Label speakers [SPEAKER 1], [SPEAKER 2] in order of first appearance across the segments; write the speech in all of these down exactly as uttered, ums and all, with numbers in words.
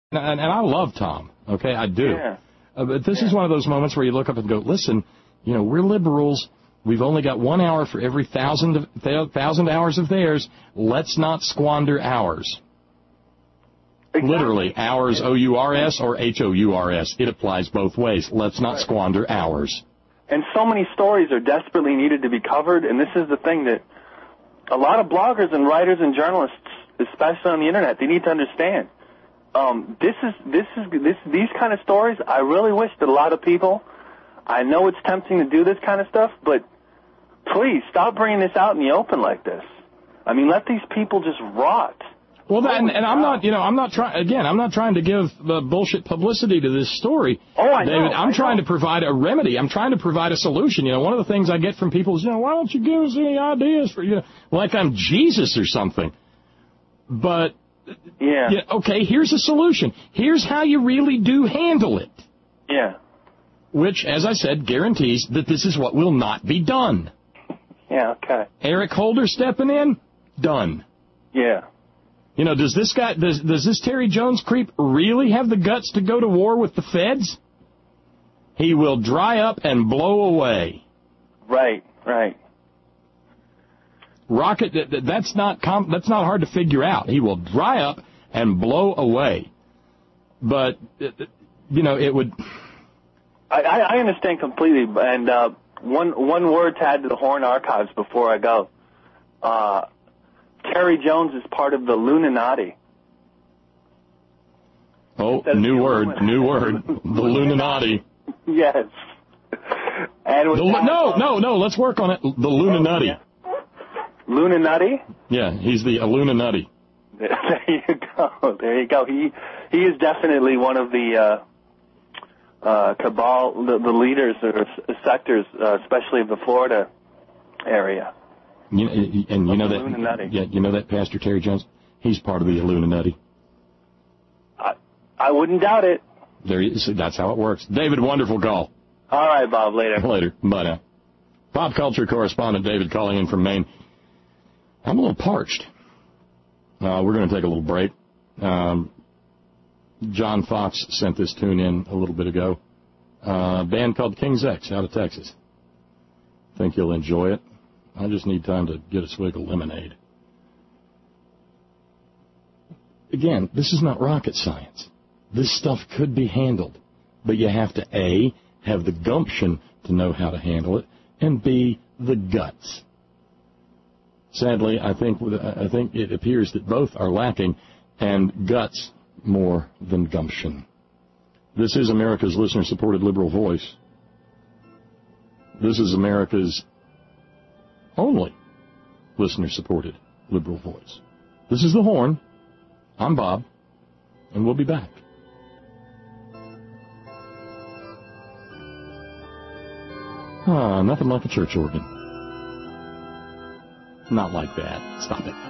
[SPEAKER 1] And, and I love Tom, okay? I do.
[SPEAKER 2] Yeah.
[SPEAKER 1] Uh, but this
[SPEAKER 2] yeah.
[SPEAKER 1] is one of those moments where you look up and go, listen, you know, we're liberals. We've only got one hour for every thousand, of, th- thousand hours of theirs. Let's not squander ours. Exactly. Literally, hours, O U R S or H O U R S. It applies both ways. Let's not right. squander ours.
[SPEAKER 2] And so many stories are desperately needed to be covered, and this is the thing that a lot of bloggers and writers and journalists, especially on the Internet, they need to understand. Um, this is this is this these kind of stories. I really wish that a lot of people. I know it's tempting to do this kind of stuff, but please stop bringing this out in the open like this. I mean, let these people just rot.
[SPEAKER 1] Well, that, and, and I'm not, you know, I'm not trying. Again, I'm not trying to give uh, bullshit publicity to this story.
[SPEAKER 2] Oh, I know.
[SPEAKER 1] David, I'm
[SPEAKER 2] I
[SPEAKER 1] trying
[SPEAKER 2] know.
[SPEAKER 1] to provide a remedy. I'm trying to provide a solution. You know, one of the things I get from people is, you know, why don't you give us any ideas for, you know, like I'm Jesus or something. But
[SPEAKER 2] yeah,
[SPEAKER 1] yeah okay, here's a solution. Here's how you really do handle it.
[SPEAKER 2] Yeah.
[SPEAKER 1] Which, as I said, guarantees that this is what will not be done.
[SPEAKER 2] Yeah. Okay.
[SPEAKER 1] Eric Holder stepping in, done.
[SPEAKER 2] Yeah.
[SPEAKER 1] You know, does this guy, does, does this Terry Jones creep really have the guts to go to war with the feds? He will dry up and blow away.
[SPEAKER 2] Right, right.
[SPEAKER 1] Rocket, that, that's not com, that's not hard to figure out. He will dry up and blow away. But, you know, it would...
[SPEAKER 2] I, I understand completely, and uh, one one word to add to the Horn Archives before I go. Uh... Terry Jones is part of the Illuminati.
[SPEAKER 1] Oh, new word, new word. The Illuminati.
[SPEAKER 2] Yes. And
[SPEAKER 1] the, no, no, no, let's work on it. The Illuminati.
[SPEAKER 2] Illuminati?
[SPEAKER 1] Yeah, he's the Illuminati.
[SPEAKER 2] There you go. There you go. He he is definitely one of the uh, uh, cabal, the, the leaders or sectors, uh, especially of the Florida area.
[SPEAKER 1] You know, and you know that, yeah, you know that Pastor Terry Jones, he's part of the Illuminati.
[SPEAKER 2] I, I wouldn't doubt it.
[SPEAKER 1] There, you see, that's how it works. David, wonderful call.
[SPEAKER 2] All right, Bob. Later.
[SPEAKER 1] Later. Bye now. Pop culture correspondent David calling in from Maine. I'm a little parched. Uh, we're going to take a little break. Um, John Fox sent this tune in a little bit ago. Uh, a band called King's X out of Texas. Think you'll enjoy it. I just need time to get a swig of lemonade. Again, this is not rocket science. This stuff could be handled. But you have to, A, have the gumption to know how to handle it, and B, the guts. Sadly, I think I think it appears that both are lacking, and guts more than gumption. This is America's listener-supported liberal voice. This is America's only listener-supported liberal voice. This is The Horn. I'm Bob, and we'll be back. Ah, nothing like a church organ. Not like that. Stop it.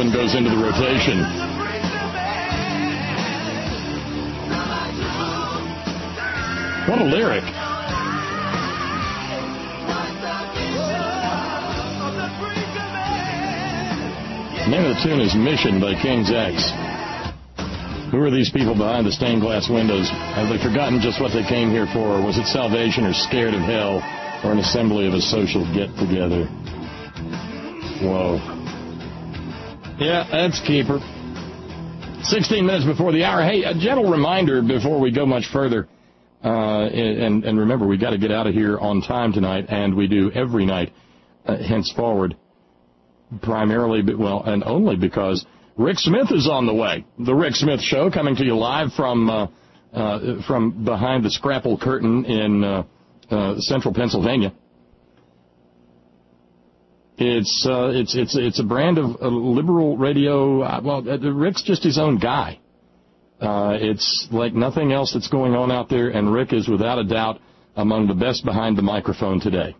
[SPEAKER 1] one goes into the rotation. What a lyric. The name of the tune is Mission by King's X. Who are these people behind the stained glass windows? Have they forgotten just what they came here for? Was it salvation or scared of hell or an assembly of a social get-together? Whoa. Yeah, that's Keeper. sixteen minutes before the hour. Hey, a gentle reminder before we go much further. Uh, and, and remember, we got to get out of here on time tonight, and we do every night uh, henceforward, primarily, well, and only because Rick Smith is on the way. The Rick Smith Show coming to you live from uh, uh, from behind the Scrapple Curtain in uh, uh, central Pennsylvania. It's uh, it's it's it's a brand of uh, liberal radio. Uh, well, uh, Rick's just his own guy. Uh, it's like nothing else that's going on out there, and Rick is without a doubt among the best behind the microphone today.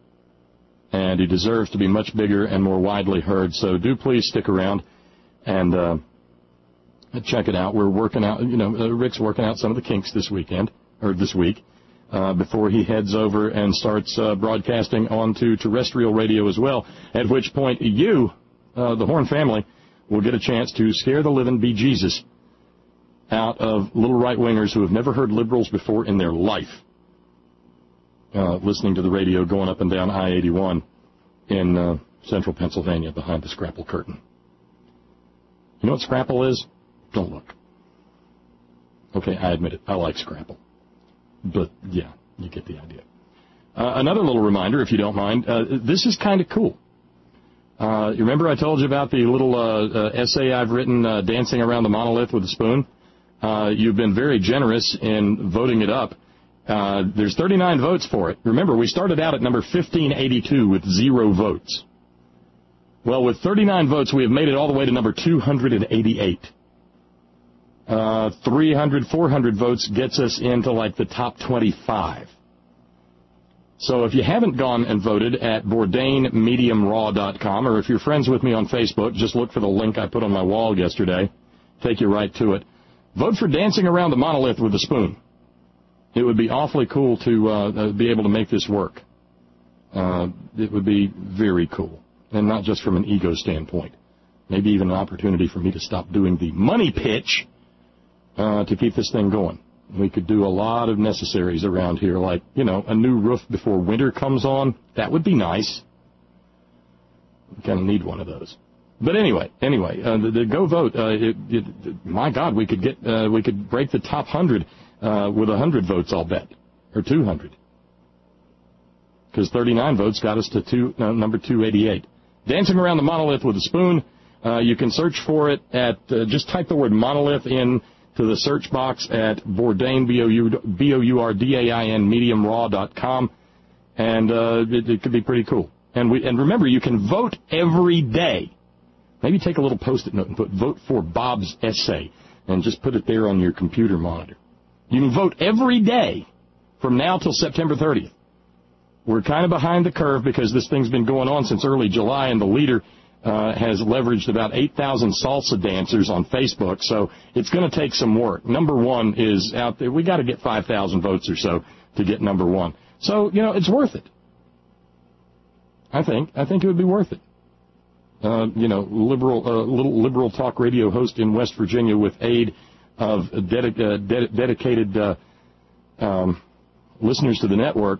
[SPEAKER 1] And he deserves to be much bigger and more widely heard. So do please stick around and uh, check it out. We're working out, you know, uh, Rick's working out some of the kinks this weekend, or this week, uh, before he heads over and starts uh, broadcasting onto terrestrial radio as well, at which point you, uh, the Horn family, will get a chance to scare the living bejesus out of little right-wingers who have never heard liberals before in their life, uh, listening to the radio going up and down I eighty-one in uh, central Pennsylvania behind the Scrapple Curtain. You know what Scrapple is? Don't look. Okay, I admit it. I like Scrapple. But, yeah, you get the idea. Uh, another little reminder, if you don't mind. Uh, this is kind of cool. Uh, you remember I told you about the little uh, uh, essay I've written, uh, Dancing Around the Monolith with a Spoon? Uh, you've been very generous in voting it up. Uh, there's thirty-nine votes for it. Remember, we started out at number fifteen eighty-two with zero votes. Well, with thirty-nine votes, we have made it all the way to number two hundred eighty-eight. Uh, three hundred, four hundred votes gets us into like the top twenty-five. So if you haven't gone and voted at Bourdain Medium Raw dot com, or if you're friends with me on Facebook, just look for the link I put on my wall yesterday. Take you right to it. Vote for Dancing Around the Monolith with a Spoon. It would be awfully cool to uh, be able to make this work. Uh, it would be very cool, and not just from an ego standpoint. Maybe even an opportunity for me to stop doing the money pitch uh, to keep this thing going. We could do a lot of necessaries around here, like, you know, a new roof before winter comes on. That would be nice. We kind of need one of those. But anyway, anyway, uh, the, the go vote. Uh, it, it, my God, we could get, uh, we could break the top hundred uh, with a hundred votes. I'll bet, or two hundred, because thirty-nine votes got us to two, uh, number two eighty-eight. Dancing Around the Monolith with a Spoon. Uh, you can search for it at uh, just type the word monolith in to the search box at Bourdain B O U B O U R D A I N Medium Raw dot com, and uh, it, it could be pretty cool. And we and remember, you can vote every day. Maybe take a little Post-it note and put vote for Bob's essay and just put it there on your computer monitor. You can vote every day from now till September thirtieth. We're kind of behind the curve because this thing's been going on since early July, and the leader uh, has leveraged about eight thousand salsa dancers on Facebook, so it's going to take some work. Number one is out there. We got to get five thousand votes or so to get number one. So, you know, it's worth it. I think. I think it would be worth it. Uh, you know, liberal, uh, little liberal talk radio host in West Virginia with aid of dedi- uh, ded- dedicated uh, um, listeners to the network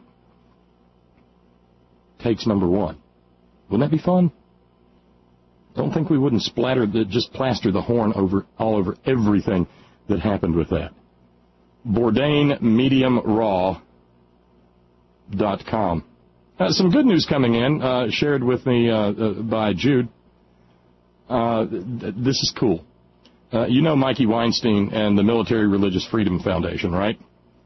[SPEAKER 1] takes number one. Wouldn't that be fun? Don't think we wouldn't splatter the, just plaster the horn over all over everything that happened with that. Bourdain Medium Raw dot com. Uh, some good news coming in, uh, shared with me uh, uh, by Jude. Uh, th- this is cool. Uh, you know Mikey Weinstein and the Military Religious Freedom Foundation, right?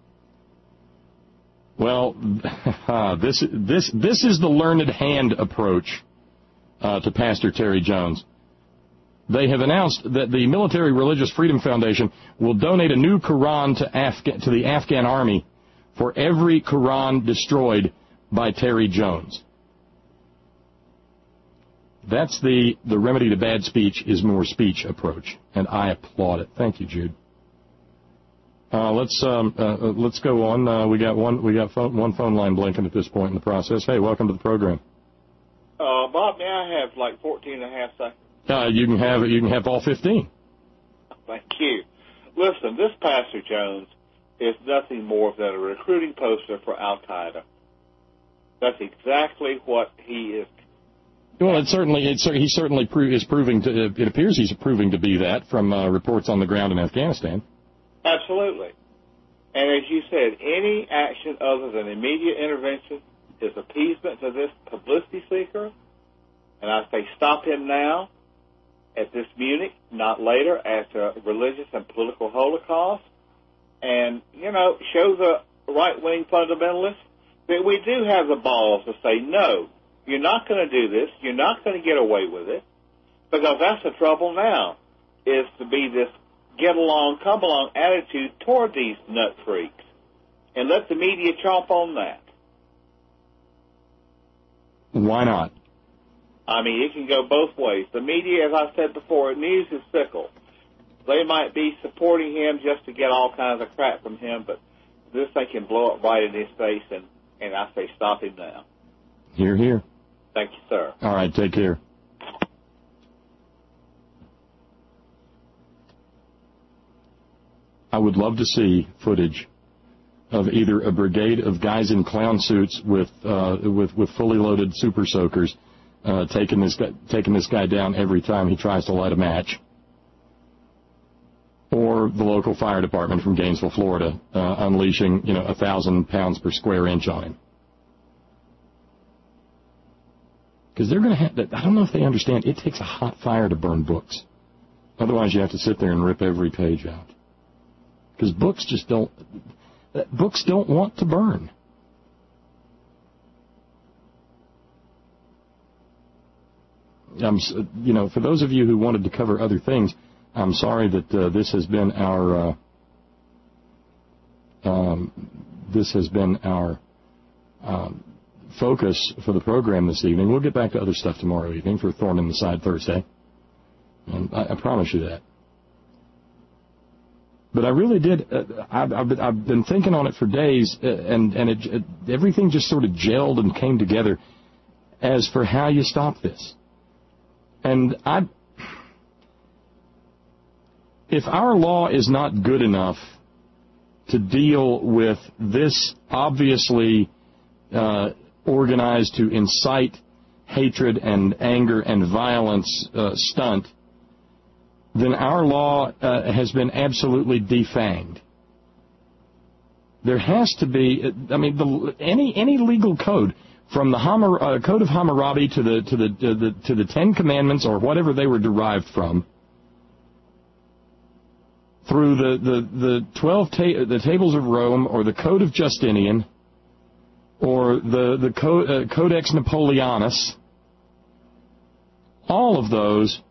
[SPEAKER 1] Well, uh, this this this is the learned hand approach uh, to Pastor Terry Jones. They have announced that the Military Religious Freedom Foundation will donate a new Quran to Afga- to the Afghan army for every Quran destroyed by Terry Jones. That's the, the remedy to bad speech is more speech approach, and I applaud it. Thank you, Jude. Uh, let's um, uh, let's go on. Uh, we got one we got phone, one phone line blinking at this point in the process. Hey, welcome to the program.
[SPEAKER 3] Uh, Bob, may I have like fourteen and a half seconds?
[SPEAKER 1] Uh, you can have you can have all fifteen.
[SPEAKER 3] Thank you. Listen, this Pastor Jones is nothing more than a recruiting poster for Al Qaeda. That's exactly what he is.
[SPEAKER 1] Well, it certainly it, he certainly pro- is proving to. It appears he's proving to be that from uh, reports on the ground in Afghanistan.
[SPEAKER 3] Absolutely. And as you said, any action other than immediate intervention is appeasement to this publicity seeker. And I say stop him now at this Munich, not later, at a religious and political holocaust. And, you know, show the right-wing fundamentalists that we do have the balls to say, no, you're not going to do this. You're not going to get away with it. Because that's the trouble now, is to be this get-along, come-along attitude toward these nut freaks. And let the media chomp on that.
[SPEAKER 1] Why not?
[SPEAKER 3] I mean, it can go both ways. The media, as I said before, news is fickle. They might be supporting him just to get all kinds of crap from him, but this thing can blow up right in his face, and, and I say stop him now.
[SPEAKER 1] Hear, hear.
[SPEAKER 3] Thank you, sir.
[SPEAKER 1] All right, take care. I would love to see footage of either a brigade of guys in clown suits with uh, with with fully loaded super soakers uh, taking this guy, taking this guy down every time he tries to light a match, or the local fire department from Gainesville, Florida, uh, unleashing you know a thousand pounds per square inch on him. Because they're going to have. I don't know if they understand. It takes a hot fire to burn books. Otherwise, you have to sit there and rip every page out. Because books just don't, books don't want to burn. I'm, you know, for those of you who wanted to cover other things, I'm sorry that uh, this has been our, uh, um, this has been our um, focus for the program this evening. We'll get back to other stuff tomorrow evening for Thorn in the Side Thursday. And I, I promise you that. But I really did. Uh, I've, I've, been, I've been thinking on it for days, uh, and and it, it, everything just sort of gelled and came together as for how you stop this. And I, if our law is not good enough to deal with this obviously uh, organized to incite hatred and anger and violence uh, stunt, then our law uh, has been absolutely defanged. There has to be, I mean, the, any any legal code, from the Hammur, uh, Code of Hammurabi to the to the, to the to the Ten Commandments or whatever they were derived from, through the the the twelve ta- the tables of Rome or the Code of Justinian or the the Co- uh, Codex Napoleonus, all of those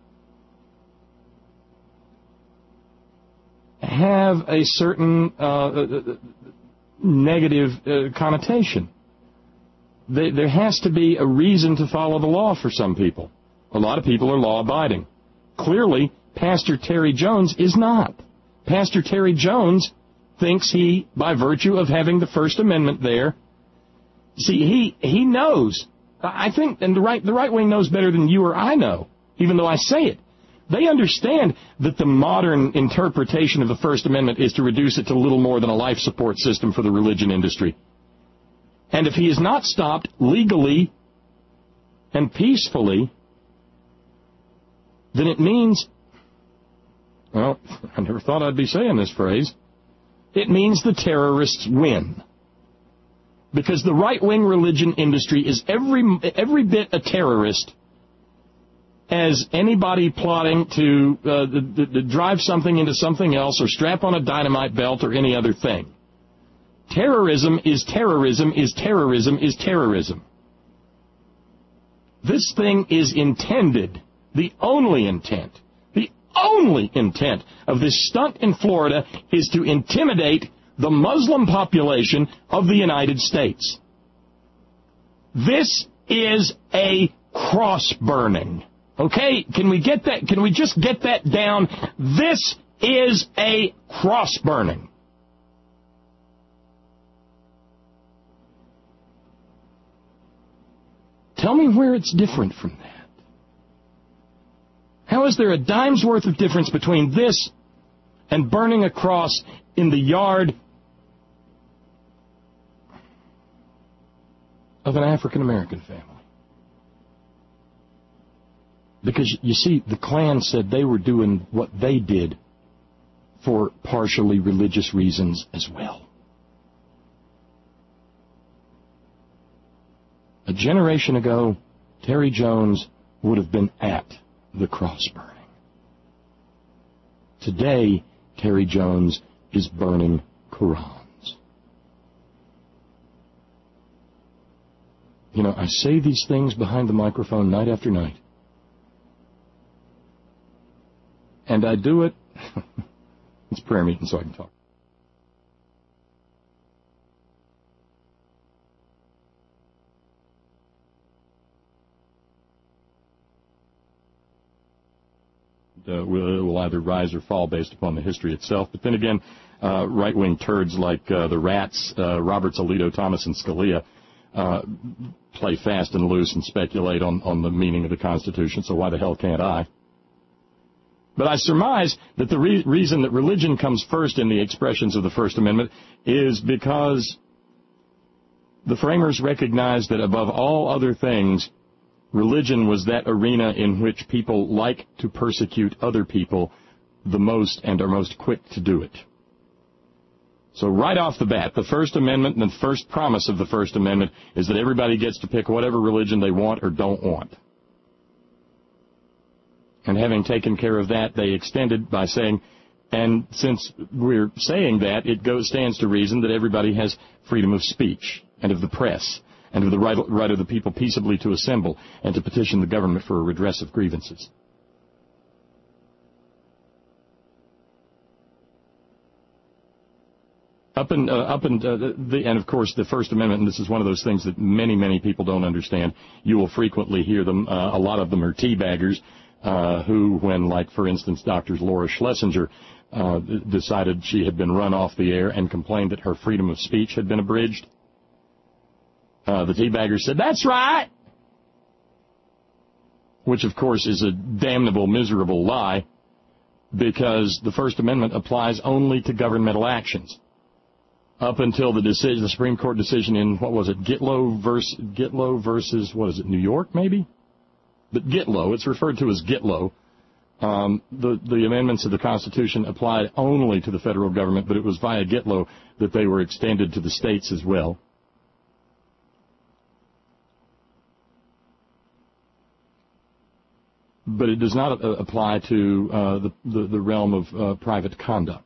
[SPEAKER 1] have a certain uh, negative uh, connotation. They, there has to be a reason to follow the law for some people. A lot of people are law-abiding. Clearly, Pastor Terry Jones is not. Pastor Terry Jones thinks he, by virtue of having the First Amendment there, see, he he knows. I think, and the right the right wing knows better than you or I know, even though I say it. They understand that the modern interpretation of the First Amendment is to reduce it to little more than a life support system for the religion industry. And if he is not stopped legally and peacefully, then it means, well, I never thought I'd be saying this phrase, it means the terrorists win. Because the right-wing religion industry is every every bit a terrorist as anybody plotting to, uh, to, to drive something into something else or strap on a dynamite belt or any other thing. Terrorism is terrorism is terrorism is terrorism. This thing is intended, the only intent, the only intent of this stunt in Florida is to intimidate the Muslim population of the United States. This is a cross burning. Okay? Can we get that? Can we just get that down? This is a cross burning. Tell me where it's different from that. How is there a dime's worth of difference between this and burning a cross in the yard of an African-American family? Because, you see, the Klan said they were doing what they did for partially religious reasons as well. A generation ago, Terry Jones would have been at the cross burning. Today, Terry Jones is burning Qurans. You know, I say these things behind the microphone night after night. And I do it... It's prayer meeting, so I can talk. Uh, will, will either rise or fall based upon the history itself. But then again, uh, right-wing turds like uh, the Rats, uh, Roberts, Alito, Thomas, and Scalia uh, play fast and loose and speculate on, on the meaning of the Constitution, so why the hell can't I? But I surmise that the re- reason that religion comes first in the expressions of the First Amendment is because the framers recognized that above all other things, religion was that arena in which people like to persecute other people the most and are most quick to do it. So right off the bat, the First Amendment and the first promise of the First Amendment is that everybody gets to pick whatever religion they want or don't want. And having taken care of that, they extended by saying, and since we're saying that, it goes stands to reason that everybody has freedom of speech and of the press, and of the right, right of the people peaceably to assemble and to petition the government for a redress of grievances. Up and uh, up and uh, the and of course the First Amendment, and this is one of those things that many many people don't understand. You will frequently hear them. Uh, a lot of them are teabaggers uh, who, when, like for instance, Doctor Laura Schlesinger uh, decided she had been run off the air and complained that her freedom of speech had been abridged. Uh, the teabagger said, "That's right," which, of course, is a damnable, miserable lie, because the First Amendment applies only to governmental actions. Up until the decision, the Supreme Court decision in, what was it, Gitlow versus, Gitlow versus, what is it, New York, maybe? But Gitlow, it's referred to as Gitlow. Um, the, the amendments of the Constitution applied only to the federal government, but it was via Gitlow that they were extended to the states as well. But it does not uh, apply to uh, the, the, the realm of uh, private conduct.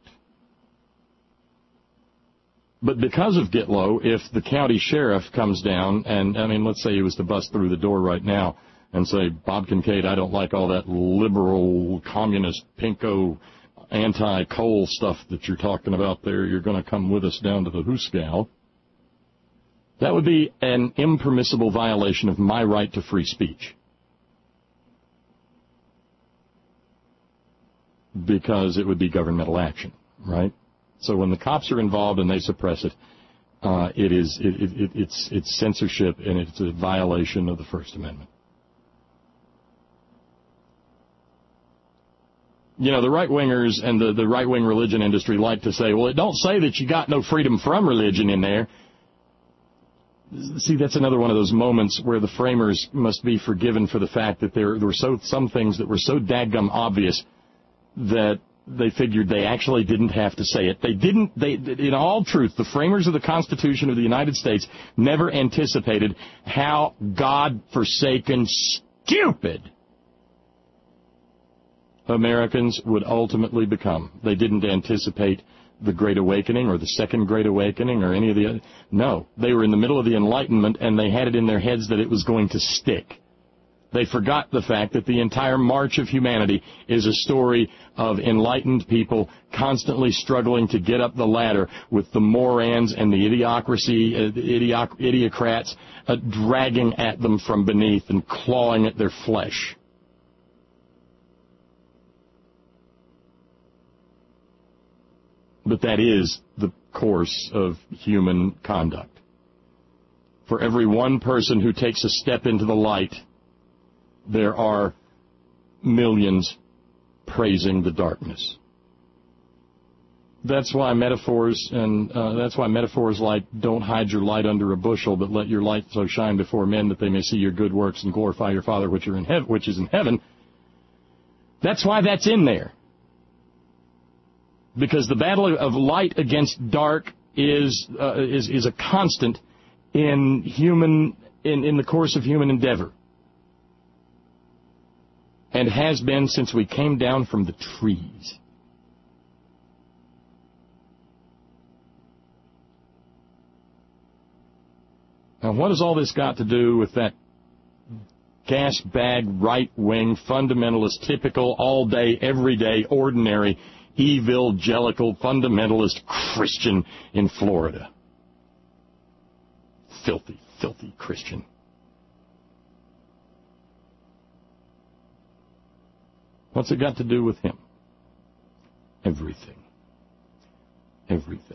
[SPEAKER 1] But because of Gitlow, if the county sheriff comes down, and, I mean, let's say he was to bust through the door right now and say, "Bob Kincaid, I don't like all that liberal, communist, pinko, anti-coal stuff that you're talking about there. You're going to come with us down to the Hooskow." That would be an impermissible violation of my right to free speech. Because it would be governmental action, right? So when the cops are involved and they suppress it, uh, it is it, it, it's it's censorship, and it's a violation of the First Amendment. You know, the right-wingers and the, the right-wing religion industry like to say, well, it don't say that you got no freedom from religion in there. See, that's another one of those moments where the framers must be forgiven for the fact that there, there were so some things that were so dadgum obvious that they figured they actually didn't have to say it. They didn't, they, in all truth, the framers of the Constitution of the United States never anticipated how God-forsaken stupid Americans would ultimately become. They didn't anticipate the Great Awakening or the Second Great Awakening or any of the other. No, they were in the middle of the Enlightenment, and they had it in their heads that it was going to stick. They forgot the fact that the entire march of humanity is a story of enlightened people constantly struggling to get up the ladder with the morons and the idiocracy, uh, the idioc- idiocrats uh, dragging at them from beneath and clawing at their flesh. But that is the course of human conduct. For every one person who takes a step into the light, there are millions praising the darkness. That's why metaphors and uh, that's why metaphors like "Don't hide your light under a bushel, but let your light so shine before men that they may see your good works and glorify your Father which are in heaven, which is in heaven." That's why that's in there, because the battle of light against dark is uh, is is a constant in human in, in the course of human endeavor. And has been since we came down from the trees. Now, what has all this got to do with that gas bag, right-wing, fundamentalist, typical, all-day, everyday, ordinary, evangelical, fundamentalist Christian in Florida? Filthy, filthy Christian. What's it got to do with him? Everything. Everything.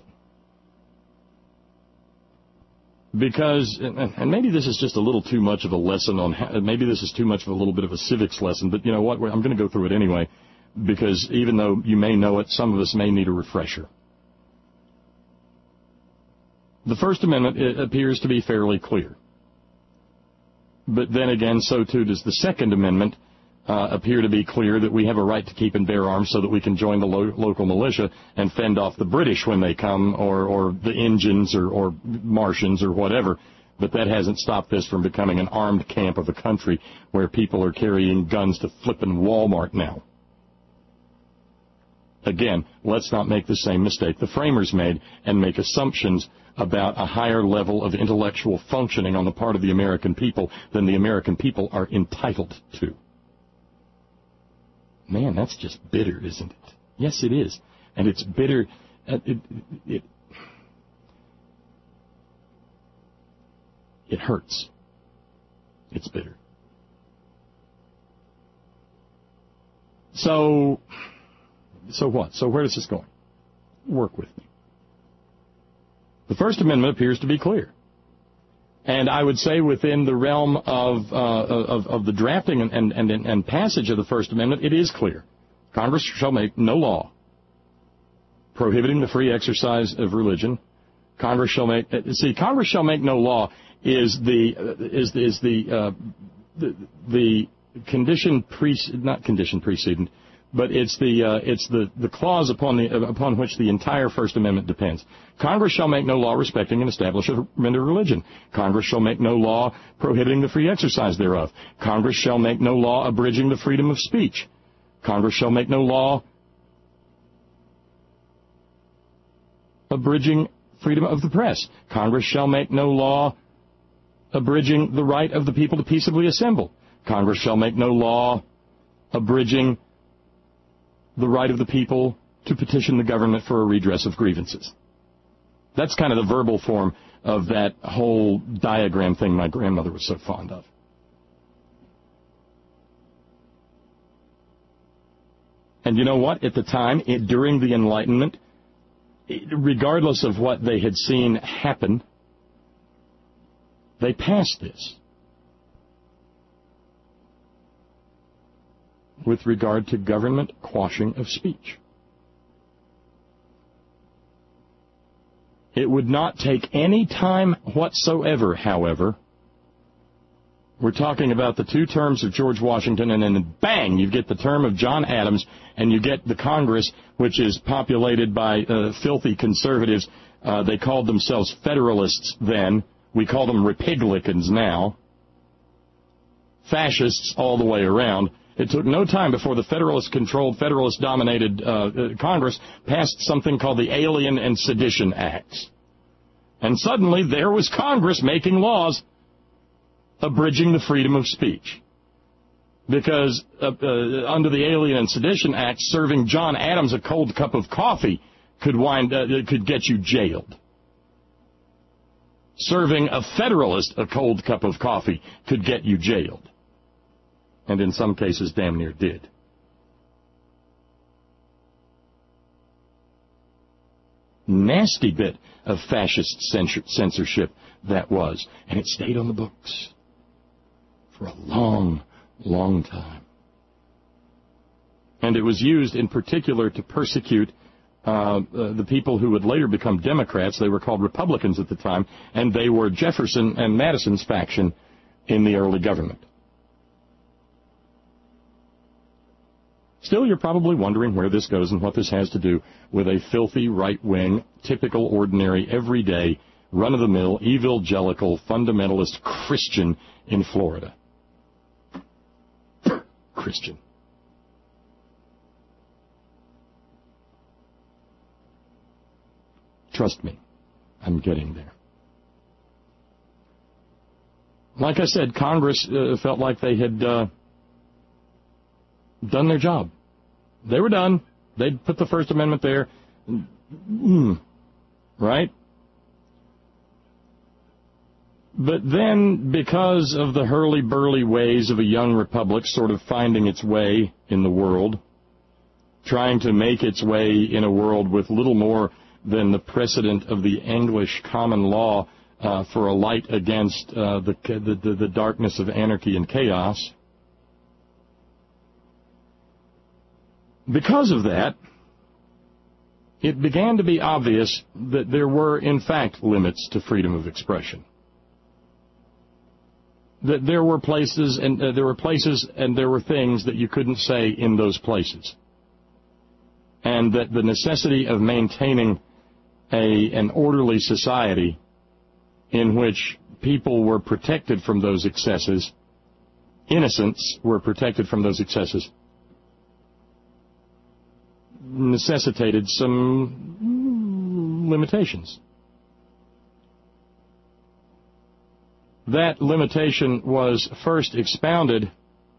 [SPEAKER 1] Because, and maybe this is just a little too much of a lesson on, how, maybe this is too much of a little bit of a civics lesson, but you know what, I'm going to go through it anyway, because even though you may know it, some of us may need a refresher. The First Amendment, it appears to be fairly clear. But then again, so too does the Second Amendment, Uh, appear to be clear that we have a right to keep and bear arms so that we can join the lo- local militia and fend off the British when they come, or, or the Indians, or, or Martians, or whatever. But that hasn't stopped this from becoming an armed camp of a country where people are carrying guns to flippin' Walmart now. Again, let's not make the same mistake the framers made and make assumptions about a higher level of intellectual functioning on the part of the American people than the American people are entitled to. Man, that's just bitter, isn't it? Yes, it is. And it's bitter. It, it, it, it hurts. It's bitter. So, so what? So where is this going? Work with me. The First Amendment appears to be clear. And I would say within the realm of, uh, of, of the drafting and, and, and, and passage of the First Amendment, it is clear. Congress shall make no law prohibiting the free exercise of religion. Congress shall make, see, Congress shall make no law is the, is, is the, uh, the, the condition pre, not condition precedent, but it's the uh, it's the, the clause upon the upon which the entire First Amendment depends. Congress shall make no law respecting an establishment of religion. Congress shall make no law prohibiting the free exercise thereof. Congress shall make no law abridging the freedom of speech. Congress shall make no law abridging freedom of the press. Congress shall make no law abridging the right of the people to peaceably assemble. Congress shall make no law abridging the right of the people to petition the government for a redress of grievances. That's kind of the verbal form of that whole diagram thing my grandmother was so fond of. And you know what? At the time, it, during the Enlightenment, it, regardless of what they had seen happen, they passed this. With regard to government quashing of speech. It would not take any time whatsoever, however. We're talking about the two terms of George Washington, and then bang, you get the term of John Adams, and you get the Congress, which is populated by uh, filthy conservatives. Uh, they called themselves Federalists then. We call them Republicans now. Fascists all the way around. It took no time before the Federalist-controlled, Federalist-dominated uh, uh, Congress passed something called the Alien and Sedition Acts. And suddenly there was Congress making laws abridging the freedom of speech. Because uh, uh, under the Alien and Sedition Act, serving John Adams a cold cup of coffee could wind uh, could get you jailed. Serving a Federalist a cold cup of coffee could get you jailed. And in some cases, damn near did. Nasty bit of fascist censorship that was. And it stayed on the books for a long, long time. And it was used in particular to persecute uh, uh, the people who would later become Democrats. They were called Republicans at the time, and they were Jefferson and Madison's faction in the early government. Still, you're probably wondering where this goes and what this has to do with a filthy, right-wing, typical, ordinary, everyday, run-of-the-mill, evangelical, fundamentalist Christian in Florida. Christian. Trust me, I'm getting there. Like I said, Congress uh, felt like they had uh, done their job. They were done. They'd put the First Amendment there. Mm, right? But then, because of the hurly-burly ways of a young republic sort of finding its way in the world, trying to make its way in a world with little more than the precedent of the English common law uh, for a light against uh, the, the, the darkness of anarchy and chaos, because of that, it began to be obvious that there were, in fact, limits to freedom of expression. That there were places and uh, there were places and there were things that you couldn't say in those places. And that the necessity of maintaining a an orderly society in which people were protected from those excesses, innocents were protected from those excesses, necessitated some limitations. That limitation was first expounded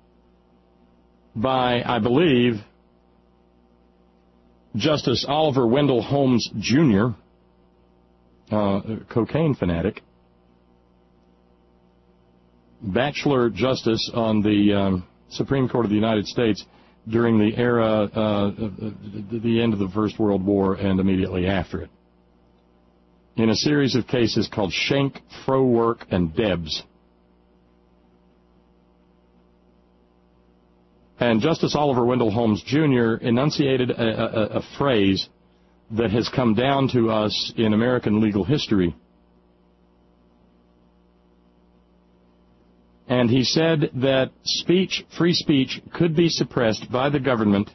[SPEAKER 1] by, I believe, Justice Oliver Wendell Holmes, Junior, uh, a cocaine fanatic, bachelor justice on the um, Supreme Court of the United States during the era, uh, the end of the First World War and immediately after it, in a series of cases called Schenck, Frowork, and Debs. And Justice Oliver Wendell Holmes, Junior enunciated a, a, a phrase that has come down to us in American legal history. And he said that speech, free speech, could be suppressed by the government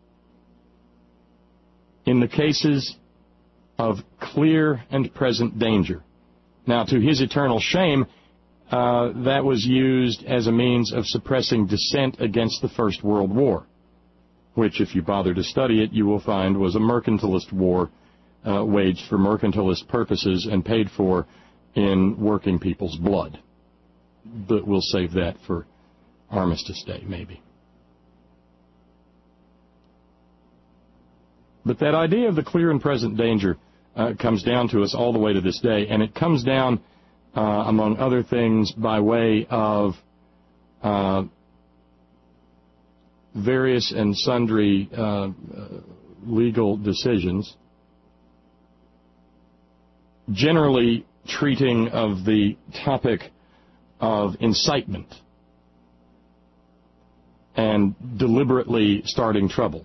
[SPEAKER 1] in the cases of clear and present danger. Now, to his eternal shame, uh, that was used as a means of suppressing dissent against the First World War, which, if you bother to study it, you will find was a mercantilist war uh, waged for mercantilist purposes and paid for in working people's blood. But we'll save that for Armistice Day, maybe. But that idea of the clear and present danger uh, comes down to us all the way to this day, and it comes down, uh, among other things, by way of uh, various and sundry uh, uh, legal decisions, generally treating of the topic of incitement and deliberately starting trouble.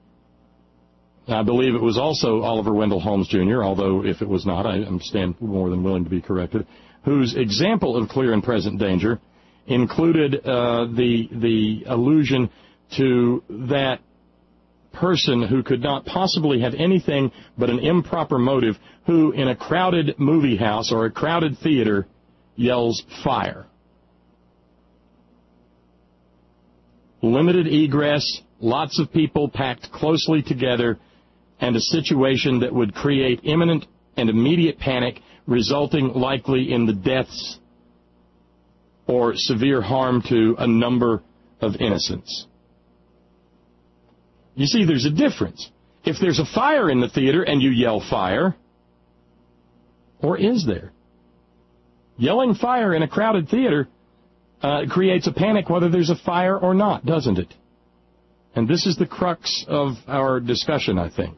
[SPEAKER 1] I believe it was also Oliver Wendell Holmes, Junior, although if it was not, I stand more than willing to be corrected, whose example of clear and present danger included uh, the the allusion to that person who could not possibly have anything but an improper motive, who in a crowded movie house or a crowded theater yells fire. Limited egress, lots of people packed closely together, and a situation that would create imminent and immediate panic, resulting likely in the deaths or severe harm to a number of innocence. You see, there's a difference. If there's a fire in the theater and you yell fire, or is there? Yelling fire in a crowded theater uh, creates a panic whether there's a fire or not, doesn't it? And this is the crux of our discussion, I think.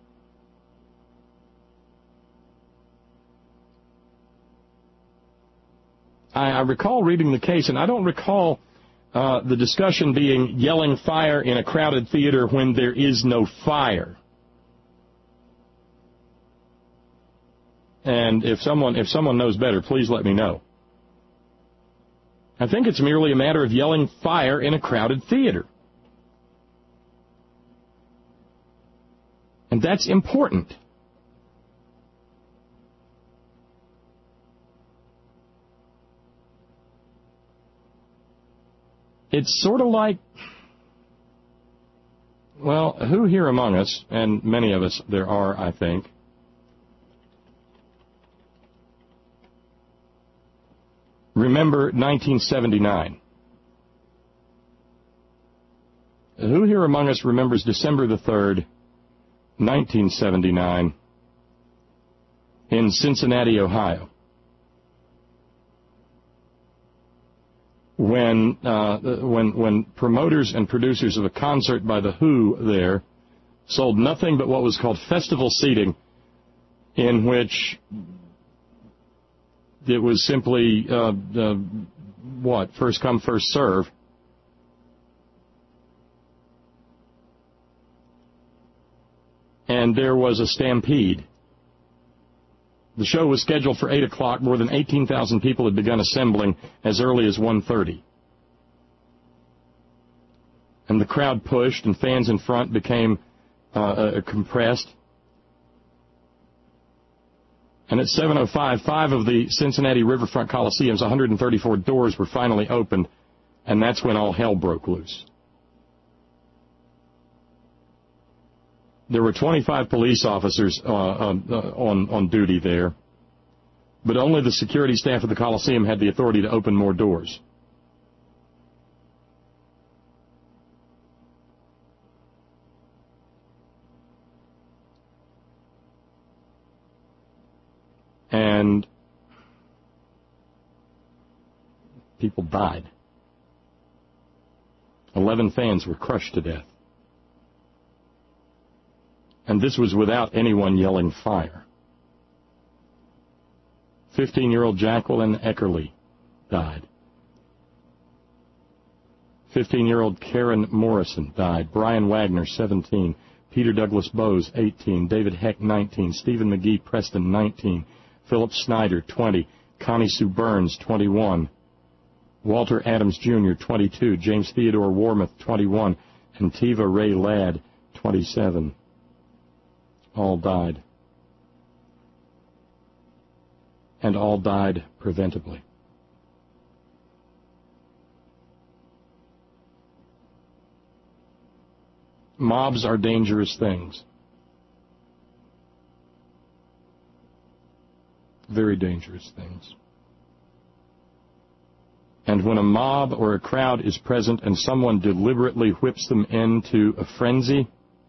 [SPEAKER 1] I, I recall reading the case, and I don't recall uh, the discussion being yelling fire in a crowded theater when there is no fire. And if someone if someone knows better, please let me know. I think it's merely a matter of yelling fire in a crowded theater. And that's important. It's sort of like, well, who here among us, and many of us there are, I think, remember nineteen seventy-nine? Who here among us remembers December the third, nineteen seventy-nine, in Cincinnati, Ohio, when uh, when when promoters and producers of a concert by The Who there sold nothing but what was called festival seating, in which it was simply, uh, uh, what, first come, first serve. And there was a stampede. The show was scheduled for eight o'clock. More than eighteen thousand people had begun assembling as early as one thirty. And the crowd pushed, and fans in front became uh, uh, compressed. And at seven oh five, five of the Cincinnati Riverfront Coliseum's one hundred thirty-four doors were finally opened, and that's when all hell broke loose. There were twenty-five police officers uh, uh, on, on duty there, but only the security staff of the Coliseum had the authority to open more doors. And people died. Eleven fans were crushed to death. And this was without anyone yelling fire. Fifteen-year-old Jacqueline Eckerly died. Fifteen-year-old Karen Morrison died. Brian Wagner, seventeen. Peter Douglas Bose, eighteen. David Heck, nineteen. Stephen McGee Preston, nineteen. Philip Snyder, twenty. Connie Sue Burns, twenty-one. Walter Adams Junior, twenty-two. James Theodore Warmoth, twenty-one. And Tiva Ray Ladd, twenty-seven. All died. And all died preventably. Mobs are dangerous things. Very dangerous things. And when a mob or a crowd is present and someone deliberately whips them into a frenzy,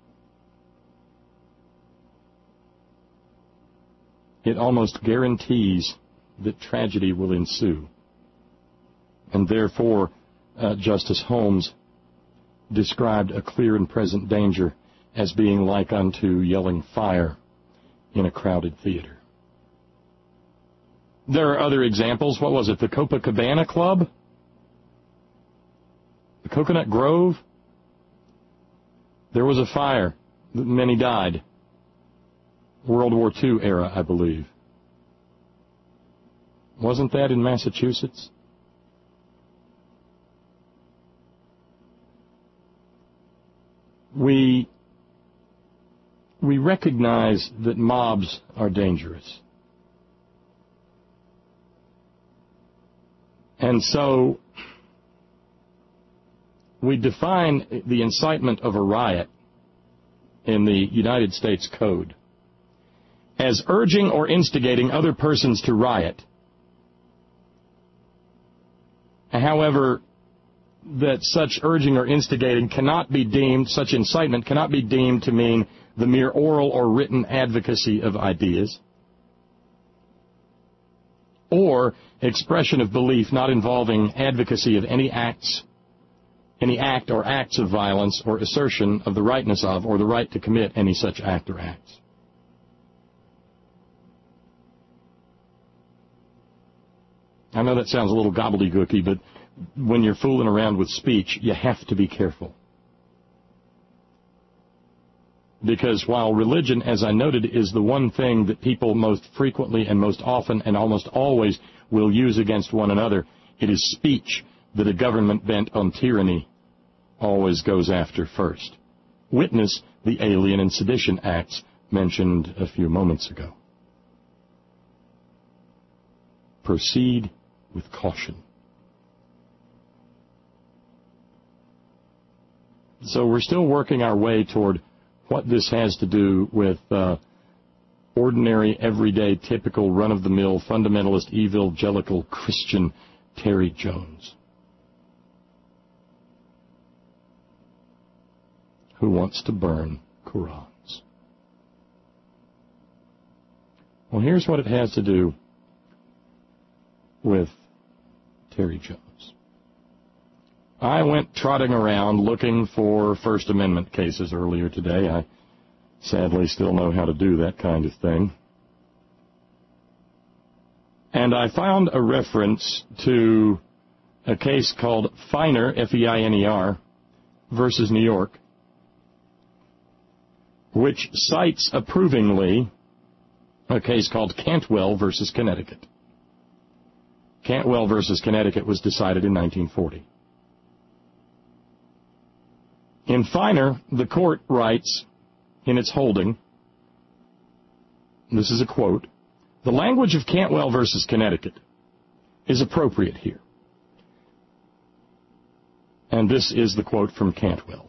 [SPEAKER 1] it almost guarantees that tragedy will ensue. And therefore, uh, Justice Holmes described a clear and present danger as being like unto yelling fire in a crowded theater. There are other examples. What was it? The Copacabana Club? The Coconut Grove? There was a fire. Many died. World War Two era, I believe. Wasn't that in Massachusetts? We, we recognize that mobs are dangerous. And so we define the incitement of a riot in the United States Code as urging or instigating other persons to riot. However, that such urging or instigating cannot be deemed, such incitement cannot be deemed to mean the mere oral or written advocacy of ideas, or expression of belief not involving advocacy of any acts, any act or acts of violence, or assertion of the rightness of or the right to commit any such act or acts. I know that sounds a little gobbledygooky, but when you're fooling around with speech, you have to be careful. Because while religion, as I noted, is the one thing that people most frequently and most often and almost always will use against one another, it is speech that a government bent on tyranny always goes after first. Witness the Alien and Sedition Acts mentioned a few moments ago. Proceed with caution. So we're still working our way toward what this has to do with uh, ordinary, everyday, typical, run-of-the-mill, fundamentalist, evangelical Christian Terry Jones, who wants to burn Qurans. Well, here's what it has to do with Terry Jones. I went trotting around looking for First Amendment cases earlier today. I sadly still know how to do that kind of thing. And I found a reference to a case called Feiner, F E I N E R, versus New York, which cites approvingly a case called Cantwell versus Connecticut. Cantwell versus Connecticut was decided in nineteen forty. In Feiner, the court writes in its holding, this is a quote, "The language of Cantwell versus Connecticut is appropriate here." And this is the quote from Cantwell.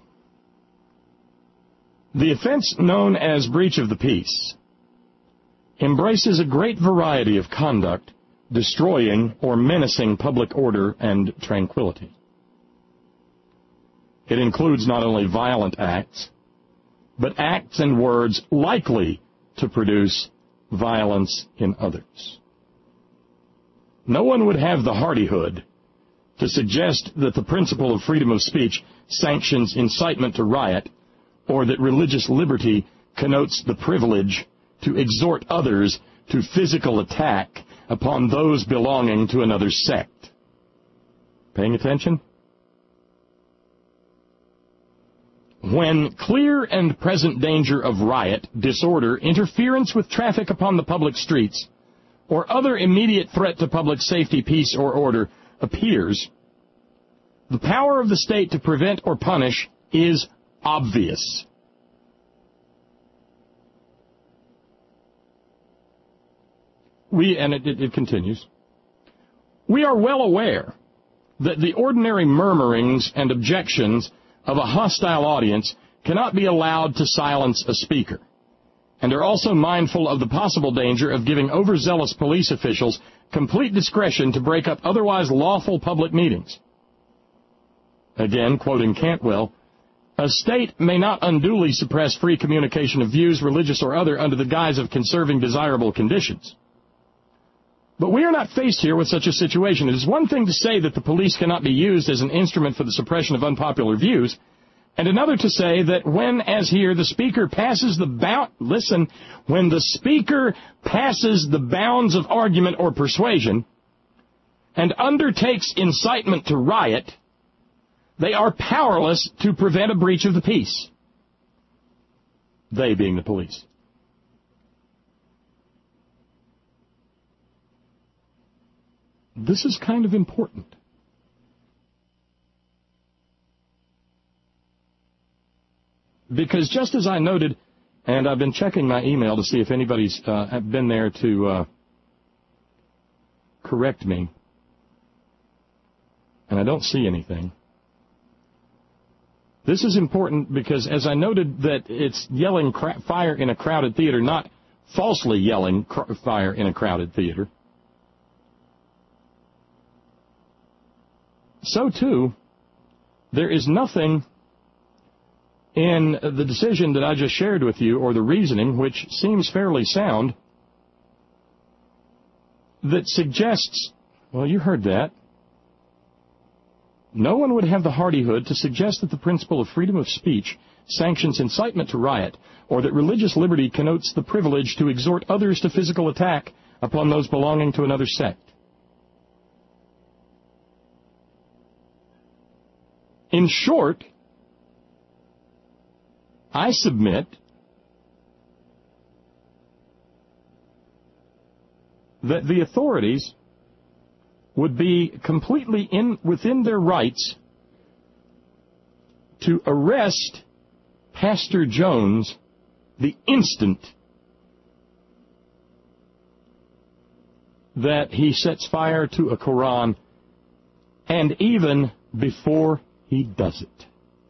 [SPEAKER 1] "The offense known as breach of the peace embraces a great variety of conduct destroying or menacing public order and tranquility. It includes not only violent acts, but acts and words likely to produce violence in others. No one would have the hardihood to suggest that the principle of freedom of speech sanctions incitement to riot, or that religious liberty connotes the privilege to exhort others to physical attack upon those belonging to another sect." Paying attention? "When clear and present danger of riot, disorder, interference with traffic upon the public streets, or other immediate threat to public safety, peace, or order appears, the power of the state to prevent or punish is obvious." We, and it, it, it continues, "We are well aware that the ordinary murmurings and objections of a hostile audience cannot be allowed to silence a speaker, and are also mindful of the possible danger of giving overzealous police officials complete discretion to break up otherwise lawful public meetings." Again, quoting Cantwell, "A state may not unduly suppress free communication of views, religious or other, under the guise of conserving desirable conditions. But we are not faced here with such a situation. It is one thing to say that the police cannot be used as an instrument for the suppression of unpopular views, and another to say that when, as here, the speaker passes the bound, listen, when the speaker passes the bounds of argument or persuasion and undertakes incitement to riot, they are powerless to prevent a breach of the peace." They being the police. This is kind of important. Because just as I noted, and I've been checking my email to see if anybody's uh, been there to uh, correct me, and I don't see anything. This is important because, as I noted, that it's yelling cra- fire in a crowded theater, not falsely yelling cr- fire in a crowded theater. So, too, there is nothing in the decision that I just shared with you, or the reasoning, which seems fairly sound, that suggests, well, you heard that. No one would have the hardihood to suggest that the principle of freedom of speech sanctions incitement to riot, or that religious liberty connotes the privilege to exhort others to physical attack upon those belonging to another sect. In short, I submit that the authorities would be completely in within their rights to arrest Pastor Jones the instant that he sets fire to a Quran, and even before he does it.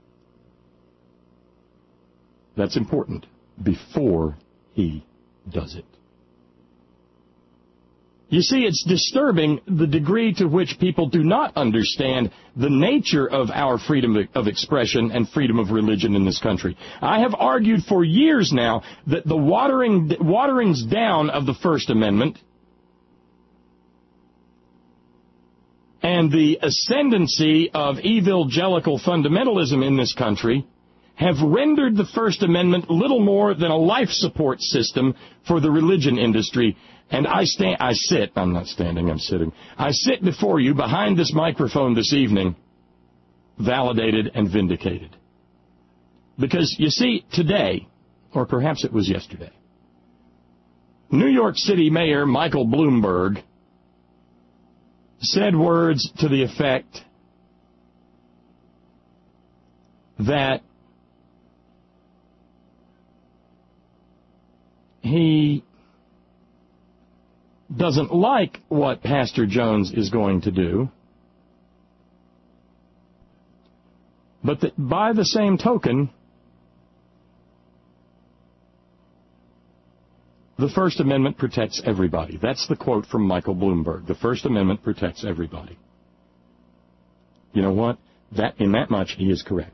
[SPEAKER 1] That's important. Before he does it. You see, it's disturbing the degree to which people do not understand the nature of our freedom of expression and freedom of religion in this country. I have argued for years now that the watering, waterings down of the First Amendment and the ascendancy of evangelical fundamentalism in this country have rendered the First Amendment little more than a life support system for the religion industry. And I stand, I sit, I'm not standing, I'm sitting. I sit before you behind this microphone this evening, validated and vindicated. Because, you see, today, or perhaps it was yesterday, New York City Mayor Michael Bloomberg said words to the effect that he doesn't like what Pastor Jones is going to do, but that by the same token, the First Amendment protects everybody. That's the quote from Michael Bloomberg. The First Amendment protects everybody. You know what? That, in that much, he is correct.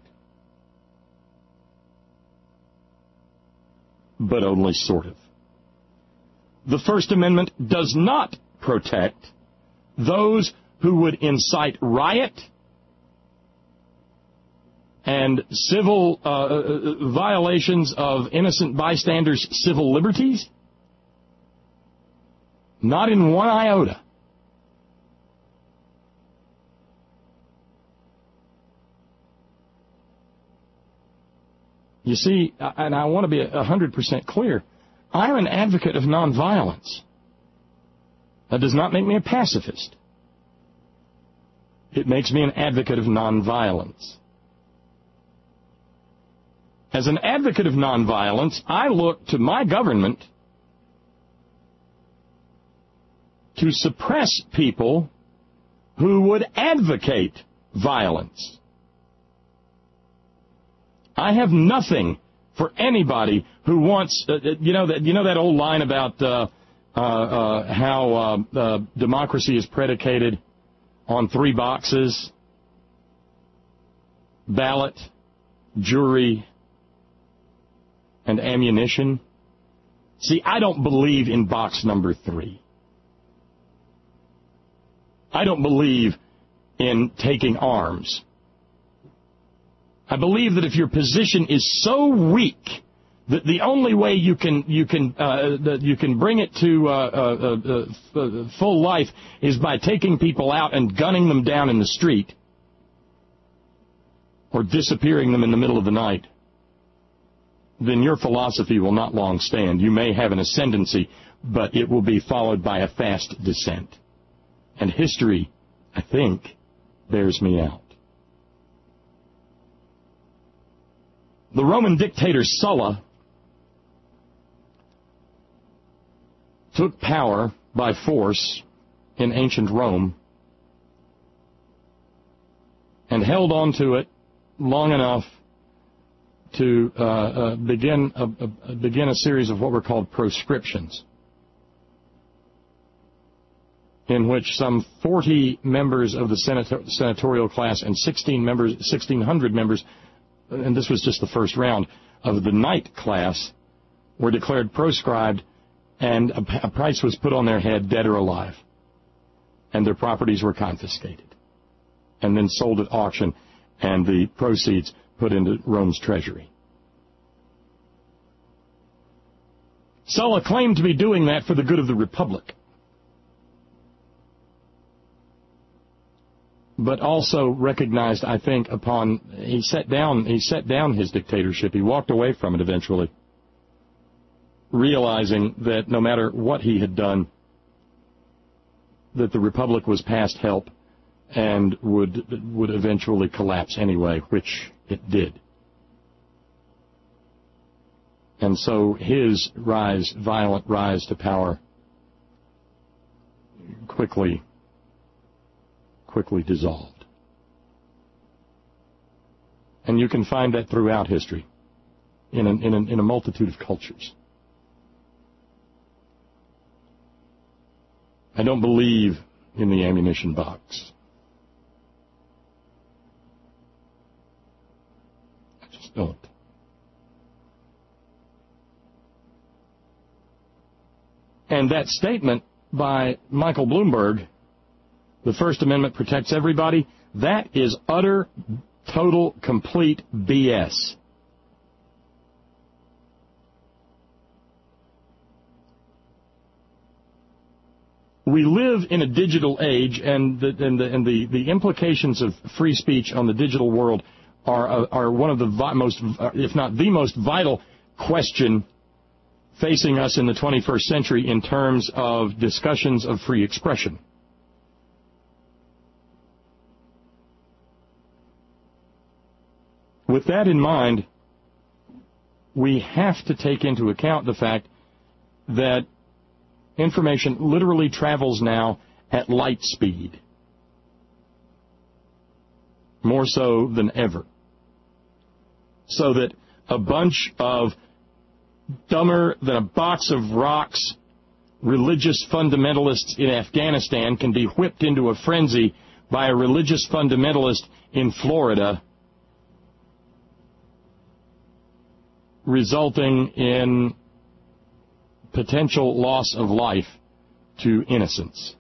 [SPEAKER 1] But only sort of. The First Amendment does not protect those who would incite riot and civil uh, violations of innocent bystanders' civil liberties. Not in one iota. You see, and I want to be one hundred percent clear, I'm an advocate of nonviolence. That does not make me a pacifist. It makes me an advocate of nonviolence. As an advocate of nonviolence, I look to my government to suppress people who would advocate violence. I have nothing for anybody who wants, uh, you know, that you know that old line about uh, uh, uh, how uh, uh, democracy is predicated on three boxes: ballot, jury, and ammunition. See, I don't believe in box number three. I don't believe in taking arms. I believe that if your position is so weak that the only way you can you can uh, that you can bring it to uh, uh, uh, full life is by taking people out and gunning them down in the street or disappearing them in the middle of the night, then your philosophy will not long stand. You may have an ascendancy, but it will be followed by a fast descent. And history, I think, bears me out. The Roman dictator Sulla took power by force in ancient Rome and held on to it long enough to uh, uh, begin, a, a, begin a series of what were called proscriptions. in which some forty members of the senator, senatorial class and sixteen members, sixteen hundred members, and this was just the first round, of the knight class were declared proscribed, and a, a price was put on their head, dead or alive, and their properties were confiscated and then sold at auction, and the proceeds put into Rome's treasury. Sulla claimed to be doing that for the good of the Republic, but also recognized, I think, upon he set down he set down his dictatorship. He walked away from it eventually, realizing that no matter what he had done, that the Republic was past help and would would eventually collapse anyway, which it did. And so his rise, violent rise to power, quickly, quickly dissolved. And you can find that throughout history, in a, in a, in a multitude of cultures. I don't believe in the ammunition box. I just don't. And that statement by Michael Bloomberg, the First Amendment protects everybody, that is utter, total, complete B S. We live in a digital age, and the, and the, and the, the implications of free speech on the digital world are, are one of the vi- most, if not the most vital question facing us in the twenty-first century in terms of discussions of free expression. With that in mind, we have to take into account the fact that information literally travels now at light speed, more so than ever. So that a bunch of dumber than a box of rocks religious fundamentalists in Afghanistan can be whipped into a frenzy by a religious fundamentalist in Florida, resulting in potential loss of life to innocents.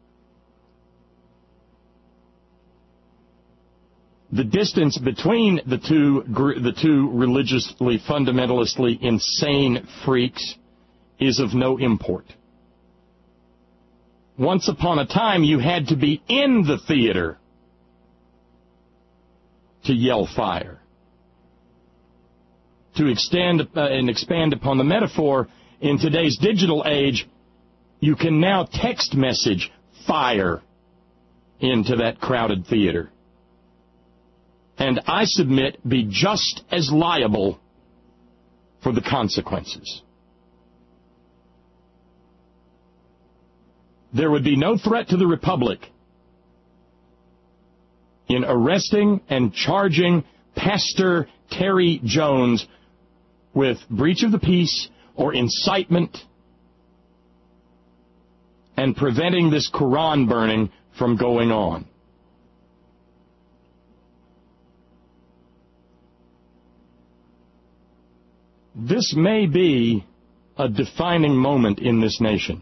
[SPEAKER 1] The distance between the two the two religiously fundamentally insane freaks is of no import. Once upon a time, you had to be in the theater to yell fire. To extend uh, and expand upon the metaphor, in today's digital age, you can now text message fire into that crowded theater. And I submit be just as liable for the consequences. There would be no threat to the Republic in arresting and charging Pastor Terry Jones with breach of the peace or incitement and preventing this Quran burning from going on. This may be a defining moment in this nation.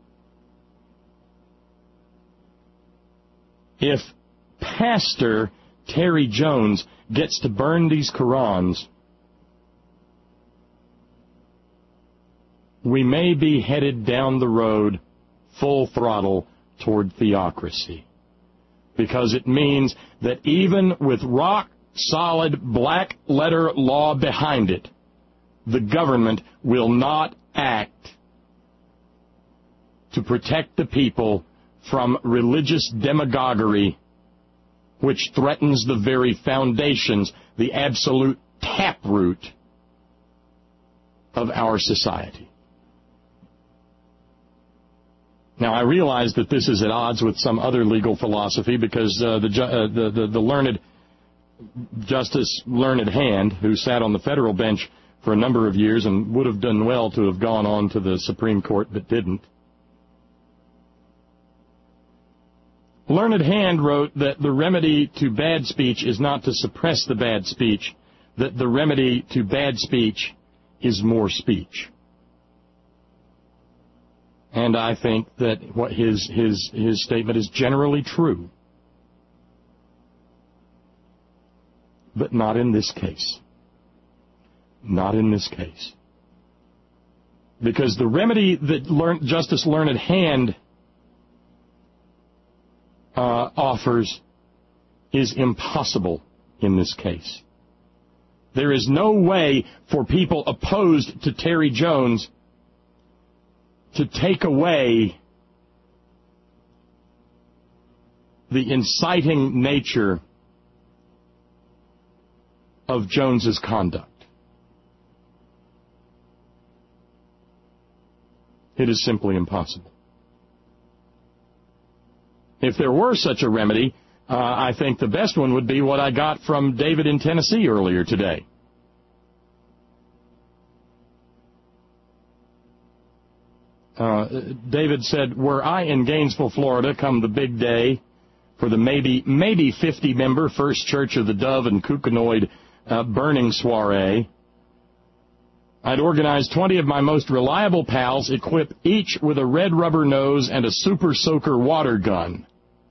[SPEAKER 1] If Pastor Terry Jones gets to burn these Qurans, we may be headed down the road full throttle toward theocracy. Because it means that even with rock-solid black-letter law behind it, the government will not act to protect the people from religious demagoguery, which threatens the very foundations, the absolute taproot of our society. Now, I realize that this is at odds with some other legal philosophy because uh, the, uh, the, the, the learned Justice Learned Hand, who sat on the federal bench for a number of years and would have done well to have gone on to the Supreme Court but didn't, Learned Hand wrote that the remedy to bad speech is not to suppress the bad speech, that the remedy to bad speech is more speech. And I think that what his his his statement is generally true. But not in this case. Not in this case. Because the remedy that Learn, Justice Learned Hand uh, offers is impossible in this case. There is no way for people opposed to Terry Jones to take away the inciting nature of Jones's conduct. It is simply impossible. If there were such a remedy, uh, I think the best one would be what I got from David in Tennessee earlier today. Uh, David said, were I in Gainesville, Florida, come the big day for the maybe maybe fifty-member First Church of the Dove and Kukanoid uh, burning soiree, I'd organize twenty of my most reliable pals, equip each with a red rubber nose and a super soaker water gun.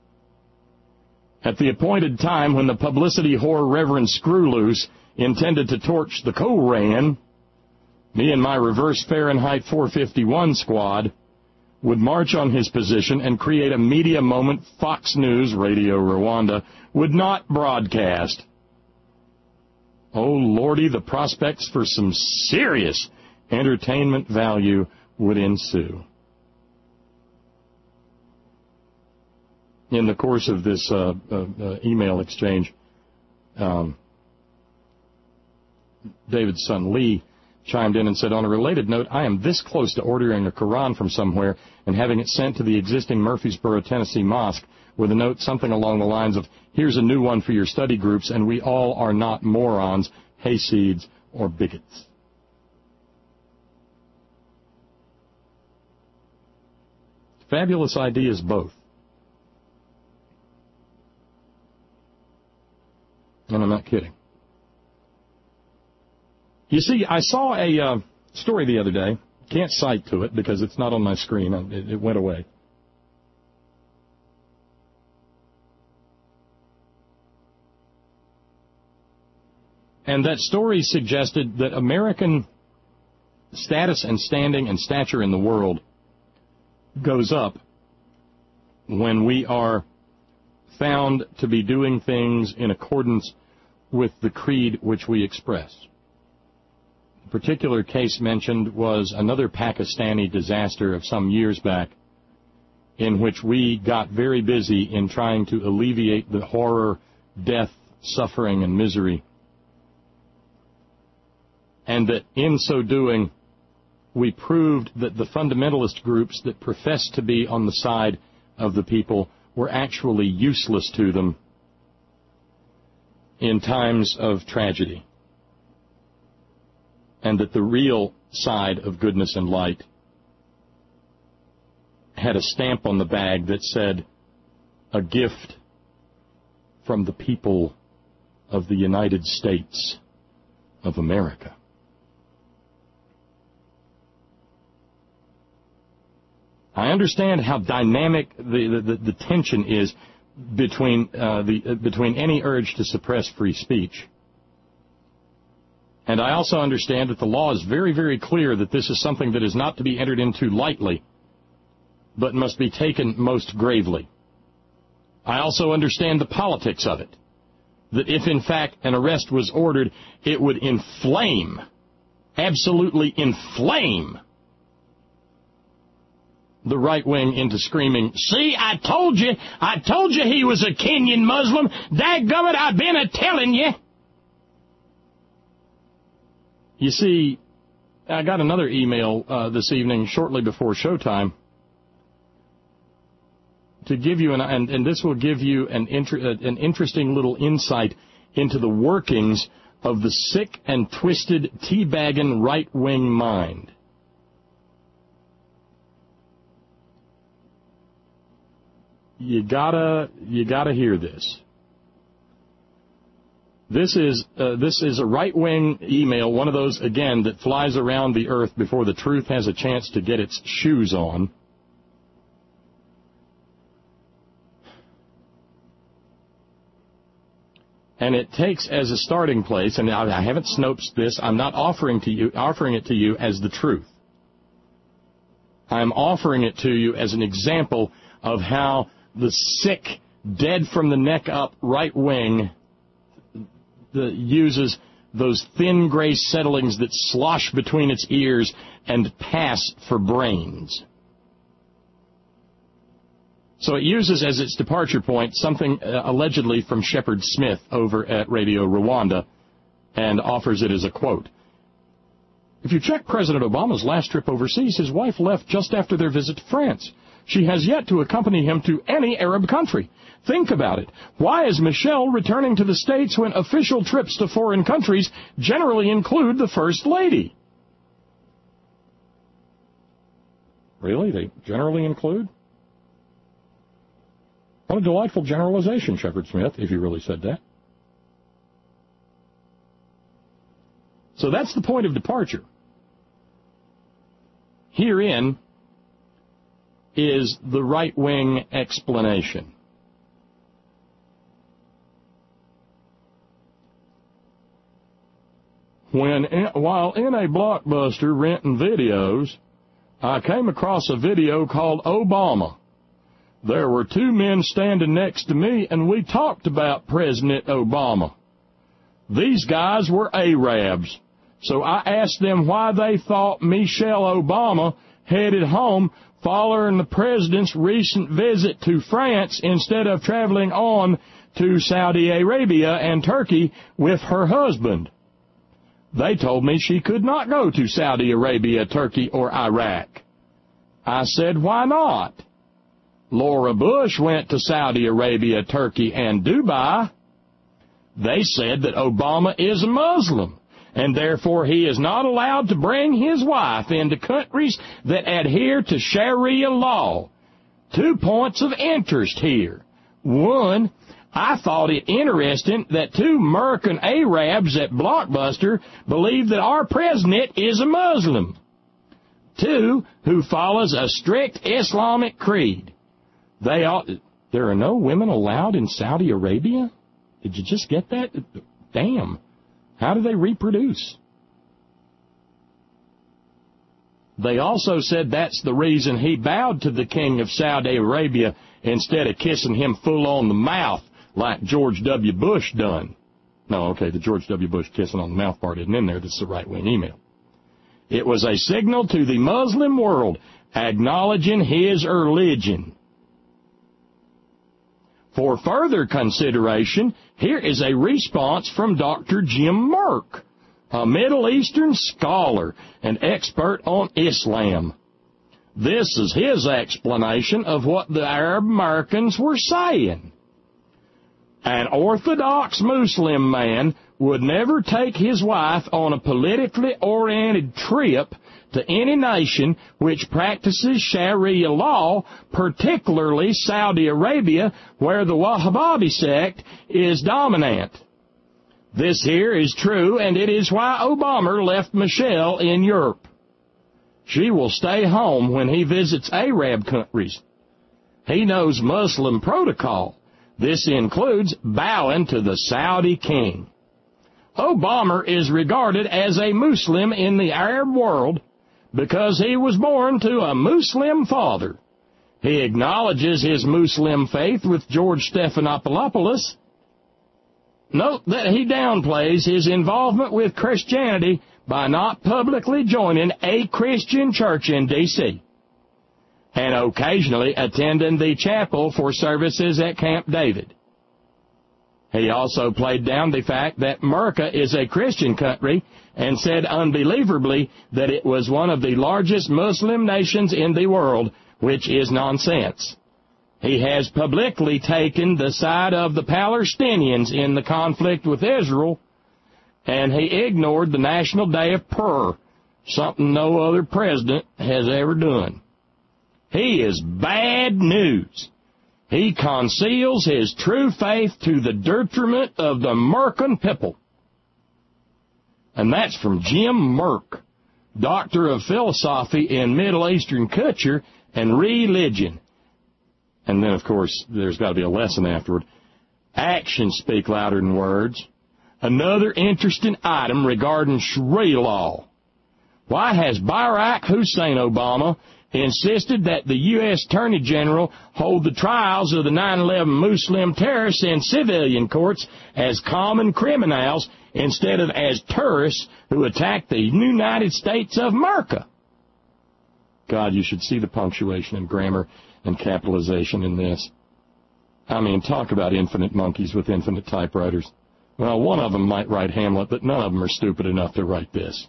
[SPEAKER 1] At the appointed time when the publicity whore Reverend Screwloose intended to torch the Koran, me and my reverse Fahrenheit four fifty-one squad would march on his position and create a media moment Fox News, Radio Rwanda, would not broadcast. Oh, Lordy, the prospects for some serious entertainment value would ensue. In the course of this uh, uh, uh, email exchange, um, David's son Lee chimed in and said, on a related note, I am this close to ordering a Quran from somewhere and having it sent to the existing Murfreesboro, Tennessee mosque with a note something along the lines of, here's a new one for your study groups, and we all are not morons, hayseeds, or bigots. Fabulous ideas both. And I'm not kidding. You see, I saw a uh, story the other day. Can't cite to it because it's not on my screen. It, it went away. And that story suggested that American status and standing and stature in the world goes up when we are found to be doing things in accordance with the creed which we express. The particular case mentioned was another Pakistani disaster of some years back in which we got very busy in trying to alleviate the horror, death, suffering, and misery. And that in so doing, we proved that the fundamentalist groups that profess to be on the side of the people were actually useless to them in times of tragedy. And that the real side of goodness and light had a stamp on the bag that said, a gift from the people of the United States of America. I understand how dynamic the, the, the tension is between uh, the uh, between any urge to suppress free speech. And I also understand that the law is very, very clear that this is something that is not to be entered into lightly, but must be taken most gravely. I also understand the politics of it, that if in fact an arrest was ordered, it would inflame, absolutely inflame, the right wing into screaming, see, I told you, I told you he was a Kenyan Muslim. Dadgummit, I've been a-telling you. You see, I got another email uh, this evening, shortly before showtime, to give you, an, and, and this will give you an, inter, an interesting little insight into the workings of the sick and twisted teabagging right-wing mind. you gotta you gotta hear this. This is uh, this is a right-wing email, one of those, again, that flies around the earth before the truth has a chance to get its shoes on. And it takes as a starting place, and I, I haven't Snopes this, I'm not offering to you offering it to you as the truth. I'm offering it to you as an example of how the sick, dead from the neck up right wing the, uses those thin gray settlings that slosh between its ears and pass for brains. So it uses as its departure point something uh, allegedly from Shepard Smith over at Radio Rwanda and offers it as a quote. If you check President Obama's last trip overseas, his wife left just after their visit to France. She has yet to accompany him to any Arab country. Think about it. Why is Michelle returning to the States when official trips to foreign countries generally include the First Lady? Really? They generally include? What a delightful generalization, Shepard Smith, if you really said that. So that's the point of departure. Herein is the right-wing explanation. When, in, while in a Blockbuster renting videos, I came across a video called Obama. There were two men standing next to me, and we talked about President Obama. These guys were Arabs, so I asked them why they thought Michelle Obama headed home following the president's recent visit to France instead of traveling on to Saudi Arabia and Turkey with her husband. They told me she could not go to Saudi Arabia, Turkey, or Iraq. I said, why not? Laura Bush went to Saudi Arabia, Turkey, and Dubai. They said that Obama is a Muslim, and therefore he is not allowed to bring his wife into countries that adhere to Sharia law. Two points of interest here. One, I thought it interesting that two American Arabs at Blockbuster believe that our president is a Muslim. Two, who follows a strict Islamic creed. They all, there are no women allowed in Saudi Arabia? Did you just get that? Damn. How do they reproduce? They also said that's the reason he bowed to the king of Saudi Arabia instead of kissing him full on the mouth like George W. Bush done. No, okay, the George W. Bush kissing on the mouth part isn't in there. That's the right-wing email. It was a signal to the Muslim world acknowledging his religion. For further consideration, here is a response from Doctor Jim Merck, a Middle Eastern scholar and expert on Islam. This is his explanation of what the Arab Americans were saying. An Orthodox Muslim man would never take his wife on a politically oriented trip to any nation which practices Sharia law, particularly Saudi Arabia, where the Wahhabi sect is dominant. This here is true, and it is why Obama left Michelle in Europe. She will stay home when he visits Arab countries. He knows Muslim protocol. This includes bowing to the Saudi king. Obama is regarded as a Muslim in the Arab world because he was born to a Muslim father. He acknowledges his Muslim faith with George Stephanopoulos. Note that he downplays his involvement with Christianity by not publicly joining a Christian church in D C and occasionally attending the chapel for services at Camp David. He also played down the fact that America is a Christian country and said unbelievably that it was one of the largest Muslim nations in the world, which is nonsense. He has publicly taken the side of the Palestinians in the conflict with Israel, and he ignored the National Day of Prayer, something no other president has ever done. He is bad news. He conceals his true faith to the detriment of the Merkin people. And that's from Jim Merck, Doctor of Philosophy in Middle Eastern Culture and Religion. And then, of course, there's got to be a lesson afterward. Actions speak louder than words. Another interesting item regarding Sharia law. Why has Barack Hussein Obama insisted that the U S Attorney General hold the trials of the nine eleven Muslim terrorists in civilian courts as common criminals instead of as terrorists who attacked the United States of America? God, you should see the punctuation and grammar and capitalization in this. I mean, talk about infinite monkeys with infinite typewriters. Well, one of them might write Hamlet, but none of them are stupid enough to write this.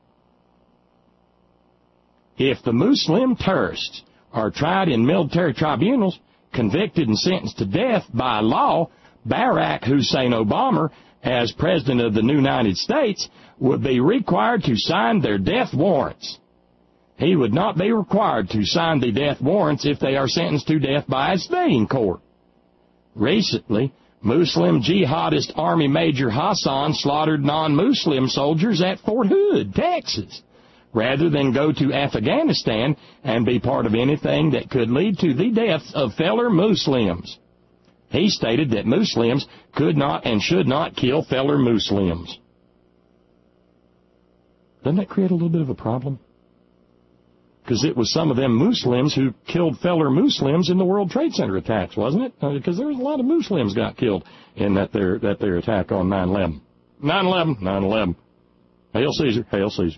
[SPEAKER 1] If the Muslim terrorists are tried in military tribunals, convicted and sentenced to death by law, Barack Hussein Obama, as President of the United States, would be required to sign their death warrants. He would not be required to sign the death warrants if they are sentenced to death by a civilian court. Recently, Muslim jihadist Army Major Hassan slaughtered non-Muslim soldiers at Fort Hood, Texas, rather than go to Afghanistan and be part of anything that could lead to the deaths of fellow Muslims. He stated that Muslims could not and should not kill fellow Muslims. Doesn't that create a little bit of a problem? Because it was some of them Muslims who killed fellow Muslims in the World Trade Center attacks, wasn't it? Because there was a lot of Muslims got killed in that their, that their attack on nine eleven. nine eleven, nine eleven. Hail Caesar, hail Caesar.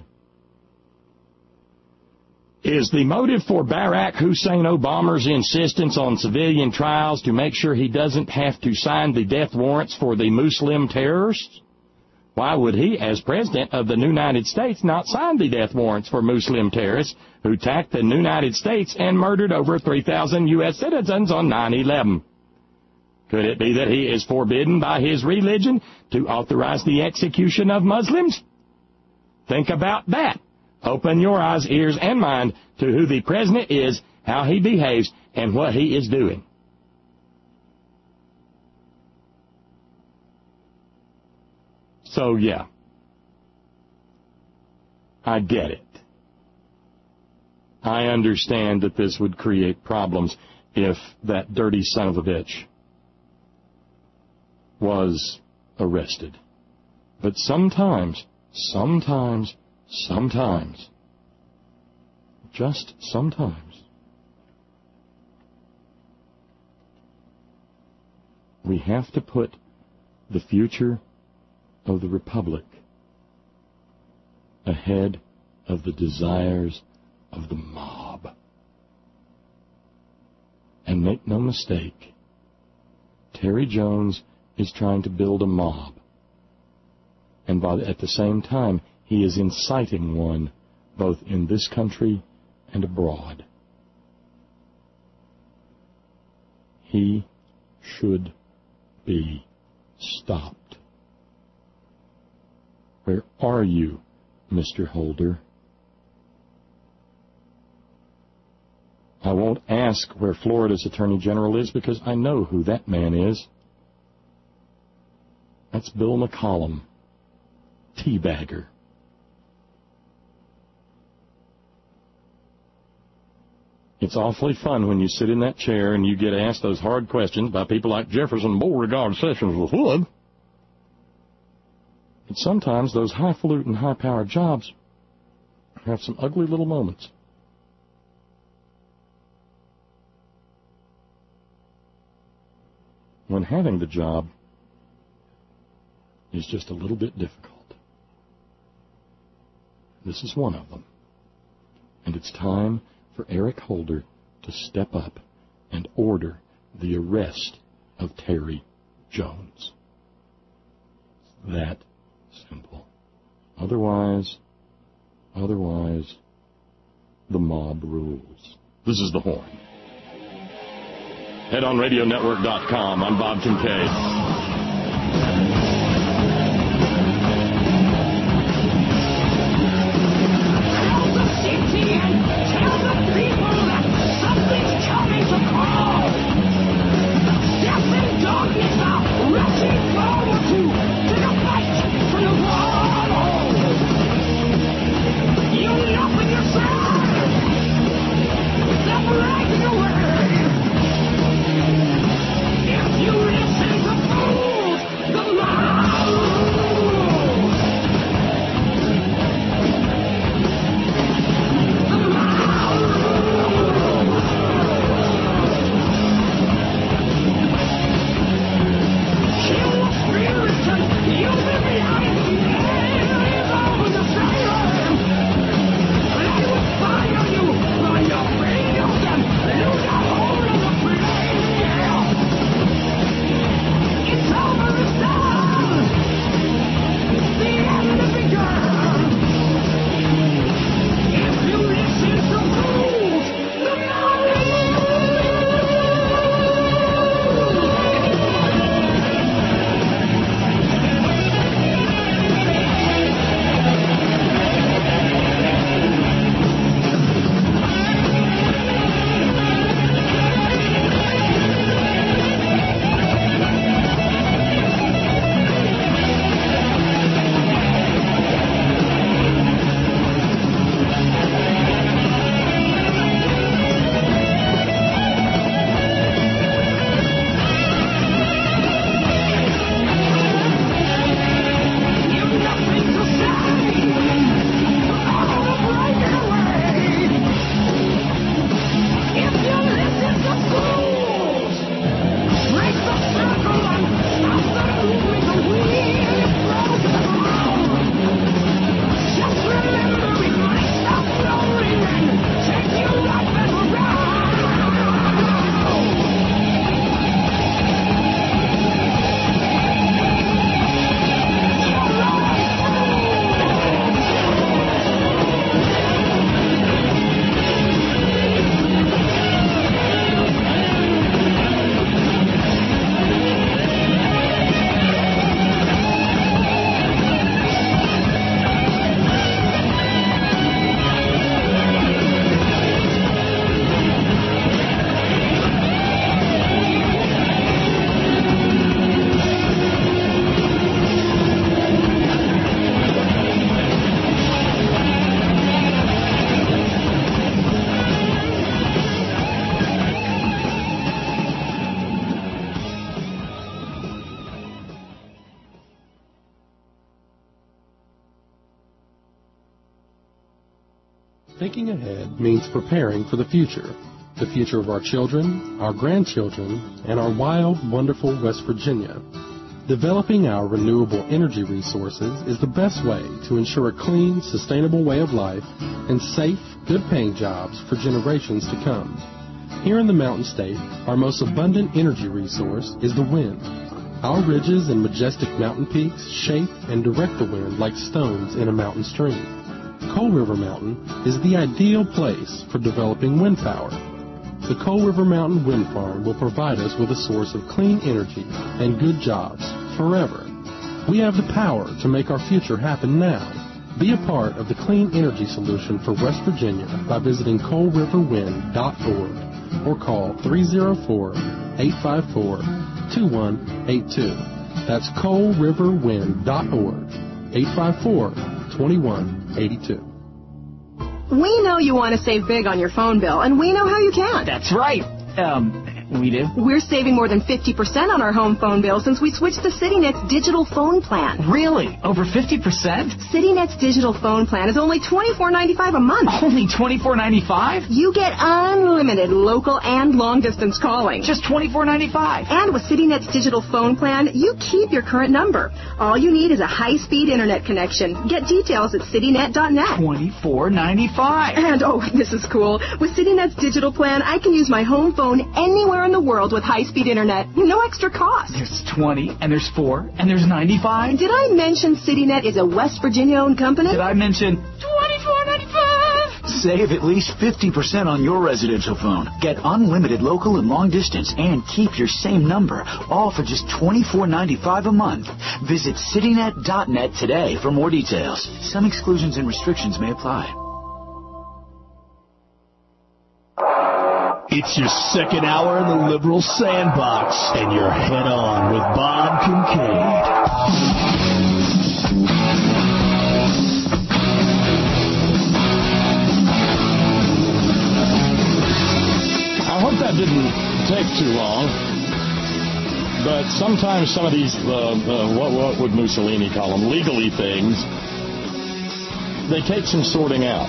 [SPEAKER 1] Is the motive for Barack Hussein Obama's insistence on civilian trials to make sure he doesn't have to sign the death warrants for the Muslim terrorists? Why would he, as President of the United States, not sign the death warrants for Muslim terrorists who attacked the United States and murdered over three thousand U S citizens on nine eleven? Could it be that he is forbidden by his religion to authorize the execution of Muslims? Think about that. Open your eyes, ears, and mind to who the President is, how he behaves, and what he is doing. So, yeah, I get it. I understand that this would create problems if that dirty son of a bitch was arrested. But sometimes, sometimes, sometimes, just sometimes, we have to put the future of the Republic ahead of the desires of the mob. And make no mistake, Terry Jones is trying to build a mob. And by, at the same time, he is inciting one, both in this country and abroad. He should be stopped. Where are you, Mister Holder? I won't ask where Florida's Attorney General is because I know who that man is. That's Bill McCollum, teabagger. It's awfully fun when you sit in that chair and you get asked those hard questions by people like Jefferson Beauregard Sessions with Wood. But sometimes those highfalutin, high-powered jobs have some ugly little moments. When having the job is just a little bit difficult. This is one of them. And it's time for Eric Holder to step up and order the arrest of Terry Jones. That simple. Otherwise, otherwise, the mob rules. This is The Horn. Head on radio network dot com. I'm Bob Kincaid.
[SPEAKER 4] Thinking ahead means preparing for the future. The future of our children, our grandchildren, and our wild, wonderful West Virginia. Developing our renewable energy resources is the best way to ensure a clean, sustainable way of life and safe, good-paying jobs for generations to come. Here in the Mountain State, our most abundant energy resource is the wind. Our ridges and majestic mountain peaks shape and direct the wind like stones in a mountain stream. Coal River Mountain is the ideal place for developing wind power. The Coal River Mountain Wind Farm will provide us with a source of clean energy and good jobs forever. We have the power to make our future happen now. Be a part of the clean energy solution for West Virginia by visiting coal river wind dot org or call three oh four, eight five four, two one eight two. That's coal river wind dot org, eight five four, two one eight two.
[SPEAKER 5] We know you want to save big on your phone bill, and we know how you can.
[SPEAKER 6] That's right. Um, we do.
[SPEAKER 5] We're saving more than fifty percent on our home phone bill since we switched to CityNet's digital phone plan.
[SPEAKER 6] Really? Over fifty percent?
[SPEAKER 5] CityNet's digital phone plan is only twenty-four ninety-five a month.
[SPEAKER 6] Only twenty-four ninety-five?
[SPEAKER 5] You get unlimited local and long-distance calling.
[SPEAKER 6] Just twenty-four ninety-five.
[SPEAKER 5] And with CityNet's digital phone plan, you keep your current number. All you need is a high-speed internet connection. Get details at citynet dot net.
[SPEAKER 6] twenty-four ninety-five.
[SPEAKER 5] And, oh, this is cool. With CityNet's digital plan, I can use my home phone anywhere in the world with high-speed internet. No extra cost.
[SPEAKER 6] There's twenty, and there's four, and there's ninety-five.
[SPEAKER 5] Did I mention CityNet is a West Virginia-owned company?
[SPEAKER 6] Did I mention twenty-four ninety-five?
[SPEAKER 7] Save at least fifty percent on your residential phone. Get unlimited local and long distance and keep your same number, all for just twenty-four ninety-five a month. Visit citynet dot net today for more details. Some exclusions and restrictions may apply.
[SPEAKER 8] It's your second hour in the Liberal Sandbox, and you're head on with Bob Kincaid.
[SPEAKER 1] I hope that didn't take too long, but sometimes some of these, uh, uh, what, what would Mussolini call them, legally things, they take some sorting out.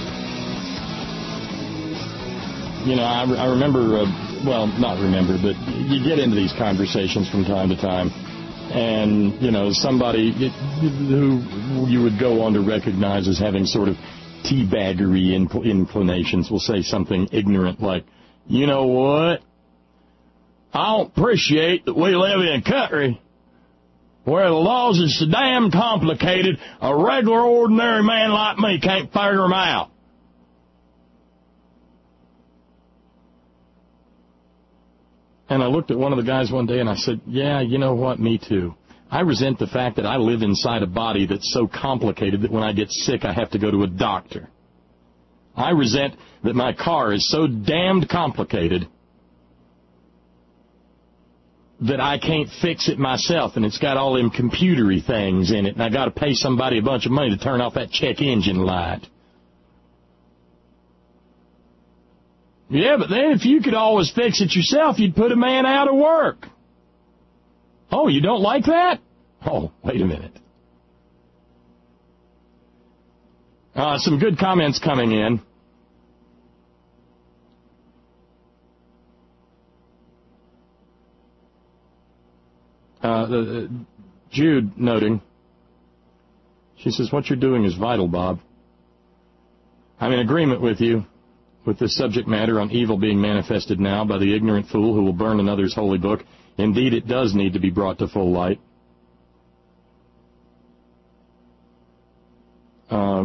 [SPEAKER 1] You know, I, I remember, uh, well, not remember, but you get into these conversations from time to time, and, you know, somebody who you would go on to recognize as having sort of teabaggery inclinations will say something ignorant like, you know what, I don't appreciate that we live in a country where the laws are so damn complicated, a regular, ordinary man like me can't figure them out. And I looked at one of the guys one day and I said, yeah, you know what, me too. I resent the fact that I live inside a body that's so complicated that when I get sick I have to go to a doctor. I resent that my car is so damned complicated that I can't fix it myself, and it's got all them computery things in it, and I got to pay somebody a bunch of money to turn off that check engine light. Yeah, but then if you could always fix it yourself, you'd put a man out of work. Oh, you don't like that? Oh, wait a minute. Uh, some good comments coming in. Uh, uh, Jude noting, she says, what you're doing is vital, Bob. I'm in agreement with you with this subject matter on evil being manifested now by the ignorant fool who will burn another's holy book. Indeed, it does need to be brought to full light. Uh,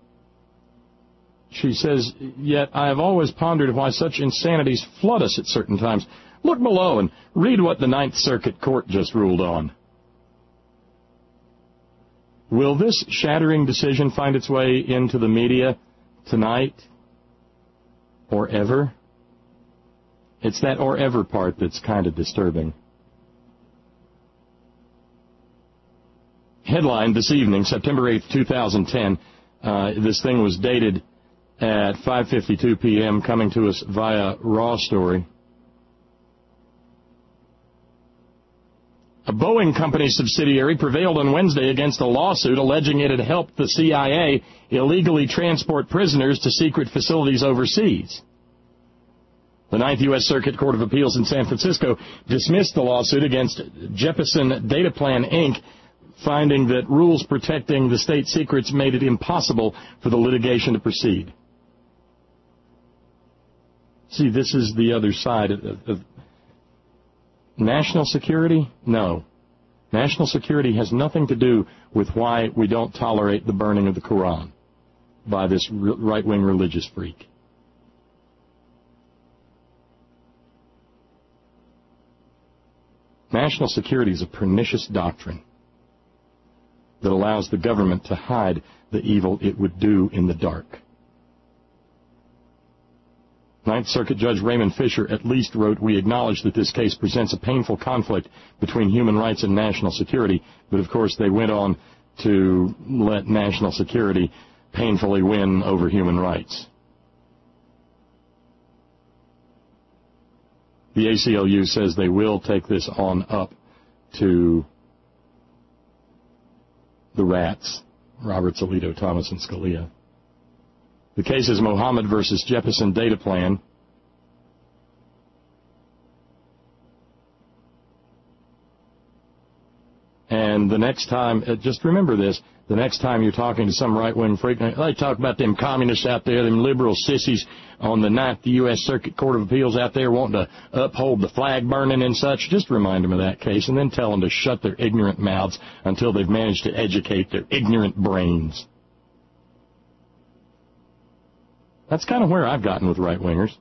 [SPEAKER 1] she says, yet I have always pondered why such insanities flood us at certain times. Look below and read what the Ninth Circuit Court just ruled on. Will this shattering decision find its way into the media tonight or ever? It's that or ever part that's kind of disturbing. Headline this evening, September eighth, two thousand ten. Uh, this thing was dated at five fifty-two p.m., coming to us via Raw Story. A A Boeing Company subsidiary prevailed on Wednesday against a lawsuit alleging it had helped the C I A illegally transport prisoners to secret facilities overseas. The Ninth U S Circuit Court of Appeals in San Francisco dismissed the lawsuit against Jeppesen Dataplan, Incorporated, finding that rules protecting the state secrets made it impossible for the litigation to proceed. See, this is the other side of, of national security. No. National security has nothing to do with why we don't tolerate the burning of the Quran by this right-wing religious freak. National security is a pernicious doctrine that allows the government to hide the evil it would do in the dark. Ninth Circuit Judge Raymond Fisher at least wrote, "We acknowledge that this case presents a painful conflict between human rights and national security," but of course they went on to let national security painfully win over human rights. The A C L U says they will take this on up to the rats, Roberts, Alito, Thomas, and Scalia. The case is Mohammed versus Jeppesen Dataplan. And the next time, uh, just remember this, the next time you're talking to some right-wing freak, they talk about them communists out there, them liberal sissies on the Ninth U S Circuit Court of Appeals out there wanting to uphold the flag burning and such, just remind them of that case and then tell them to shut their ignorant mouths until they've managed to educate their ignorant brains. That's kind of where I've gotten with right-wingers.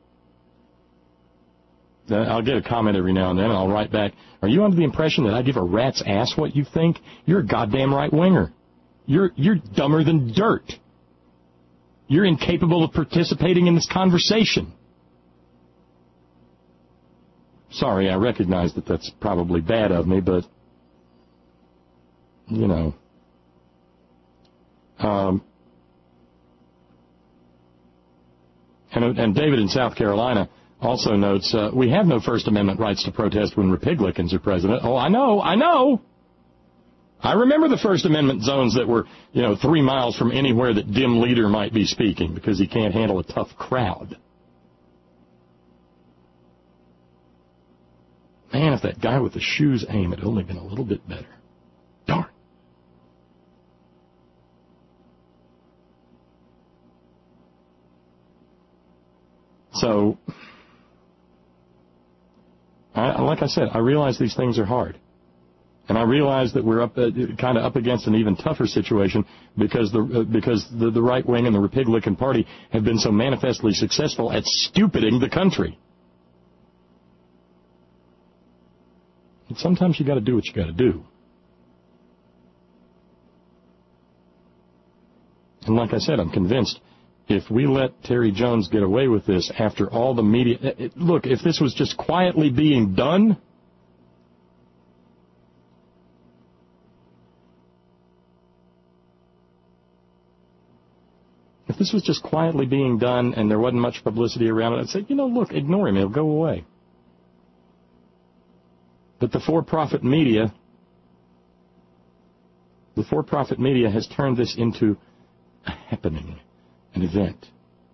[SPEAKER 1] I'll get a comment every now and then, and I'll write back, "Are you under the impression that I give a rat's ass what you think? You're a goddamn right-winger. You're, you're dumber than dirt. You're incapable of participating in this conversation." Sorry, I recognize that that's probably bad of me, but, you know. Um, and, and David in South Carolina also notes, uh, we have no First Amendment rights to protest when Republicans are president. Oh, I know, I know. I remember the First Amendment zones that were, you know, three miles from anywhere that dim leader might be speaking because he can't handle a tough crowd. Man, if that guy with the shoes aim had only been a little bit better. Darn. So, I, like I said, I realize these things are hard. And I realize that we're up, uh, kind of up against an even tougher situation because the uh, because the, the right wing and the Republican Party have been so manifestly successful at stupiding the country. And sometimes you got to do what you got to do. And like I said, I'm convinced if we let Terry Jones get away with this after all the media... It, look, if this was just quietly being done... If this was just quietly being done and there wasn't much publicity around it, I'd say, you know, look, ignore him. He'll go away. But the for-profit media... The for-profit media has turned this into a happening. An event.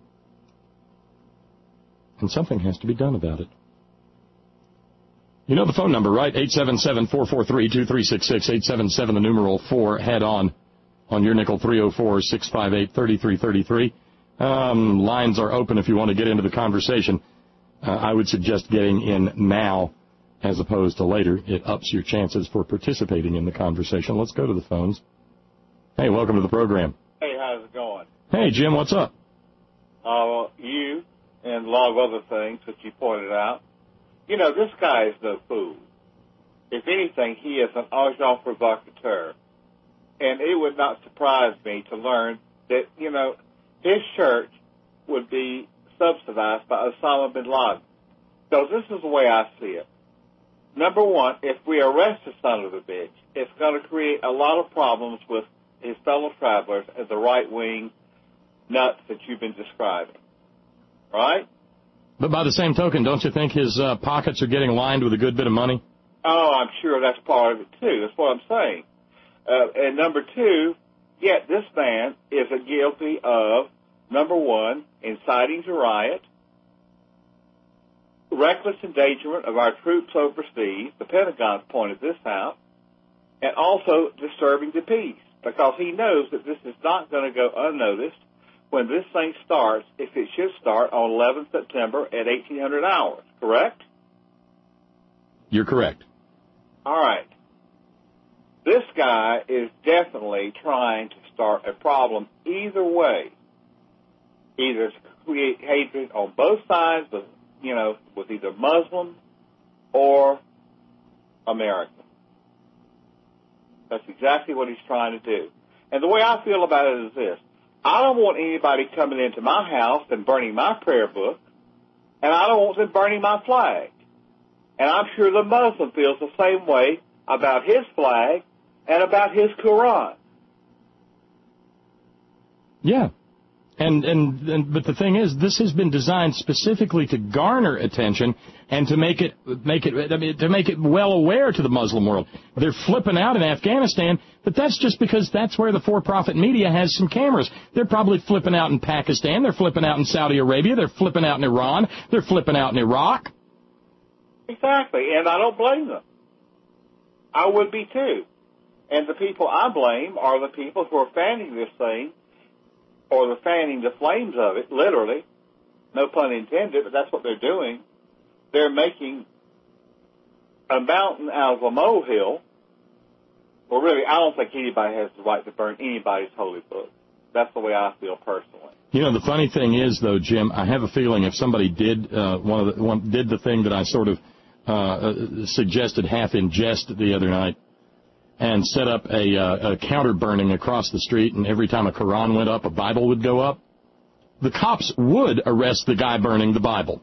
[SPEAKER 1] And something has to be done about it. You know the phone number, right? eight seven seven, four four three, two three six six, eight seven seven, the numeral four, head on, on your nickel, three oh four, six five eight, three three three three. Um, lines are open if you want to get into the conversation. Uh, I would suggest getting in now as opposed to later. It ups your chances for participating in the conversation. Let's go to the phones. Hey, welcome to the program.
[SPEAKER 3] Hey, how's it going?
[SPEAKER 1] Hey, Jim, what's up?
[SPEAKER 3] Uh, you and a lot of other things that you pointed out. You know, this guy is no fool. If anything, he is an agent provocateur. And it would not surprise me to learn that, you know, his church would be subsidized by Osama bin Laden. So this is the way I see it. Number one, if we arrest the son of a bitch, it's going to create a lot of problems with his fellow travelers and the right-wing nuts that you've been describing, right?
[SPEAKER 1] But by the same token, don't you think his uh, pockets are getting lined with a good bit of money?
[SPEAKER 3] Oh, I'm sure that's part of it, too. That's what I'm saying. Uh, and number two, yet this man is a guilty of, number one, inciting to riot, reckless endangerment of our troops overseas, the Pentagon's pointed this out, and also disturbing the peace, because he knows that this is not going to go unnoticed when this thing starts, if it should start on eleventh September at eighteen hundred hours, correct?
[SPEAKER 1] You're correct.
[SPEAKER 3] All right. This guy is definitely trying to start a problem either way, either to create hatred on both sides, with, you know, with either Muslims or Americans. That's exactly what he's trying to do. And the way I feel about it is this. I don't want anybody coming into my house and burning my prayer book, and I don't want them burning my flag. And I'm sure the Muslim feels the same way about his flag and about his Quran.
[SPEAKER 1] Yeah. And, and and but the thing is, this has been designed specifically to garner attention and to make it make it I mean, to make it well aware to the Muslim world. They're flipping out in Afghanistan, but that's just because that's where the for-profit media has some cameras. They're probably flipping out in Pakistan. They're flipping out in Saudi Arabia. They're flipping out in Iran. They're flipping out in Iraq.
[SPEAKER 3] Exactly, and I don't blame them. I would be too. And the people I blame are the people who are fanning this thing, or the fanning the flames of it, literally. No pun intended, but that's what they're doing. They're making a mountain out of a molehill. Well, really, I don't think anybody has the right to burn anybody's holy book. That's the way I feel personally.
[SPEAKER 1] You know, the funny thing is, though, Jim, I have a feeling if somebody did uh, one of the one did the thing that I sort of uh, suggested half in jest the other night, and set up a, uh, a counter burning across the street, and every time a Quran went up, a Bible would go up, the cops would arrest the guy burning the Bible.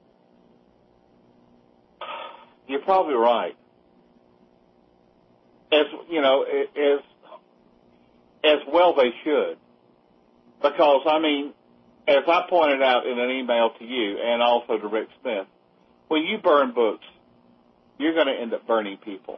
[SPEAKER 3] You're probably right. As you know, as as well they should, because I mean, as I pointed out in an email to you and also to Rick Smith, when you burn books, you're going to end up burning people.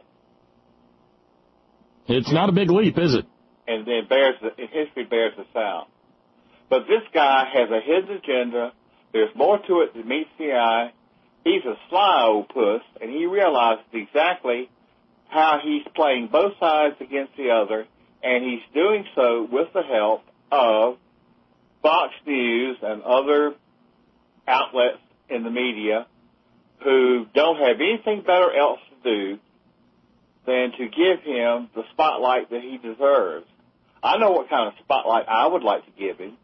[SPEAKER 1] It's not a big leap, is it?
[SPEAKER 3] And it bears the, history bears this out. But this guy has a hidden agenda. There's more to it than meets the eye. He's a sly old puss, and he realizes exactly how he's playing both sides against the other, and he's doing so with the help of Fox News and other outlets in the media who don't have anything better else to do than to give him the spotlight that he deserves. I know what kind of spotlight I would like to give him.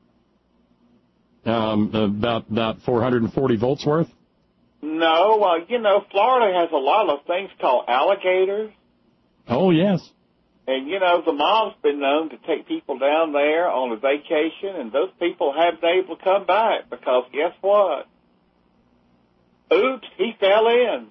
[SPEAKER 1] Um, about about four hundred forty volts worth?
[SPEAKER 3] No, well, you know, Florida has a lot of things called alligators.
[SPEAKER 1] Oh, yes.
[SPEAKER 3] And, you know, the mob's been known to take people down there on a vacation, and those people haven't been able to come back because guess what? Oops, he fell in.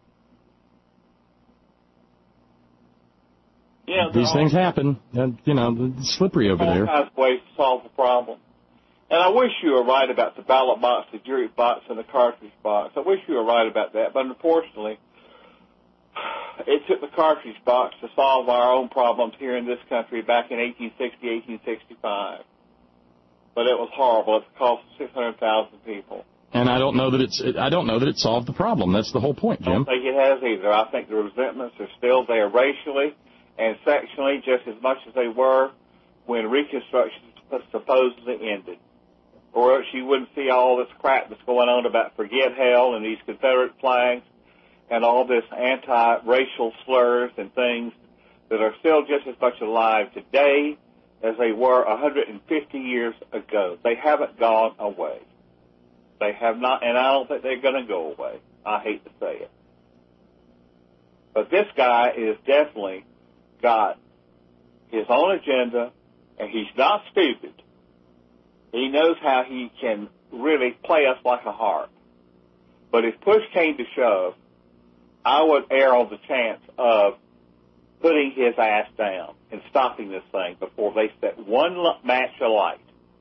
[SPEAKER 3] You know,
[SPEAKER 1] These things happen. And, you know, it's slippery over there.
[SPEAKER 3] All kinds of ways to solve the problem. And I wish you were right about the ballot box, the jury box, and the cartridge box. I wish you were right about that. But unfortunately, it took the cartridge box to solve our own problems here in this country back in eighteen sixty, eighteen sixty-five. But it was horrible. It cost six hundred thousand people.
[SPEAKER 1] And I don't know that it's. I don't know that it solved the problem. That's the whole point, Jim.
[SPEAKER 3] I don't think it has either. I think the resentments are still there racially and sectionally, just as much as they were when Reconstruction supposedly ended. Or else you wouldn't see all this crap that's going on about forget hell and these Confederate flags and all this anti-racial slurs and things that are still just as much alive today as they were one hundred fifty years ago. They haven't gone away. They have not, and I don't think they're going to go away. I hate to say it. But this guy is definitely got his own agenda, and he's not stupid. He knows how he can really play us like a harp. But if push came to shove, I would err on the chance of putting his ass down and stopping this thing before they set one match alight.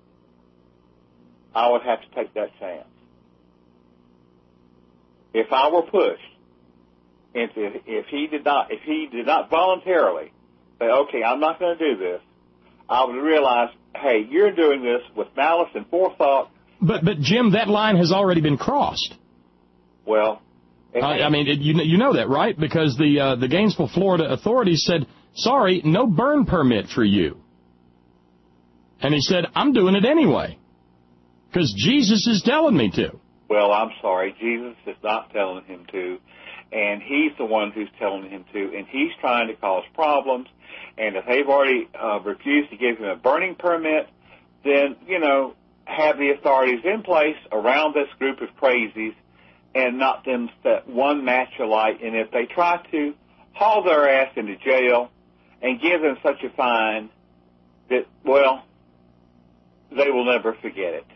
[SPEAKER 3] I would have to take that chance. If I were pushed if, if, if he did not, if he did not voluntarily say, okay, I'm not going to do this, I would realize, hey, you're doing this with malice and forethought.
[SPEAKER 1] But, but Jim, that line has already been crossed.
[SPEAKER 3] Well,
[SPEAKER 1] uh, I mean, it, you, you know that, right? Because the uh, the Gainesville, Florida authorities said, sorry, no burn permit for you. And he said, I'm doing it anyway, because Jesus is telling me to.
[SPEAKER 3] Well, I'm sorry, Jesus is not telling him to, and he's the one who's telling him to, and he's trying to cause problems. And if they've already uh, refused to give him a burning permit, then, you know, have the authorities in place around this group of crazies and not them set one match alight. And if they try to haul their ass into jail and give them such a fine that, well, they will never forget it.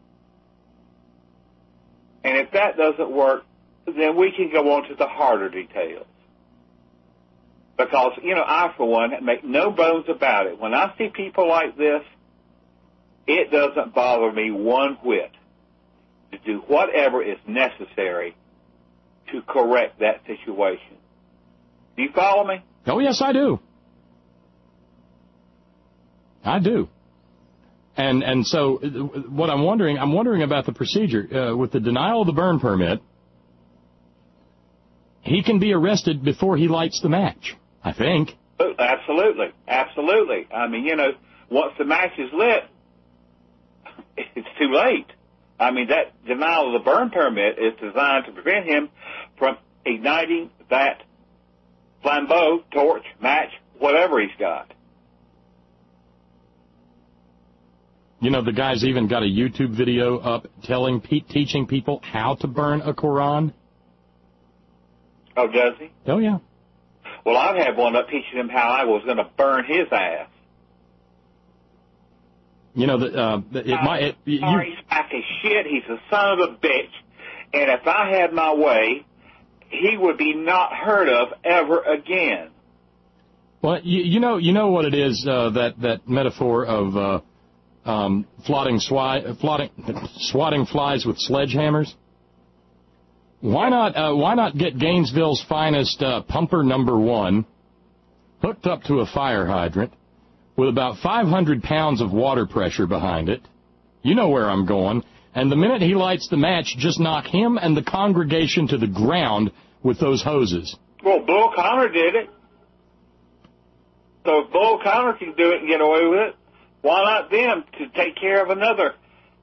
[SPEAKER 3] And if that doesn't work, then we can go on to the harder details. Because, you know, I, for one, make no bones about it. When I see people like this, it doesn't bother me one whit to do whatever is necessary to correct that situation. Do you follow me?
[SPEAKER 1] Oh, yes, I do. I do. And and so what I'm wondering, I'm wondering about the procedure. Uh, with the denial of the burn permit, he can be arrested before he lights the match, I think.
[SPEAKER 3] Absolutely. Absolutely. I mean, you know, once the match is lit, it's too late. I mean, that denial of the burn permit is designed to prevent him from igniting that flambeau, torch, match, whatever he's got.
[SPEAKER 1] You know, the guy's even got a YouTube video up telling, teaching people how to burn a Quran.
[SPEAKER 3] Oh, does he?
[SPEAKER 1] Oh, yeah.
[SPEAKER 3] Well, I've had one up teaching him how I was going to burn his ass.
[SPEAKER 1] You know, the, uh, it uh, might... It, you,
[SPEAKER 3] sorry, he's a sack of shit. He's a son of a bitch. And if I had my way, he would be not heard of ever again.
[SPEAKER 1] Well, you, you know you know what it is, uh, that, that metaphor of uh, um, swatting, swi- swatting, swatting flies with sledgehammers? Why not uh, why not get Gainesville's finest uh, pumper number one hooked up to a fire hydrant with about five hundred pounds of water pressure behind it? You know where I'm going. And the minute he lights the match, just knock him and the congregation to the ground with those hoses.
[SPEAKER 3] Well, Bull Connor did it. So if Bull Connor can do it and get away with it, why not them to take care of another?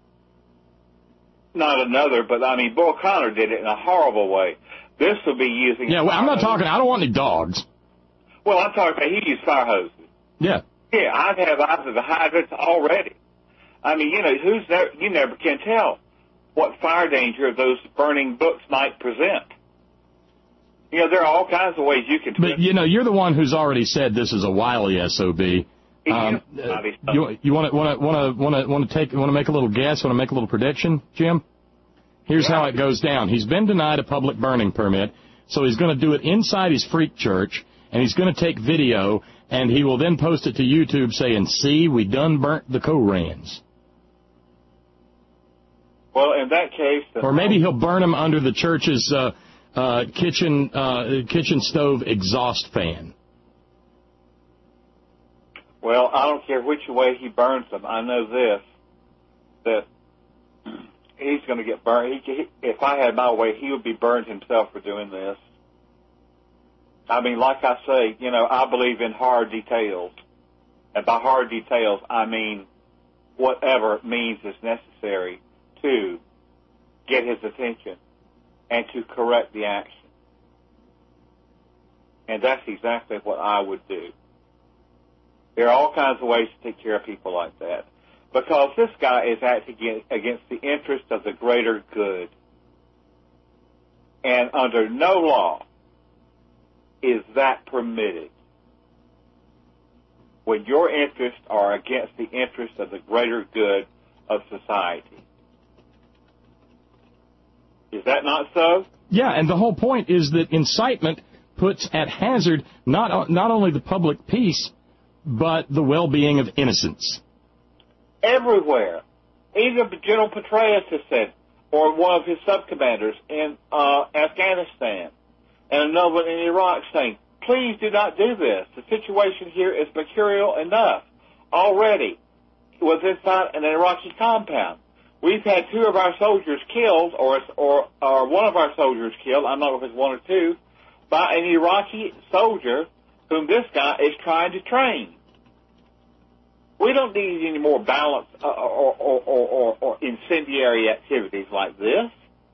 [SPEAKER 3] Not another, but, I mean, Bull Connor did it in a horrible way. This will be using...
[SPEAKER 1] Yeah, well, I'm not hoses. talking... I don't want any dogs.
[SPEAKER 3] Well, I'm talking about he used fire hoses.
[SPEAKER 1] Yeah.
[SPEAKER 3] Yeah, I've had eyes of the hydrants already. I mean, you know, who's there, you never can tell what fire danger those burning books might present. You know, there are all kinds of ways you can...
[SPEAKER 1] But, you know, you're the one who's already said this is a wily S O B. Um, uh, you you want to want to want to want to want to take want to make a little guess? Want to make a little prediction, Jim? Here's yeah. how it goes down. He's been denied a public burning permit, so he's going to do it inside his freak church, and he's going to take video, and he will then post it to YouTube saying, "See, we done burnt the Korans."
[SPEAKER 3] Well, in that case,
[SPEAKER 1] or maybe he'll burn them under the church's uh, uh, kitchen uh, kitchen stove exhaust fan.
[SPEAKER 3] Well, I don't care which way he burns them. I know this, that he's going to get burned. He, he, if I had my way, he would be burned himself for doing this. I mean, like I say, you know, I believe in hard details. And by hard details, I mean whatever means is necessary to get his attention and to correct the action. And that's exactly what I would do. There are all kinds of ways to take care of people like that. Because this guy is acting against the interest of the greater good. And under no law is that permitted. When your interests are against the interests of the greater good of society. Is that not so?
[SPEAKER 1] Yeah, and the whole point is that incitement puts at hazard not not only the public peace, but the well-being of innocents.
[SPEAKER 3] Everywhere. Even General Petraeus has said, or one of his sub-commanders in uh, Afghanistan, and another one in Iraq saying, please do not do this. The situation here is mercurial enough already was inside an Iraqi compound. We've had two of our soldiers killed, or, or, or one of our soldiers killed, I'm not sure if it's one or two, by an Iraqi soldier whom this guy is trying to train. We don't need any more balance uh, or, or, or, or, or incendiary activities like this.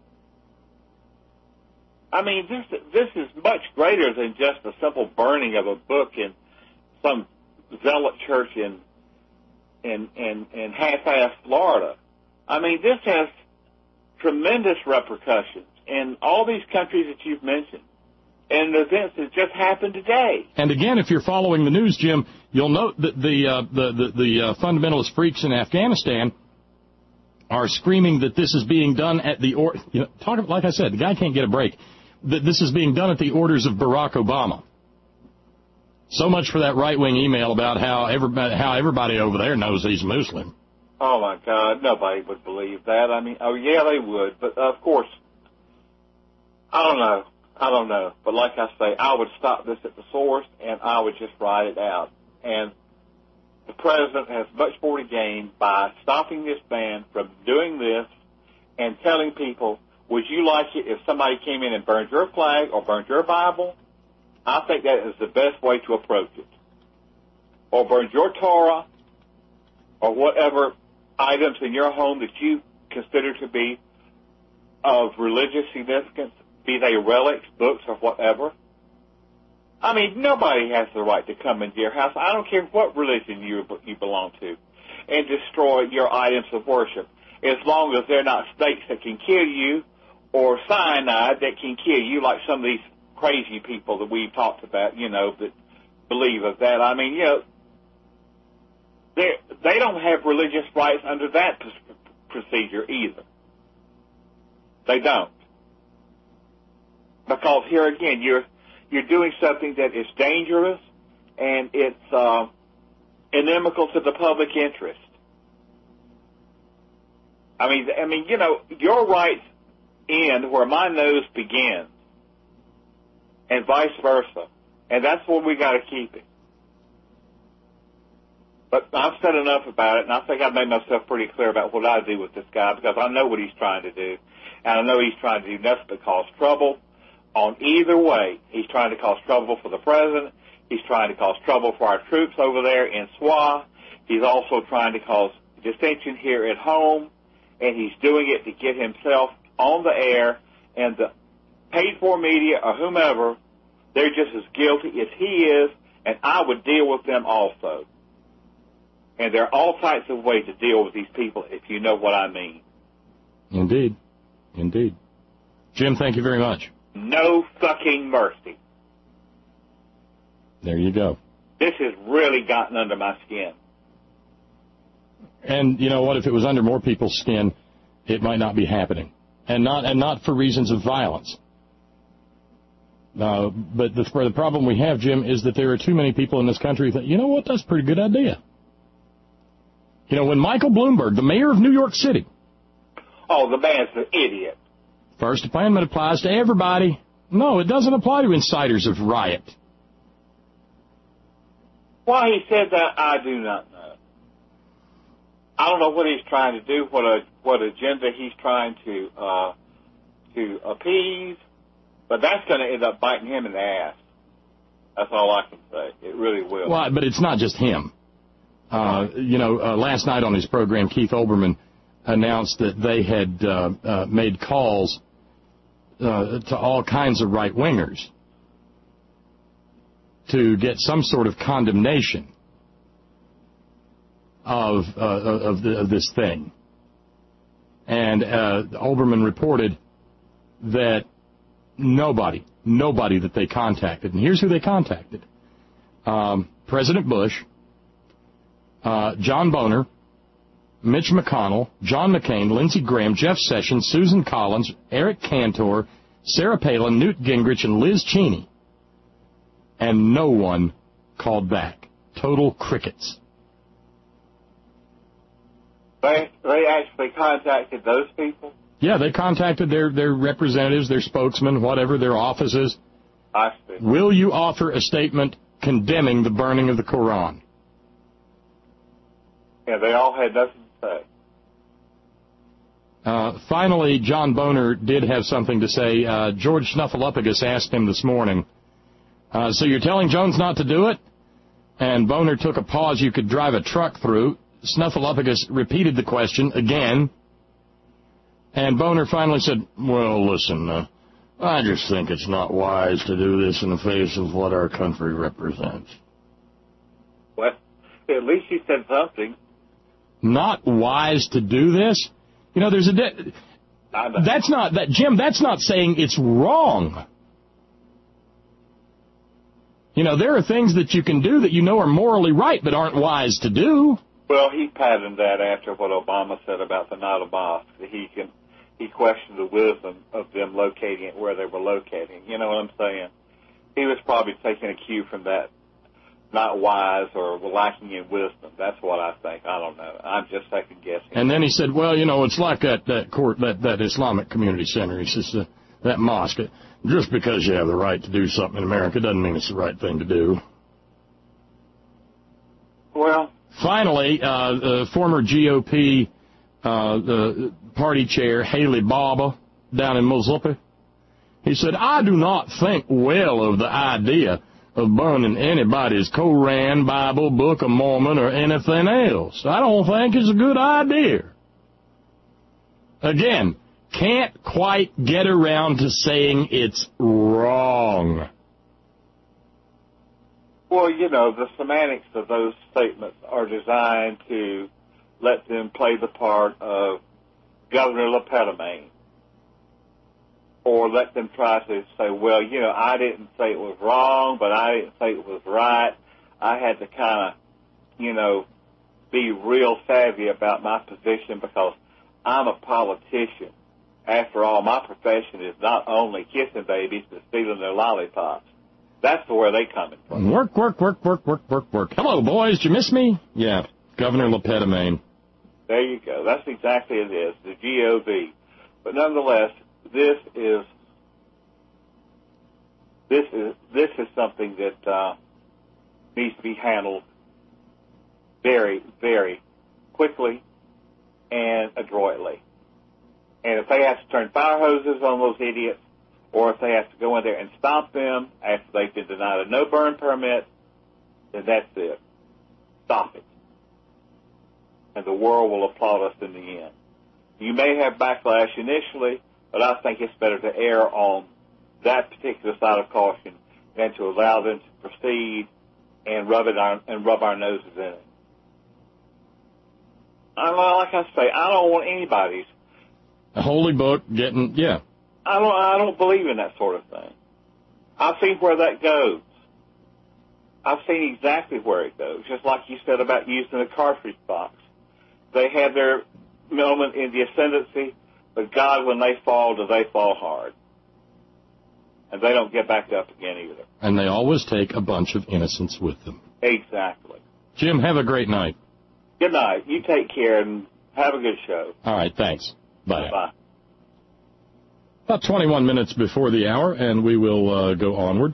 [SPEAKER 3] I mean, this this is much greater than just a simple burning of a book in some zealot church in in in, in half-ass Florida. I mean, this has tremendous repercussions in all these countries that you've mentioned, and the events that just happened today.
[SPEAKER 1] And again, if you're following the news, Jim, you'll note that the uh, the the, the uh, fundamentalist freaks in Afghanistan are screaming that this is being done at the or you know, talk like I said, the guy can't get a break. That this is being done at the orders of Barack Obama. So much for that right-wing email about how everybody, how everybody over there knows he's Muslim.
[SPEAKER 3] Oh, my God, nobody would believe that. I mean, oh, yeah, they would. But, of course, I don't know. I don't know. But like I say, I would stop this at the source, and I would just write it out. And the president has much more to gain by stopping this man from doing this and telling people, would you like it if somebody came in and burned your flag or burned your Bible? I think that is the best way to approach it. Or burned your Torah or whatever items in your home that you consider to be of religious significance, be they relics, books, or whatever. I mean, nobody has the right to come into your house. I don't care what religion you you belong to, and destroy your items of worship, as long as they're not snakes that can kill you or cyanide that can kill you, like some of these crazy people that we've talked about, you know, that believe of that. I mean, you know, they they don't have religious rights under that procedure either. They don't. Because here again, you're you're doing something that is dangerous and it's uh, inimical to the public interest. I mean, I mean, you know, your rights end where my nose begins, and vice versa, and that's where we got to keep it. But I've said enough about it, and I think I've made myself pretty clear about what I do with this guy, because I know what he's trying to do, and I know he's trying to do nothing but cause trouble on either way. He's trying to cause trouble for the president. He's trying to cause trouble for our troops over there in S W A. He's also trying to cause dissension here at home, and he's doing it to get himself on the air, and the paid-for media or whomever, they're just as guilty as he is, and I would deal with them also. And there are all types of ways to deal with these people, if you know what I mean.
[SPEAKER 1] Indeed. Indeed. Jim, thank you very much.
[SPEAKER 3] No fucking mercy.
[SPEAKER 1] There you go.
[SPEAKER 3] This has really gotten under my skin.
[SPEAKER 1] And you know what? If it was under more people's skin, it might not be happening. And not and not for reasons of violence. Uh, but the, the problem we have, Jim, is that there are too many people in this country that, you know what, that's a pretty good idea. You know, when Michael Bloomberg, the mayor of New York City.
[SPEAKER 3] Oh, the man's an idiot.
[SPEAKER 1] First Amendment applies to everybody. No, it doesn't apply to inciters of riot.
[SPEAKER 3] Why he said that, I do not know. I don't know what he's trying to do, what a, what agenda he's trying to uh, to appease, but that's going to end up biting him in the ass. That's all I can say. It really will.
[SPEAKER 1] Well, but it's not just him. Uh, you know, uh, last night on his program, Keith Olbermann announced that they had uh, uh, made calls uh, to all kinds of right-wingers to get some sort of condemnation of uh, of, the, of this thing. And uh, Olbermann reported that nobody, nobody that they contacted, and here's who they contacted, um, President Bush, uh, John Boehner, Mitch McConnell, John McCain, Lindsey Graham, Jeff Sessions, Susan Collins, Eric Cantor, Sarah Palin, Newt Gingrich, and Liz Cheney. And no one called back. Total crickets.
[SPEAKER 3] They they actually contacted those people?
[SPEAKER 1] Yeah, they contacted their, their representatives, their spokesmen, whatever, their offices,
[SPEAKER 3] I see.
[SPEAKER 1] Will you offer a statement condemning the burning of the Quran?
[SPEAKER 3] Yeah, they all had nothing to say.
[SPEAKER 1] Uh, finally, John Boner did have something to say. Uh, George Snuffleupagus asked him this morning, uh, so you're telling Jones not to do it? And Boner took a pause you could drive a truck through. Snuffleupagus repeated the question again. And Boner finally said, well, listen, uh, I just think it's not wise to do this in the face of what our country represents.
[SPEAKER 3] Well, at least he said something.
[SPEAKER 1] Not wise to do this? You know, there's a... De- that's not... that Jim, that's not saying it's wrong. You know, there are things that you can do that you know are morally right but aren't wise to do.
[SPEAKER 3] Well, he patterned that after what Obama said about the Nile mosque. He can... He questioned the wisdom of them locating it where they were locating. You know what I'm saying? He was probably taking a cue from that, not wise or lacking in wisdom. That's what I think. I don't know. I'm just second guessing.
[SPEAKER 1] And then he said, well, you know, it's like that, that court, that, that Islamic Community Center. He says, uh, that mosque, just because you have the right to do something in America doesn't mean it's the right thing to do.
[SPEAKER 3] Well.
[SPEAKER 1] Finally, uh, uh, former G O P Uh, the party chair, Haley Barbour, down in Missouri, he said, I do not think well of the idea of burning anybody's Koran, Bible, Book of Mormon, or anything else. I don't think it's a good idea. Again, can't quite get around to saying it's wrong.
[SPEAKER 3] Well, you know, the semantics of those statements are designed to let them play the part of Governor LePetomane, or let them try to say, well, you know, I didn't say it was wrong, but I didn't say it was right. I had to kind of, you know, be real savvy about my position because I'm a politician. After all, my profession is not only kissing babies, but stealing their lollipops. That's where they coming from.
[SPEAKER 1] Work, work, work, work, work, work, work. Hello, boys. Did you miss me? Yeah, Governor LePetomane.
[SPEAKER 3] There you go. That's exactly it is, the G O V. But nonetheless, this is this is this is something that uh, needs to be handled very, very quickly and adroitly. And if they have to turn fire hoses on those idiots, or if they have to go in there and stop them after they've been denied a no-burn permit, then that's it. Stop it. And the world will applaud us in the end. You may have backlash initially, but I think it's better to err on that particular side of caution than to allow them to proceed and rub it on, and rub our noses in it. I, like I say, I don't want anybody's
[SPEAKER 1] a holy book getting, yeah.
[SPEAKER 3] I don't, I don't believe in that sort of thing. I've seen where that goes. I've seen exactly where it goes, just like you said about using a cartridge box. They have their moment in the ascendancy, but God, when they fall, do they fall hard. And they don't get back up again either.
[SPEAKER 1] And they always take a bunch of innocents with them.
[SPEAKER 3] Exactly.
[SPEAKER 1] Jim, have a great night.
[SPEAKER 3] Good night. You take care and have a good show.
[SPEAKER 1] All right, thanks. Bye.
[SPEAKER 3] Bye.
[SPEAKER 1] About twenty-one minutes before the hour, and we will uh, go onward.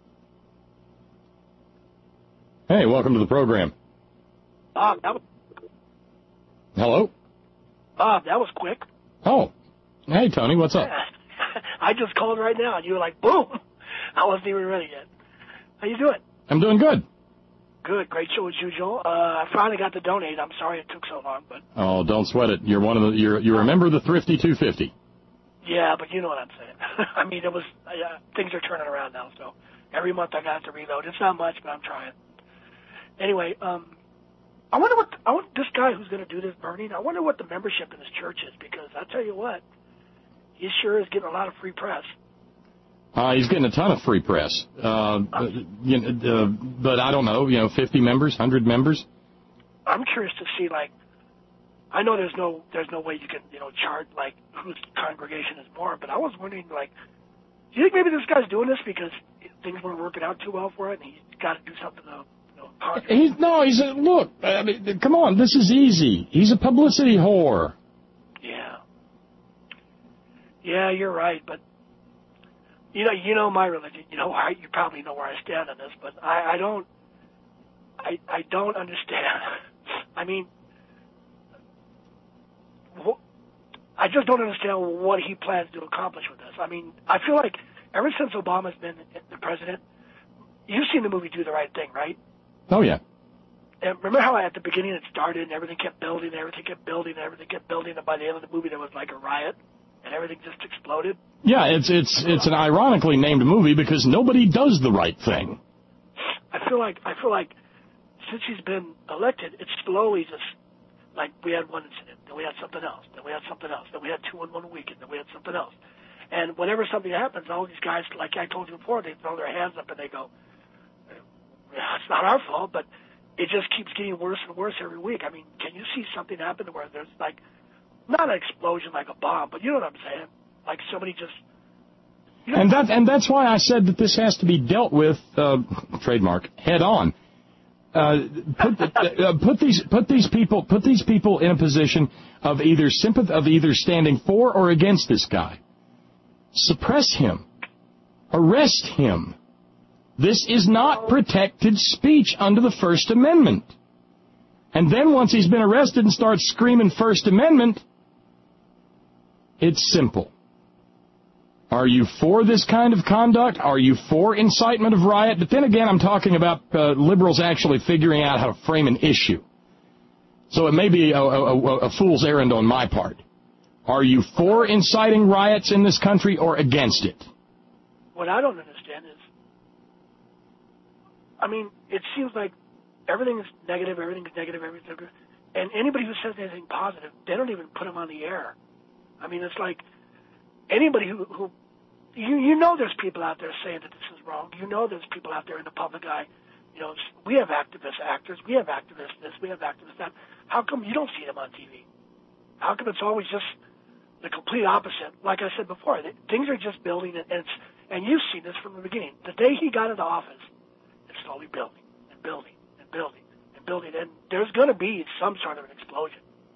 [SPEAKER 1] Hey, welcome to the program.
[SPEAKER 9] Bob, that was...
[SPEAKER 1] Hello?
[SPEAKER 9] Bob, that was quick.
[SPEAKER 1] Oh. Hey, Tony, what's up?
[SPEAKER 9] I just called right now, and you were like, boom. I wasn't even ready yet. How you doing?
[SPEAKER 1] I'm doing good.
[SPEAKER 9] Good. Great show as usual. Uh, I finally got to donate. I'm sorry it took so long, but...
[SPEAKER 1] Oh, don't sweat it. You're one of the... You're, you remember the Thrifty two fifty.
[SPEAKER 9] Yeah, but you know what I'm saying. I mean, it was... Uh, things are turning around now, so every month I got to reload. It's not much, but I'm trying. Anyway, um... I wonder what... I want this guy who's going to do this burning, I wonder what the membership in this church is, because I'll tell you what, he sure is getting a lot of free press.
[SPEAKER 1] Uh, he's getting a ton of free press. Uh, uh, you know, uh, but I don't know, you know, fifty members, one hundred members?
[SPEAKER 9] I'm curious to see, like, I know there's no there's no way you can, you know, chart, like, whose congregation is more, but I was wondering, like, do you think maybe this guy's doing this because things weren't working out too well for it, and he's got to do something to, you know, conquer?
[SPEAKER 1] He's, no, he's a, look, I mean, come on, this is easy. He's a publicity whore.
[SPEAKER 9] Yeah. Yeah, you're right, but you know, you know my religion. You know, I, you probably know where I stand on this, but I, I don't, I, I don't understand. I mean, wh- I just don't understand what he plans to accomplish with this. I mean, I feel like ever since Obama's been the president, you've seen the movie Do the Right Thing, right?
[SPEAKER 1] Oh, yeah.
[SPEAKER 9] And remember how at the beginning it started and everything kept building and everything kept building and everything kept building, and by the end of the movie there was like a riot and everything just exploded?
[SPEAKER 1] Yeah, it's it's it's an ironically named movie because nobody does the right thing.
[SPEAKER 9] I feel like I feel like since he's been elected, it's slowly just like we had one incident, then we had something else, then we had something else, then we had two in one weekend, then we had something else. And whenever something happens, all these guys, like I told you before, they throw their hands up and they go, it's not our fault, but it just keeps getting worse and worse every week. I mean, can you see something happen where there's like, not an explosion like a bomb, but you know what I'm saying? Like somebody just... You know,
[SPEAKER 1] and that and that's why I said that this has to be dealt with, uh, trademark, head on. Uh, put, uh, put these put these people put these people in a position of either sympathy of either standing for or against this guy. Suppress him. Arrest him. This is not protected speech under the First Amendment. And then once he's been arrested and starts screaming First Amendment, it's simple. Are you for this kind of conduct? Are you for incitement of riot? But then again, I'm talking about uh, liberals actually figuring out how to frame an issue. So it may be a, a, a fool's errand on my part. Are you for inciting riots in this country or against it?
[SPEAKER 9] What I don't understand is, I mean, it seems like everything is negative, everything is negative, everything is negative. And anybody who says anything positive, they don't even put them on the air. I mean, it's like anybody who, who you, you know there's people out there saying that this is wrong. You know there's people out there in the public eye. You know, we have activist actors, we have activists this, we have activists that. How come you don't see them on T V? How come it's always just the complete opposite? Like I said before, things are just building, and, it's, and you've seen this from the beginning. The day he got into office, it's slowly building and building and building and building, and there's going to be some sort of an explosion.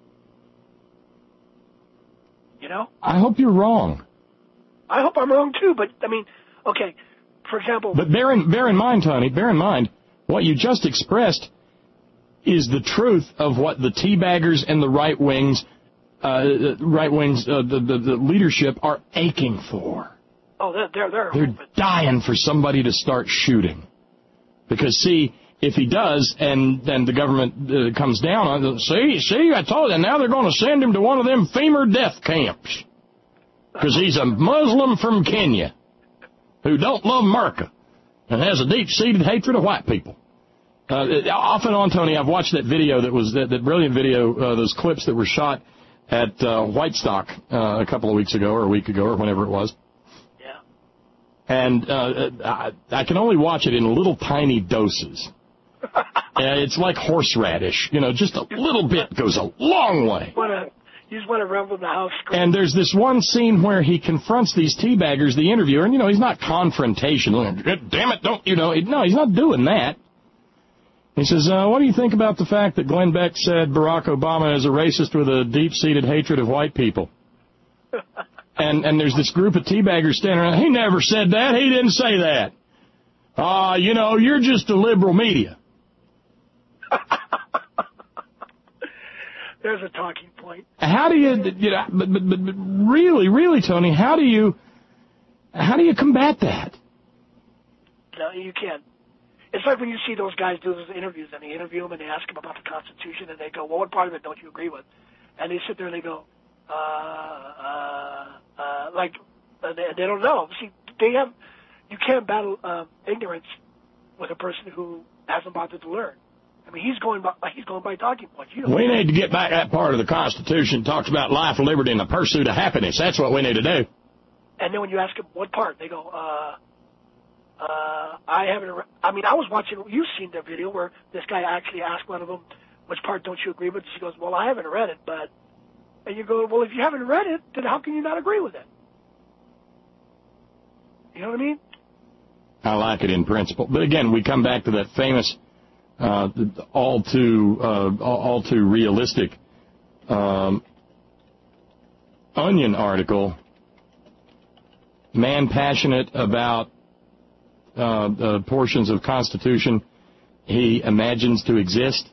[SPEAKER 9] You know?
[SPEAKER 1] I hope you're wrong.
[SPEAKER 9] I hope I'm wrong too, but I mean, okay, for example...
[SPEAKER 1] But bear in, bear in mind, Tony, bear in mind, what you just expressed is the truth of what the teabaggers and the right wings, uh, right wings, uh, the, the, the leadership are aching for.
[SPEAKER 9] Oh, they're they're they're,
[SPEAKER 1] they're dying for somebody to start shooting, because see, if he does, and then the government uh, comes down on it, see, see, I told you, now they're going to send him to one of them FEMA death camps because he's a Muslim from Kenya who don't love America and has a deep-seated hatred of white people. Uh, off and on, Tony, I've watched that video that was that, that brilliant video, uh, those clips that were shot at uh, White Stock uh, a couple of weeks ago or a week ago or whenever it was.
[SPEAKER 9] Yeah.
[SPEAKER 1] And uh, I, I can only watch it in little tiny doses. uh, it's like horseradish, you know, just a little bit goes a long way.
[SPEAKER 9] Wanna, you just want to rumble in the house.
[SPEAKER 1] And there's this one scene where he confronts these teabaggers, the interviewer, and, you know, he's not confrontational. Damn it, don't, you know, no, he's not doing that. He says, uh, what do you think about the fact that Glenn Beck said Barack Obama is a racist with a deep-seated hatred of white people? and and there's this group of teabaggers standing around. He never said that. He didn't say that. Ah, uh, you know, you're just a liberal media.
[SPEAKER 9] There's a talking point.
[SPEAKER 1] How do you, you know, but, but, but really, really, Tony, how do you, how do you combat that?
[SPEAKER 9] No, you can't. It's like when you see those guys do those interviews, and they interview them, and they ask them about the Constitution, and they go, well, what part of it don't you agree with? And they sit there and they go, uh, uh, uh, like, uh, they, they don't know. See, they have, you can't battle uh, ignorance with a person who hasn't bothered to learn. I mean, he's going by, he's going by talking points. You know,
[SPEAKER 1] we need to get back that part of the Constitution that talks about life, liberty, and the pursuit of happiness. That's what we need to do.
[SPEAKER 9] And then when you ask them what part, they go, uh, uh, I haven't, I mean, I was watching, you've seen the video where this guy actually asked one of them, which part don't you agree with? She goes, well, I haven't read it, but, and you go, well, if you haven't read it, then how can you not agree with it? You know what I mean?
[SPEAKER 1] I like it in principle. But again, we come back to that famous, uh, all too, uh, all too realistic, um, Onion article man passionate about uh, uh, portions of Constitution he imagines to exist?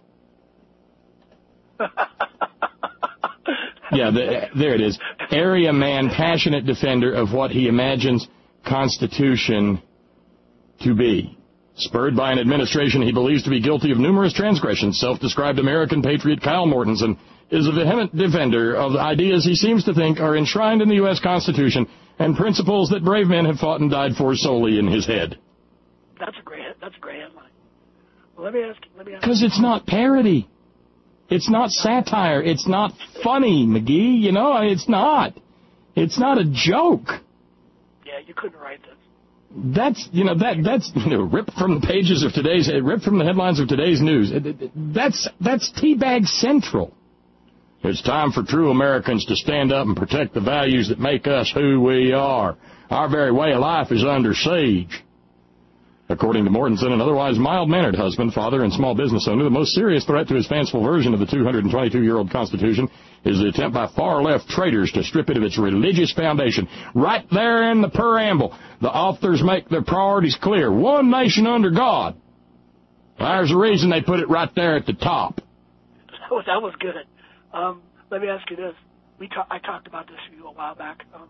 [SPEAKER 1] Yeah, the, there it is. Area man, passionate defender of what he imagines Constitution to be. Spurred by an administration he believes to be guilty of numerous transgressions, self-described American patriot Kyle Mortensen is a vehement defender of the ideas he seems to think are enshrined in the U S Constitution and principles that brave men have fought and died for solely in his head.
[SPEAKER 9] That's a great, that's a great headline. Well, let me ask, let me ask.
[SPEAKER 1] Because it's not parody. It's not satire. It's not funny, McGee. You know, it's not. It's not a joke.
[SPEAKER 9] Yeah, you couldn't write this.
[SPEAKER 1] That's, you know, that that's you know, ripped from the pages of today's, ripped from the headlines of today's news. That's that's Teabag Central. It's time for true Americans to stand up and protect the values that make us who we are. Our very way of life is under siege. According to Mortensen, an otherwise mild-mannered husband, father, and small business owner, the most serious threat to his fanciful version of the two hundred twenty-two-year-old Constitution is the attempt by far-left traitors to strip it of its religious foundation. Right there in the preamble, the authors make their priorities clear. One nation under God. There's a reason they put it right there at the top.
[SPEAKER 9] That was, that was good. Um, let me ask you this. We ta- I talked about this with you a while back. Um,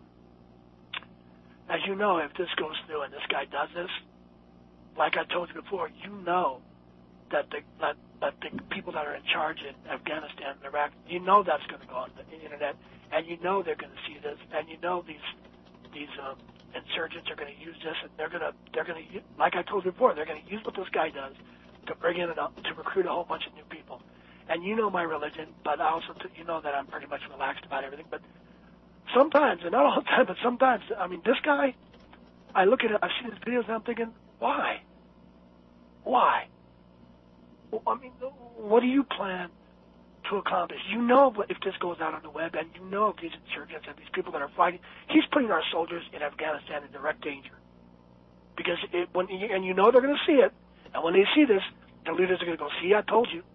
[SPEAKER 9] as you know, if this goes through and this guy does this, like I told you before, you know that the that, that the people that are in charge in Afghanistan and Iraq, you know that's going to go on the internet, and you know they're going to see this, and you know these these um, insurgents are going to use this, and they're going to they're going to like I told you before, they're going to use what this guy does to bring in and to recruit a whole bunch of new people. And you know my religion, but I also t- you know that I'm pretty much relaxed about everything. But sometimes, and not all the time, but sometimes, I mean, this guy, I look at it, I see his videos, and I'm thinking, why? Why? Well, I mean, what do you plan to accomplish? You know if this goes out on the web, and you know if these insurgents and these people that are fighting, he's putting our soldiers in Afghanistan in direct danger. Because it, when and you know they're going to see it, and when they see this, the leaders are going to go, see, I told you.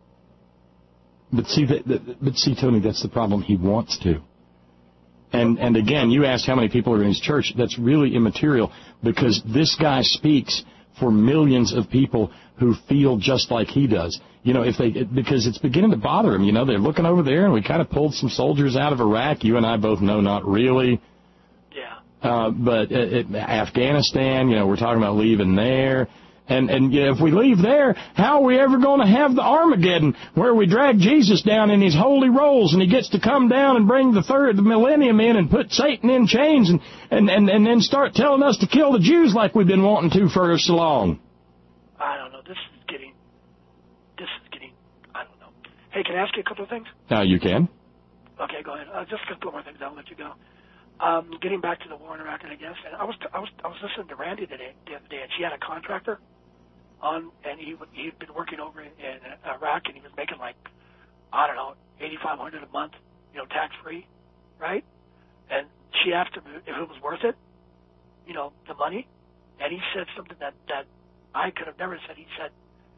[SPEAKER 1] But see, the, the, but see, Tony, that's the problem. He wants to. And and again, you asked how many people are in his church. That's really immaterial because this guy speaks for millions of people who feel just like he does. You know, if they because it's beginning to bother him. You know, they're looking over there, and we kind of pulled some soldiers out of Iraq. You and I both know not really.
[SPEAKER 9] Yeah.
[SPEAKER 1] Uh, but uh, it, Afghanistan, you know, we're talking about leaving there. And, and you know, if we leave there, how are we ever going to have the Armageddon where we drag Jesus down in his holy rolls and he gets to come down and bring the third, the millennium in and put Satan in chains and, and, and, and then start telling us to kill the Jews like we've been wanting to for so long?
[SPEAKER 9] I don't know. This is getting, this is getting, I don't know. Hey, can I ask you a couple of things?
[SPEAKER 1] Uh, you can.
[SPEAKER 9] Okay, go ahead. Uh, just a couple more things. I'll let you go. Um, getting back to the war in Iraq, and I guess, and I was, I was, I was listening to Randy today, the other day, and she had a contractor on, and he he'd been working over in, in Iraq, and he was making like, I don't know, eighty-five hundred a month, you know, tax free, right? And she asked him if it was worth it, you know, the money, and he said something that that I could have never said. He said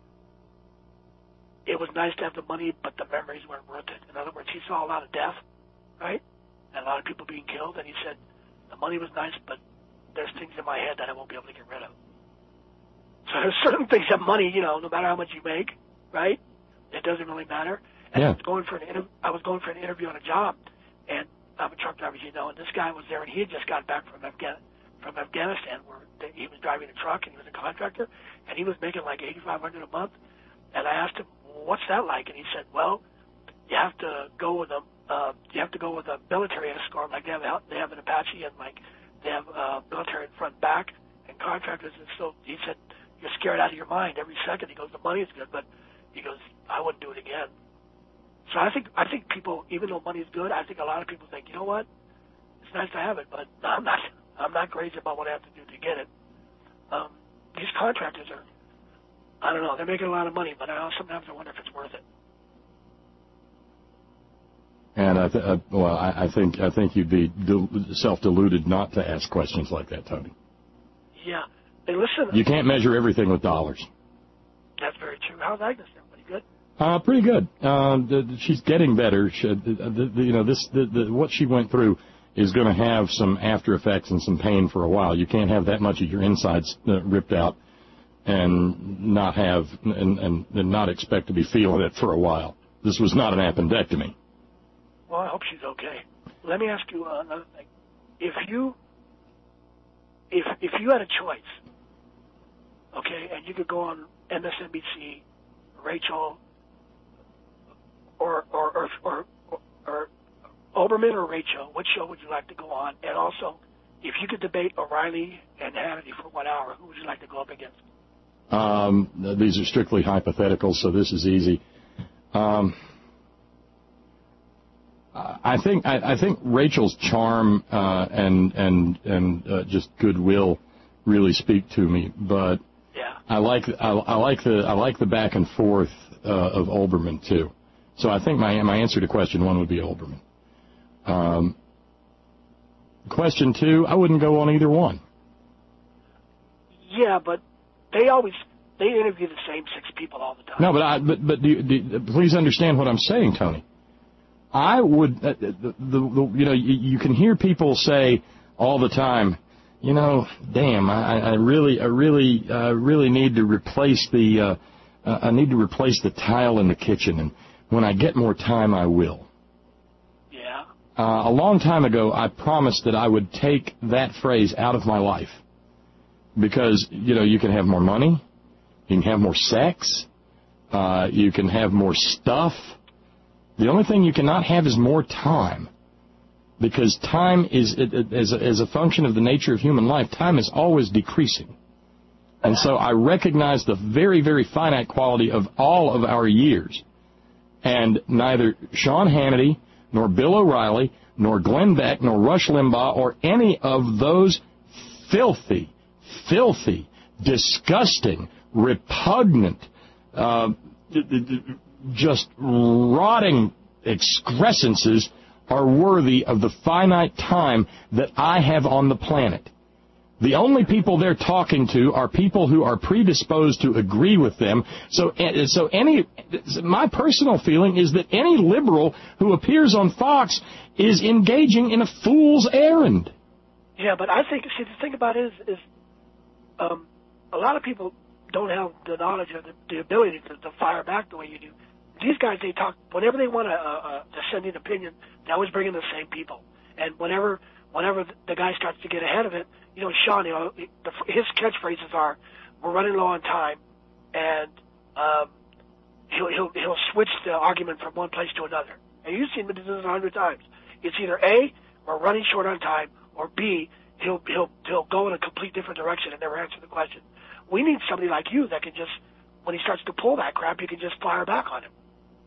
[SPEAKER 9] it was nice to have the money, but the memories weren't worth it. In other words, he saw a lot of death, right, and a lot of people being killed, and he said the money was nice, but there's things in my head that I won't be able to get rid of. So there's certain things that money, you know, no matter how much you make, right, it doesn't really matter. And
[SPEAKER 1] yeah.
[SPEAKER 9] I was going for an inter- I was going for an interview on a job, and I'm a truck driver, you know, and this guy was there, and he had just got back from Afghan from Afghanistan, where he was driving a truck, and he was a contractor, and he was making like eighty-five hundred a month. And I asked him, "What's that like?" And he said, "Well, you have to go with a uh, you have to go with a military escort, like they have a, they have an Apache, and like they have uh, military in front and back, and contractors." And so he said, "You're scared out of your mind every second." He goes, "The money is good, but," he goes, "I wouldn't do it again." So I think I think people, even though money is good, I think a lot of people think, you know what, it's nice to have it, but I'm not I'm not crazy about what I have to do to get it. Um, these contractors are, I don't know, they're making a lot of money, but I sometimes I wonder if it's worth it.
[SPEAKER 1] And I th- uh, well, I, I think I think you'd be del- self-deluded not to ask questions like that, Tony.
[SPEAKER 9] Yeah. Hey, listen.
[SPEAKER 1] You can't measure everything with dollars.
[SPEAKER 9] That's very true. How's Agnes? Everybody good?
[SPEAKER 1] Uh, pretty good. Uh, the, she's getting better. She, the, the, you know, this the, the, what she went through is going to have some after effects and some pain for a while. You can't have that much of your insides uh, ripped out and not have and, and, and not expect to be feeling it for a while. This was not an appendectomy.
[SPEAKER 9] Well, I hope she's okay. Let me ask you uh, another thing. If you if if you had a choice, okay, and you could go on M S N B C, Rachel, or or or, or, or Olbermann or Rachel, which show would you like to go on? And also, if you could debate O'Reilly and Hannity for one hour, who would you like to go up against?
[SPEAKER 1] Um, these are strictly hypothetical, so this is easy. Um, I think I, I think Rachel's charm uh, and and and uh, just goodwill really speak to me, but
[SPEAKER 9] yeah.
[SPEAKER 1] I like I, I like the I like the back and forth uh, of Olbermann too. So I think my my answer to question one would be Olbermann. Um, question two, I wouldn't go on either one.
[SPEAKER 9] Yeah, but they always they interview the same six people all the time.
[SPEAKER 1] No, but I but but do, do, please understand what I'm saying, Tony. I would, uh, the, the, the, you know, you, you can hear people say all the time, you know, damn, I, I really, I really, uh, really need to replace the, uh, uh, I need to replace the tile in the kitchen, and when I get more time, I will.
[SPEAKER 9] Yeah.
[SPEAKER 1] Uh, a long time ago, I promised that I would take that phrase out of my life because, you know, you can have more money, you can have more sex, uh, you can have more stuff. The only thing you cannot have is more time, because time is, as a, as a function of the nature of human life, time is always decreasing. And so I recognize the very, very finite quality of all of our years. And neither Sean Hannity, nor Bill O'Reilly, nor Glenn Beck, nor Rush Limbaugh, or any of those filthy, filthy, disgusting, repugnant, uh, just rotting excrescences are worthy of the finite time that I have on the planet. The only people they're talking to are people who are predisposed to agree with them. So, so any, my personal feeling is that any liberal who appears on Fox is engaging in a fool's errand.
[SPEAKER 9] Yeah, but I think, see, the thing about it is, is um, a lot of people don't have the knowledge or the, the ability to, to fire back the way you do. These guys, they talk, whenever they want a, a, a dissenting opinion, they always bring in the same people. And whenever whenever the guy starts to get ahead of it, you know, Sean, you know, the, his catchphrases are, we're running low on time, and um, he'll, he'll, he'll switch the argument from one place to another. And you've seen him do this a hundred times. It's either A, we're running short on time, or B, he'll, he'll, he'll go in a complete different direction and never answer the question. We need somebody like you that can just, when he starts to pull that crap, you can just fire back on him.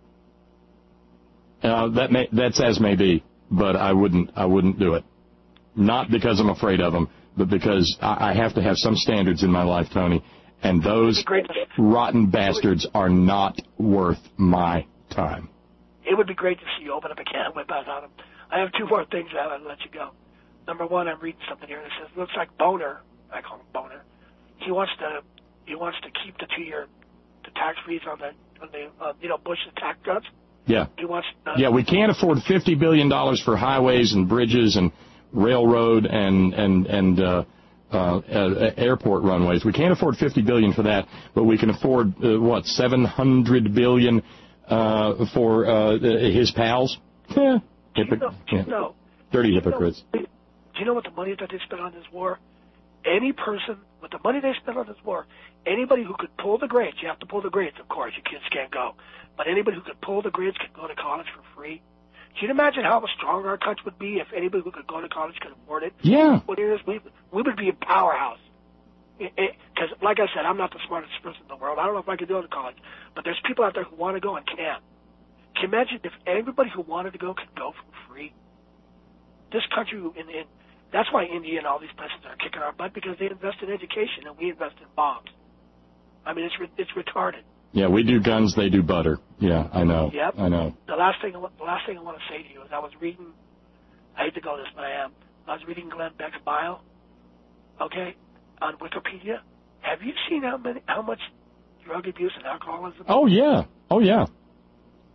[SPEAKER 1] Uh, that may, that's as may be, but I wouldn't, I wouldn't do it. Not because I'm afraid of them, but because I, I have to have some standards in my life, Tony, and those rotten bastards are not worth my time.
[SPEAKER 9] It would be great to see you open up a can of whip out on them. I have two more things that I'll let you go. Number one, I'm reading something here that says, looks like Boner, I call him Boner, he wants to, he wants to keep the two-year, the tax freeze on the, on the, uh, you know, Bush's tax cuts.
[SPEAKER 1] Yeah.
[SPEAKER 9] He wants, uh,
[SPEAKER 1] yeah, we can't afford fifty billion dollars for highways and bridges and railroad and and and uh, uh, uh, airport runways. We can't afford fifty billion dollars for that, but we can afford uh, what seven hundred billion dollars uh, for uh, his pals. Yeah.
[SPEAKER 9] Do you know, do you know,
[SPEAKER 1] dirty
[SPEAKER 9] do you
[SPEAKER 1] hypocrites.
[SPEAKER 9] Know, do you know what the money that they spent on this war? Any person with the money they spent on this war, anybody who could pull the grades, you have to pull the grades, of course, your kids can't go, but anybody who could pull the grades could go to college for free. Can you imagine how strong our country would be if anybody who could go to college could afford it?
[SPEAKER 1] Yeah.
[SPEAKER 9] What it is, we, we would be a powerhouse. Because, like I said, I'm not the smartest person in the world. I don't know if I could go to college, but there's people out there who want to go and can't. Can you imagine if everybody who wanted to go could go for free? This country, in, in, that's why India and all these places are kicking our butt, because they invest in education and we invest in bombs. I mean, it's it's retarded.
[SPEAKER 1] Yeah, we do guns, they do butter. Yeah, I know.
[SPEAKER 9] Yep.
[SPEAKER 1] I know.
[SPEAKER 9] The last thing, the last thing I want to say to you is I was reading, I hate to go this, but I am. I was reading Glenn Beck's bio, okay, on Wikipedia. Have you seen how many, how much drug abuse and alcoholism?
[SPEAKER 1] Oh, yeah. Oh, yeah.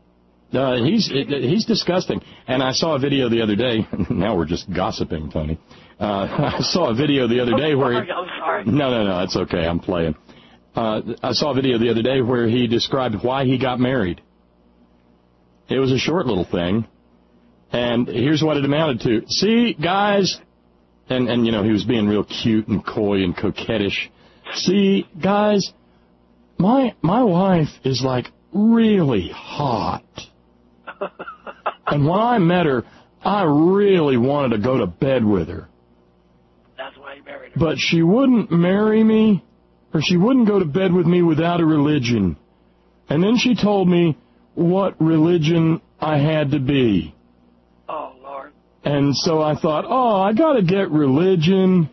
[SPEAKER 1] Uh, he's he's disgusting. And I saw a video the other day. Now we're just gossiping, Tony. Uh, I saw a video the other day where he...
[SPEAKER 9] I'm sorry.
[SPEAKER 1] No, no, no, it's okay. I'm playing. Uh, I saw a video the other day where he described why he got married. It was a short little thing. And here's what it amounted to. See, guys... And, and, you know, he was being real cute and coy and coquettish. See, guys, my my wife is, like, really hot. And when I met her, I really wanted to go to bed with her.
[SPEAKER 9] That's why you married her.
[SPEAKER 1] But she wouldn't marry me, or she wouldn't go to bed with me without a religion. And then she told me what religion I had to be.
[SPEAKER 9] Oh, Lord.
[SPEAKER 1] And so I thought, oh, I got to get religion.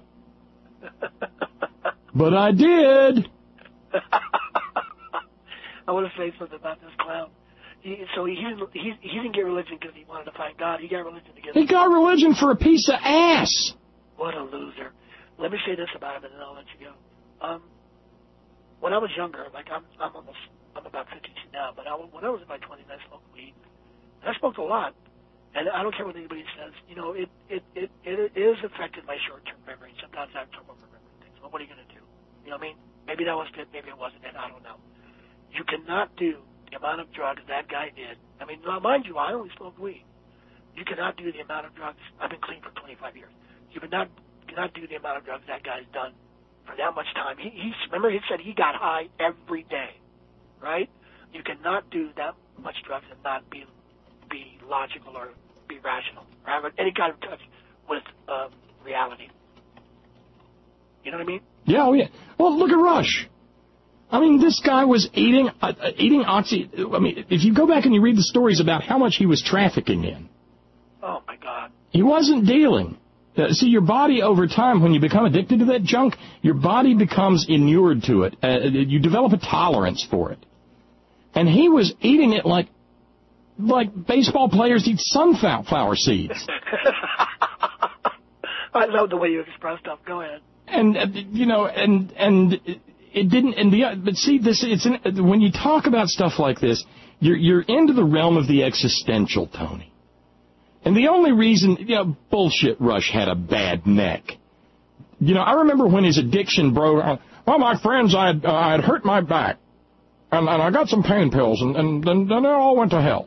[SPEAKER 1] But I did.
[SPEAKER 9] I want to say something about this clown. He, so he didn't, he, he didn't get religion because he wanted to find God. He got religion to get...
[SPEAKER 1] He got religion for a piece of ass.
[SPEAKER 9] What a loser. Let me say this about him, and then I'll let you go. Um, when I was younger, like I'm, I'm almost, I'm about fifty-two now, but I, when I was in my twenties, I smoked weed. And I smoked a lot. And I don't care what anybody says. You know, it it it, it is affected my short-term memory. Sometimes I have trouble remembering things. Well, what are you going to do? You know what I mean? Maybe that was it. Maybe it wasn't it. I don't know. You cannot do the amount of drugs that guy did. I mean, now, mind you, I only smoked weed. You cannot do the amount of drugs. I've been clean for twenty-five years. You cannot cannot do the amount of drugs that guy's done for that much time. He, he remember he said he got high every day, right? You cannot do that much drugs and not be be logical or be rational or have any kind of touch with um, reality. You know what I mean?
[SPEAKER 1] Yeah, oh yeah. Well, look at Rush. I mean, this guy was eating uh, eating oxy. I mean, if you go back and you read the stories about how much he was trafficking in.
[SPEAKER 9] Oh, my God.
[SPEAKER 1] He wasn't dealing. Uh, see, your body over time, when you become addicted to that junk, your body becomes inured to it. Uh, you develop a tolerance for it. And he was eating it like like baseball players eat sunflower seeds.
[SPEAKER 9] I love the way you express stuff. Go ahead.
[SPEAKER 1] And, uh, you know, and and it didn't, and the, but see, this, it's an, when you talk about stuff like this, you're, you're into the realm of the existential, Tony. And the only reason, you know, bullshit Rush had a bad neck. You know, I remember when his addiction broke, well, my friends, I had, uh, I had hurt my back, and, and I got some pain pills, and, and, and then it all went to hell.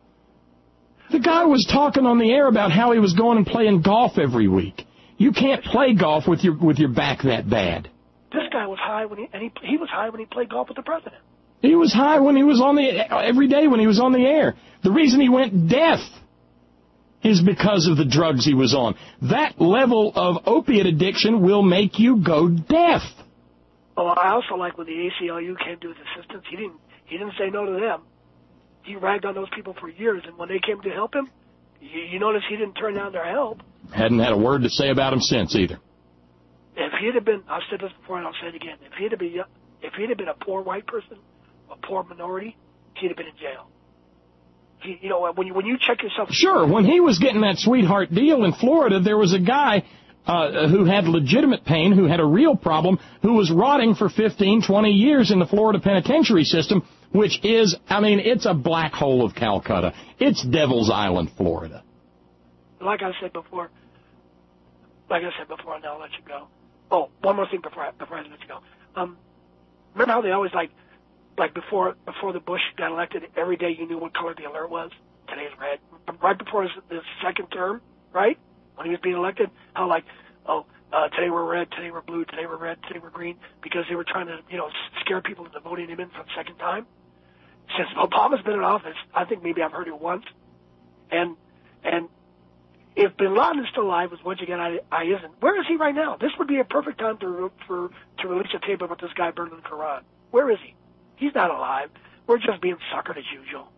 [SPEAKER 1] The guy was talking on the air about how he was going and playing golf every week. You can't play golf with your with your back that bad.
[SPEAKER 9] This guy was high when he and he he was high when he played golf with the president.
[SPEAKER 1] He was high when he was on the every day when he was on the air. The reason he went deaf is because of the drugs he was on. That level of opiate addiction will make you go deaf.
[SPEAKER 9] Oh, I also like when the A C L U came to his assistance. He didn't he didn't say no to them. He ragged on those people for years, and when they came to help him, you, you notice he didn't turn down their help.
[SPEAKER 1] Hadn't had a word to say about him since either.
[SPEAKER 9] If he'd have been, I've said this before and I'll say it again, if he'd have been, if he'd have been a poor white person, a poor minority, he'd have been in jail. He, you know, when you when you check yourself.
[SPEAKER 1] Sure, when he was getting that sweetheart deal in Florida, there was a guy uh, who had legitimate pain, who had a real problem, who was rotting for fifteen, twenty years in the Florida penitentiary system, which is, I mean, it's a black hole of Calcutta. It's Devil's Island, Florida.
[SPEAKER 9] Like I said before, like I said before, and I'll let you go. Oh, one more thing before I, before I let you go. Um, remember how they always like, like before before the Bush got elected, every day you knew what color the alert was? Today's red. Right before his, his second term, right? When he was being elected, how like, oh, uh, today we're red, today we're blue, today we're red, today we're green, because they were trying to, you know, scare people into voting him in for the second time. Since Obama's been in office, I think maybe I've heard it once. And and if Bin Laden is still alive, which once again I, I isn't, where is he right now? This would be a perfect time to for to release a tape about this guy burning the Quran. Where is he? He's not alive. We're just being suckered as usual.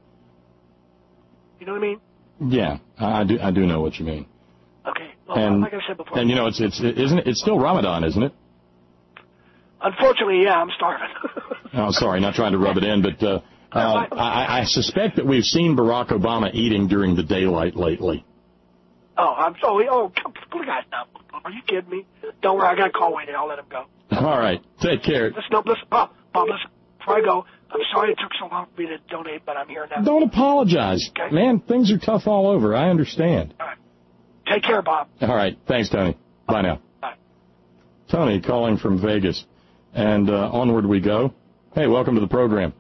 [SPEAKER 9] You know what I mean?
[SPEAKER 1] Yeah, I do. I do know what you mean.
[SPEAKER 9] Okay. Well,
[SPEAKER 1] and,
[SPEAKER 9] like I said before.
[SPEAKER 1] And you know, it's it's it, isn't it? It's still Ramadan, isn't it?
[SPEAKER 9] Unfortunately, yeah, I'm starving.
[SPEAKER 1] Oh, sorry, not trying to rub it in, but uh, uh, I, I suspect that we've seen Barack Obama eating during the daylight lately.
[SPEAKER 9] Oh, I'm sorry. Oh, come, guys, now, are you kidding me? Don't worry, I got a call waiting. I'll let him go.
[SPEAKER 1] All right, take care.
[SPEAKER 9] Listen, no, listen, Bob, Bob, listen. before I go, I'm sorry it took so long for me to donate, but I'm here now.
[SPEAKER 1] Don't apologize.
[SPEAKER 9] Okay.
[SPEAKER 1] Man, things are tough all over. I understand.
[SPEAKER 9] All right. Take care, Bob.
[SPEAKER 1] All right. Thanks, Tony. Bye now.
[SPEAKER 9] Bye.
[SPEAKER 1] Tony calling from Vegas. And uh, onward we go. Hey, welcome to the program.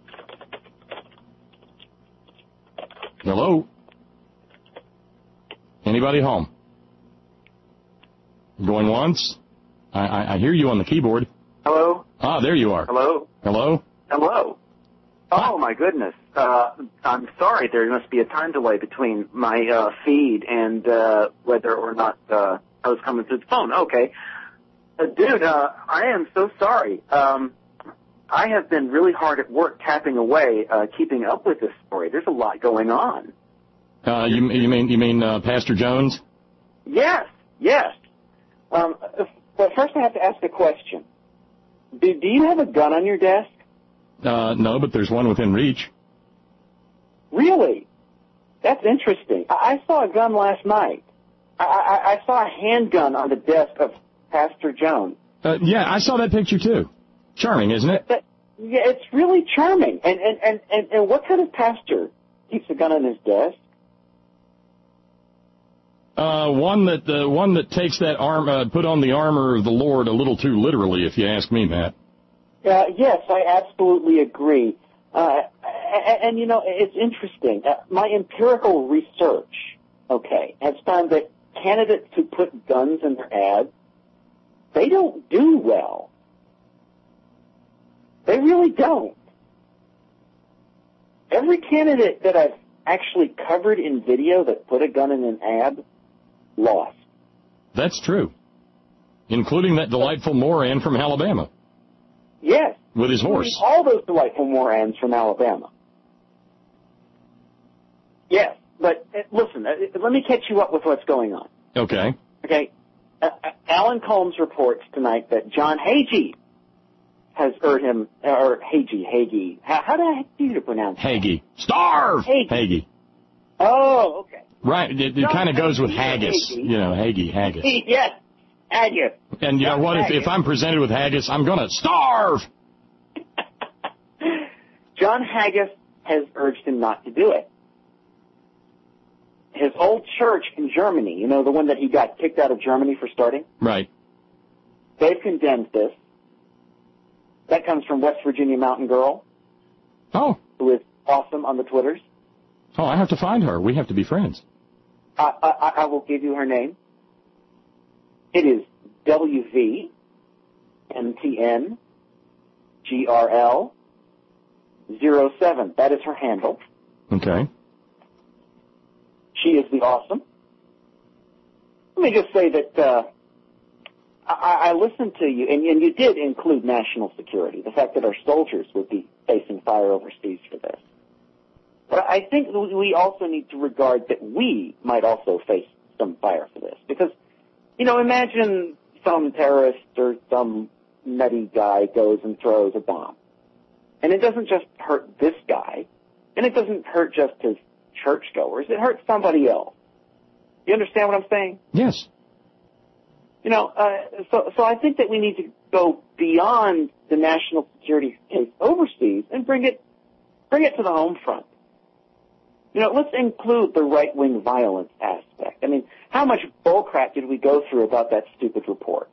[SPEAKER 1] Hello? Anybody home? Going once? I, I, I hear you on the keyboard.
[SPEAKER 10] Hello?
[SPEAKER 1] Ah, there you are.
[SPEAKER 10] Hello?
[SPEAKER 1] Hello?
[SPEAKER 10] Hello? Oh, my goodness. Uh, I'm sorry. There must be a time delay between my uh, feed and uh, whether or not uh, I was coming through the phone. Okay. Uh, dude, uh, I am so sorry. Um, I have been really hard at work tapping away, uh, keeping up with this story. There's a lot going on.
[SPEAKER 1] Uh, you, you mean you mean uh, Pastor Jones?
[SPEAKER 10] Yes, yes. Um, but first I have to ask a question. Do, do you have a gun on your desk?
[SPEAKER 1] Uh, no, but there's one within reach.
[SPEAKER 10] Really? That's interesting. I, I saw a gun last night. I, I, I saw a handgun on the desk of Pastor Jones.
[SPEAKER 1] Uh, yeah, I saw that picture too. Charming, isn't it?
[SPEAKER 10] That, yeah, it's really charming. And, and, and, and, and what kind of pastor keeps a gun on his desk?
[SPEAKER 1] Uh, one that uh, one that takes that arm, uh, put on the armor of the Lord a little too literally, if you ask me, Matt.
[SPEAKER 10] Uh, yes, I absolutely agree. Uh, and, and, you know, it's interesting. Uh, my empirical research, okay, has found that candidates who put guns in their ads, they don't do well. They really don't. Every candidate that I've actually covered in video that put a gun in an ad lost.
[SPEAKER 1] That's true. Including that delightful Moran from Alabama.
[SPEAKER 10] Yes.
[SPEAKER 1] With his horse.
[SPEAKER 10] All those delightful Morans from Alabama. Yes, but uh, listen, uh, let me catch you up with what's going on.
[SPEAKER 1] Okay.
[SPEAKER 10] Okay. Uh, uh, Alan Colmes reports tonight that John Hagee has heard him, or Hagee, Hagee. How, how do I do you pronounce that?
[SPEAKER 1] Hagee. Starve!
[SPEAKER 10] Hagee.
[SPEAKER 1] Hagee.
[SPEAKER 10] Oh, okay.
[SPEAKER 1] Right, it, it kind of goes with haggis.
[SPEAKER 10] Hagee.
[SPEAKER 1] You know, Hagee, haggis.
[SPEAKER 10] Yes, haggis.
[SPEAKER 1] And you know what? If, if I'm presented with haggis, I'm going to starve!
[SPEAKER 10] John Haggis has urged him not to do it. His old church in Germany, you know, the one that he got kicked out of Germany for starting?
[SPEAKER 1] Right.
[SPEAKER 10] They've condemned this. That comes from West Virginia Mountain Girl.
[SPEAKER 1] Oh.
[SPEAKER 10] Who is awesome on the Twitters.
[SPEAKER 1] Oh, I have to find her. We have to be friends.
[SPEAKER 10] I, I, I will give you her name. It is W V M T N G R L zero seven. That is her handle.
[SPEAKER 1] Okay.
[SPEAKER 10] She is the awesome. Let me just say that uh, I, I listened to you, and, and you did include national security, the fact that our soldiers would be facing fire overseas for this. But I think we also need to regard that we might also face some fire for this. Because, you know, imagine some terrorist or some nutty guy goes and throws a bomb. And it doesn't just hurt this guy, and it doesn't hurt just his churchgoers. It hurts somebody else. You understand what I'm saying?
[SPEAKER 1] Yes.
[SPEAKER 10] You know, uh, so so I think that we need to go beyond the national security case overseas and bring it bring it to the home front. You know, let's include the right-wing violence aspect. I mean, how much bullcrap did we go through about that stupid report?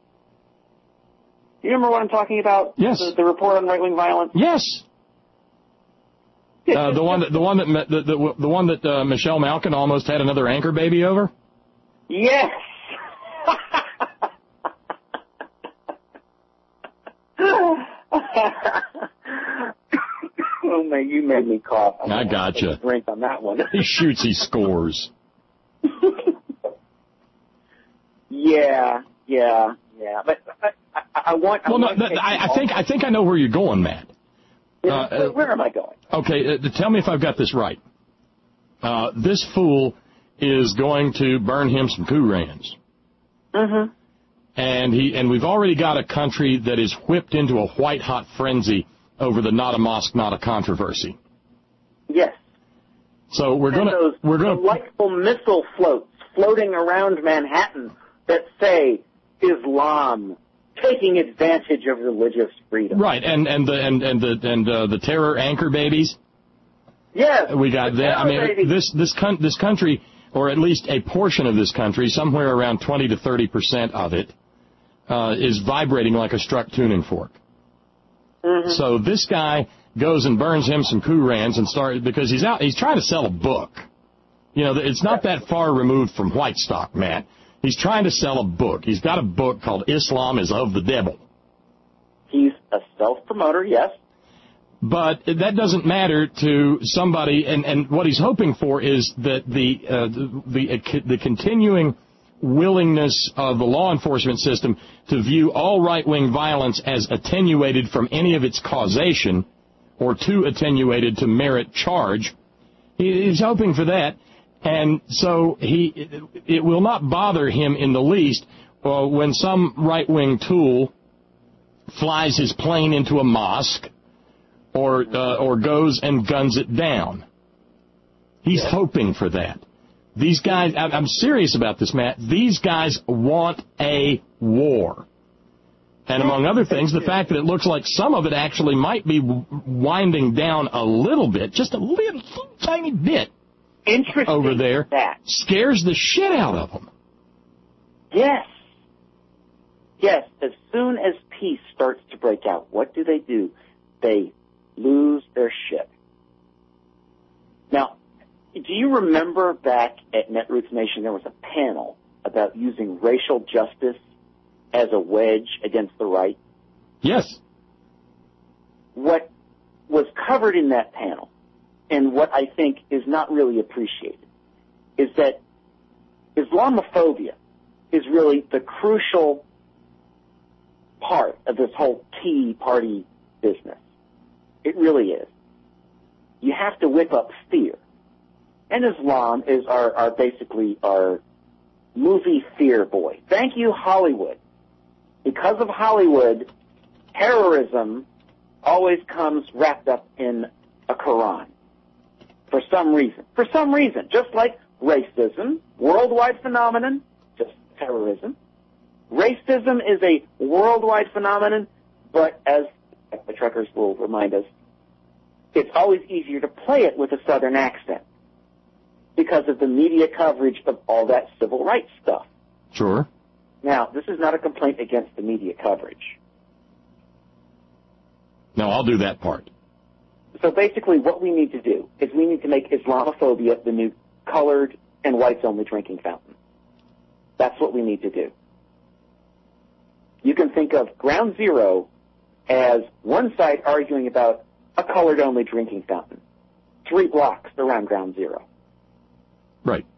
[SPEAKER 10] You remember what I'm talking about?
[SPEAKER 1] Yes.
[SPEAKER 10] The, the report on right-wing violence?
[SPEAKER 1] Yes. Uh, the one that the one that the the, the one that uh, Michelle Malkin almost had another anchor baby over.
[SPEAKER 10] Yes. Oh man, you made me cough. I'm
[SPEAKER 1] I gotcha.
[SPEAKER 10] Drink on that one.
[SPEAKER 1] He shoots, he scores.
[SPEAKER 10] Yeah, yeah, yeah. But I, I, I want.
[SPEAKER 1] Well,
[SPEAKER 10] I,
[SPEAKER 1] no,
[SPEAKER 10] want
[SPEAKER 1] that, I, I think I think I know where you're going, Matt.
[SPEAKER 10] Uh, where, where am I going?
[SPEAKER 1] Okay, uh, tell me if I've got this right. Uh, this fool is going to burn him some Koorans.
[SPEAKER 10] Mm-hmm.
[SPEAKER 1] And he and we've already got a country that is whipped into a white-hot frenzy over the not a mosque, not a controversy.
[SPEAKER 10] Yes.
[SPEAKER 1] So we're
[SPEAKER 10] going
[SPEAKER 1] to we're going
[SPEAKER 10] delightful missile floats floating around Manhattan that say Islam taking advantage of religious freedom.
[SPEAKER 1] Right, and and the and and the and uh, the terror anchor babies.
[SPEAKER 10] Yes,
[SPEAKER 1] we got that. I mean, babies. this this con- this country, or at least a portion of this country, somewhere around twenty to thirty percent of it, uh, is vibrating like a struck tuning fork.
[SPEAKER 10] Mm-hmm.
[SPEAKER 1] So this guy goes and burns him some Kurans and started because he's out. He's trying to sell a book. You know, it's not that far removed from White Stock, Matt. He's trying to sell a book. He's got a book called Islam is of the Devil.
[SPEAKER 10] He's a self-promoter, yes.
[SPEAKER 1] But that doesn't matter to somebody, and, and what he's hoping for is that the, uh, the, the, the continuing willingness of the law enforcement system to view all right-wing violence as attenuated from any of its causation or too attenuated to merit charge. He, he's hoping for that. And so he, it, it will not bother him in the least uh, when some right-wing tool flies his plane into a mosque or uh, or goes and guns it down. He's yeah. hoping for that. These guys, I'm serious about this, Matt. These guys want a war. And among other things, the fact that it looks like some of it actually might be winding down a little bit, just a little, little tiny bit,
[SPEAKER 10] Interesting
[SPEAKER 1] over there,
[SPEAKER 10] that.
[SPEAKER 1] scares the shit out of them.
[SPEAKER 10] Yes. Yes, as soon as peace starts to break out, what do they do? They lose their shit. Now, do you remember back at Netroots Nation there was a panel about using racial justice as a wedge against the right?
[SPEAKER 1] Yes.
[SPEAKER 10] What was covered in that panel, and what I think is not really appreciated, is that Islamophobia is really the crucial part of this whole Tea Party business. It really is. You have to whip up fear. And Islam is our, our basically our movie fear boy. Thank you, Hollywood. Because of Hollywood, terrorism always comes wrapped up in a Quran. For some reason. For some reason. Just like racism, worldwide phenomenon, just terrorism. Racism is a worldwide phenomenon, but as the truckers will remind us, it's always easier to play it with a southern accent because of the media coverage of all that civil rights stuff.
[SPEAKER 1] Sure.
[SPEAKER 10] Now, this is not a complaint against the media coverage.
[SPEAKER 1] No, I'll do that part.
[SPEAKER 10] So basically what we need to do is we need to make Islamophobia the new colored and whites-only drinking fountain. That's what we need to do. You can think of Ground Zero as one side arguing about a colored-only drinking fountain, three blocks around Ground Zero.
[SPEAKER 1] Right.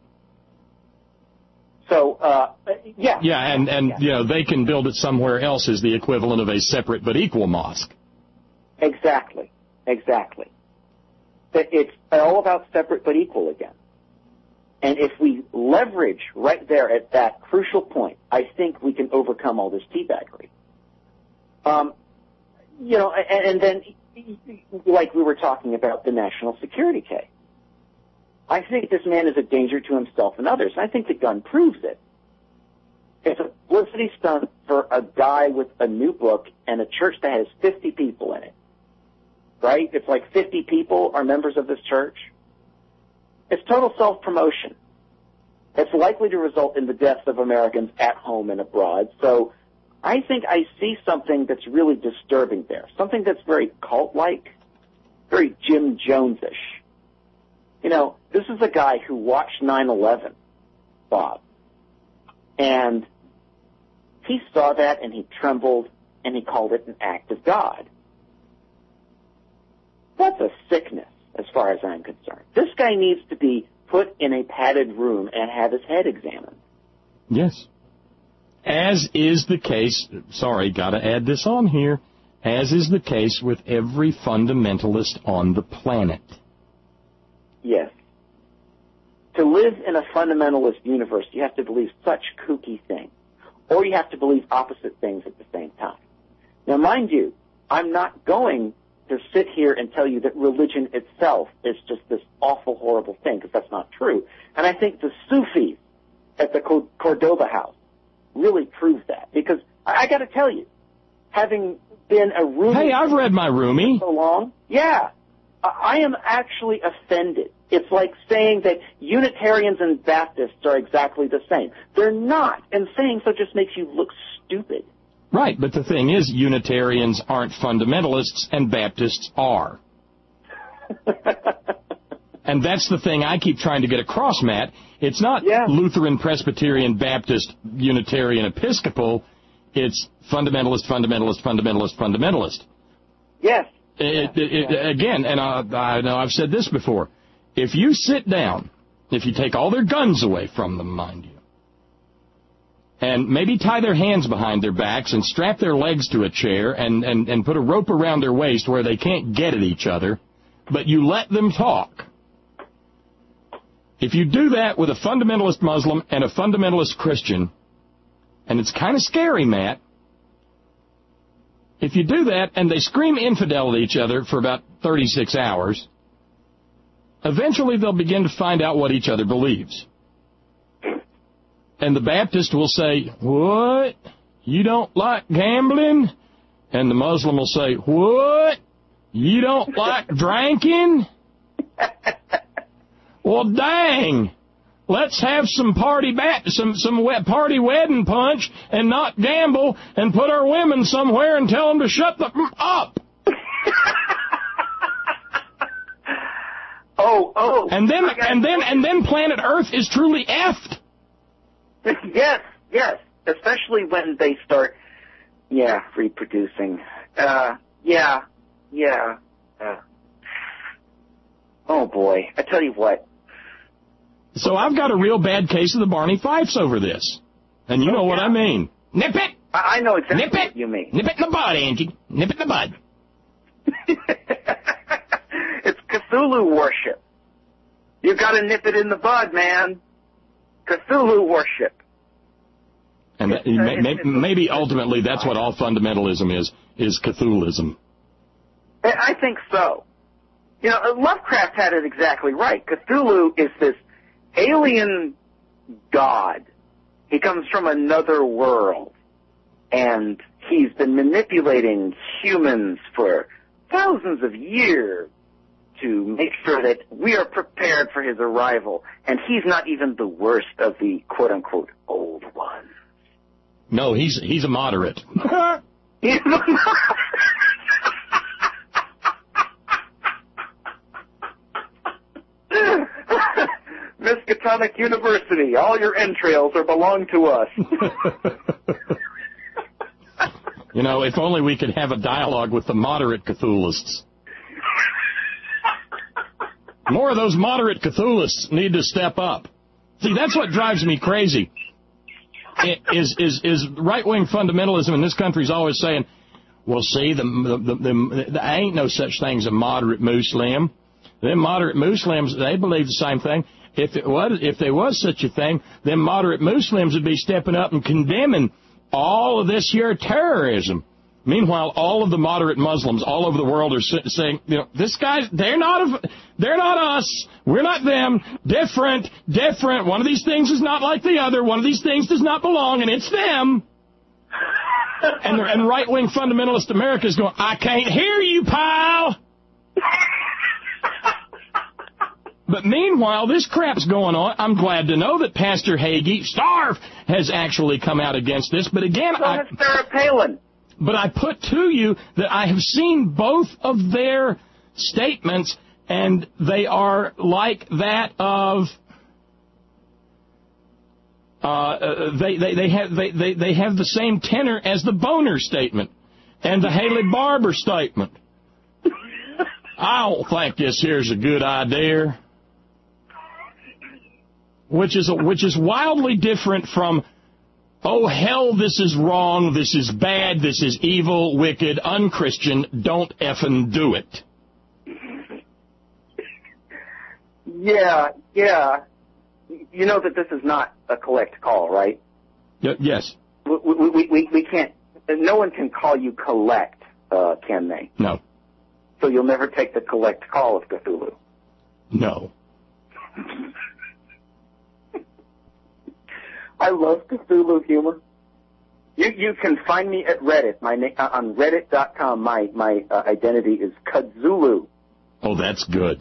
[SPEAKER 10] So, uh, yeah.
[SPEAKER 1] Yeah, and, and yeah. you know, they can build it somewhere else as the equivalent of a separate but equal mosque.
[SPEAKER 10] Exactly. Exactly. But it's all about separate but equal again. And if we leverage right there at that crucial point, I think we can overcome all this teabaggery. Um, you know, and, and then, like we were talking about the national security case, I think this man is a danger to himself and others. And I think the gun proves it. It's a publicity stunt for a guy with a new book and a church that has fifty people in it. Right? It's like fifty people are members of this church. It's total self-promotion. It's likely to result in the deaths of Americans at home and abroad. So I think I see something that's really disturbing there, something that's very cult-like, very Jim Jones-ish. You know, this is a guy who watched nine eleven, Bob, and he saw that and he trembled and he called it an act of God. That's a sickness, as far as I'm concerned. This guy needs to be put in a padded room and have his head examined.
[SPEAKER 1] Yes. As is the case, sorry, got to add this on here, as is the case with every fundamentalist on the planet.
[SPEAKER 10] Yes. To live in a fundamentalist universe, you have to believe such kooky things, or you have to believe opposite things at the same time. Now, mind you, I'm not going to sit here and tell you that religion itself is just this awful, horrible thing, because that's not true. And I think the Sufis at the Cordoba House really prove that, because I, I got to tell you, having been a roomie.
[SPEAKER 1] Hey, I've read my roomie.
[SPEAKER 10] So long. Yeah. I am actually offended. It's like saying that Unitarians and Baptists are exactly the same. They're not, and saying so just makes you look stupid.
[SPEAKER 1] Right, but the thing is, Unitarians aren't fundamentalists, and Baptists are. And that's the thing I keep trying to get across, Matt. It's not yeah. Lutheran, Presbyterian, Baptist, Unitarian, Episcopal. It's fundamentalist, fundamentalist, fundamentalist, fundamentalist.
[SPEAKER 10] Yes.
[SPEAKER 1] It, it, it, again, and I, I know I've said this before, if you sit down, if you take all their guns away from them, mind you, and maybe tie their hands behind their backs and strap their legs to a chair and, and, and put a rope around their waist where they can't get at each other, but you let them talk. If you do that with a fundamentalist Muslim and a fundamentalist Christian, and it's kind of scary, Matt, if you do that and they scream infidel at each other for about thirty-six hours, eventually they'll begin to find out what each other believes. And the Baptist will say, what? You don't like gambling? And the Muslim will say, what? You don't like drinking? Well, dang. Let's have some party bat, some some party wedding punch and not gamble and put our women somewhere and tell them to shut the up.
[SPEAKER 10] oh, oh.
[SPEAKER 1] And then and then and then planet Earth is truly effed.
[SPEAKER 10] Yes, yes. Especially when they start, yeah, reproducing. Uh, yeah, yeah. Uh. Oh boy, I tell you what.
[SPEAKER 1] So I've got a real bad case of the Barney Fifes over this. And you know what I mean. Nip it!
[SPEAKER 10] I know exactly
[SPEAKER 1] Nip it.
[SPEAKER 10] what you mean.
[SPEAKER 1] Nip it in the bud, Angie. Nip it in the bud.
[SPEAKER 10] It's Cthulhu worship. You gotta nip it in the bud, man. Cthulhu worship.
[SPEAKER 1] And that, may, may, maybe ultimately that's what all fundamentalism is, is Cthulhuism.
[SPEAKER 10] I think so. You know, Lovecraft had it exactly right. Cthulhu is this alien god. He comes from another world, and he's been manipulating humans for thousands of years to make sure that we are prepared for his arrival, and he's not even the worst of the quote-unquote old ones.
[SPEAKER 1] No, he's he's a moderate.
[SPEAKER 10] He's a moderate. Miskatonic University, all your entrails are belong to us.
[SPEAKER 1] You know, if only we could have a dialogue with the moderate Cthulhists. More of those moderate Cthulhists need to step up. See, that's what drives me crazy. It is is is right-wing fundamentalism in this country is always saying, well, see, the, the, the, the, there ain't no such thing as a moderate Muslim. Them moderate Muslims, they believe the same thing. If it was, if there was such a thing, then moderate Muslims would be stepping up and condemning all of this here terrorism. Meanwhile, all of the moderate Muslims all over the world are saying, you know, this guy, they're not, they're not us. We're not them. Different, different. One of these things is not like the other. One of these things does not belong, and it's them. And, and right-wing fundamentalist America is going, I can't hear you, pal. But meanwhile, this crap's going on. I'm glad to know that Pastor Hagee, Starve, has actually come out against this. But again,
[SPEAKER 10] so
[SPEAKER 1] I,
[SPEAKER 10] Sarah Palin.
[SPEAKER 1] But I put to you that I have seen both of their statements, and they are like that of uh, they, they they have they, they they have the same tenor as the Boner statement and the Haley Barbour statement. I don't think this here's a good idea. Which is a, which is wildly different from, oh, hell, this is wrong, this is bad, this is evil, wicked, unchristian, don't effing do it.
[SPEAKER 10] Yeah, yeah. You know that this is not a collect call, right?
[SPEAKER 1] Y- yes.
[SPEAKER 10] We, we, we, we can't, no one can call you collect, uh, can they?
[SPEAKER 1] No.
[SPEAKER 10] So you'll never take the collect call of Cthulhu?
[SPEAKER 1] No.
[SPEAKER 10] I love Cthulhu humor. You you can find me at Reddit. My na- uh, on Reddit dot com. My my uh, identity is Cthulhu.
[SPEAKER 1] Oh, that's good.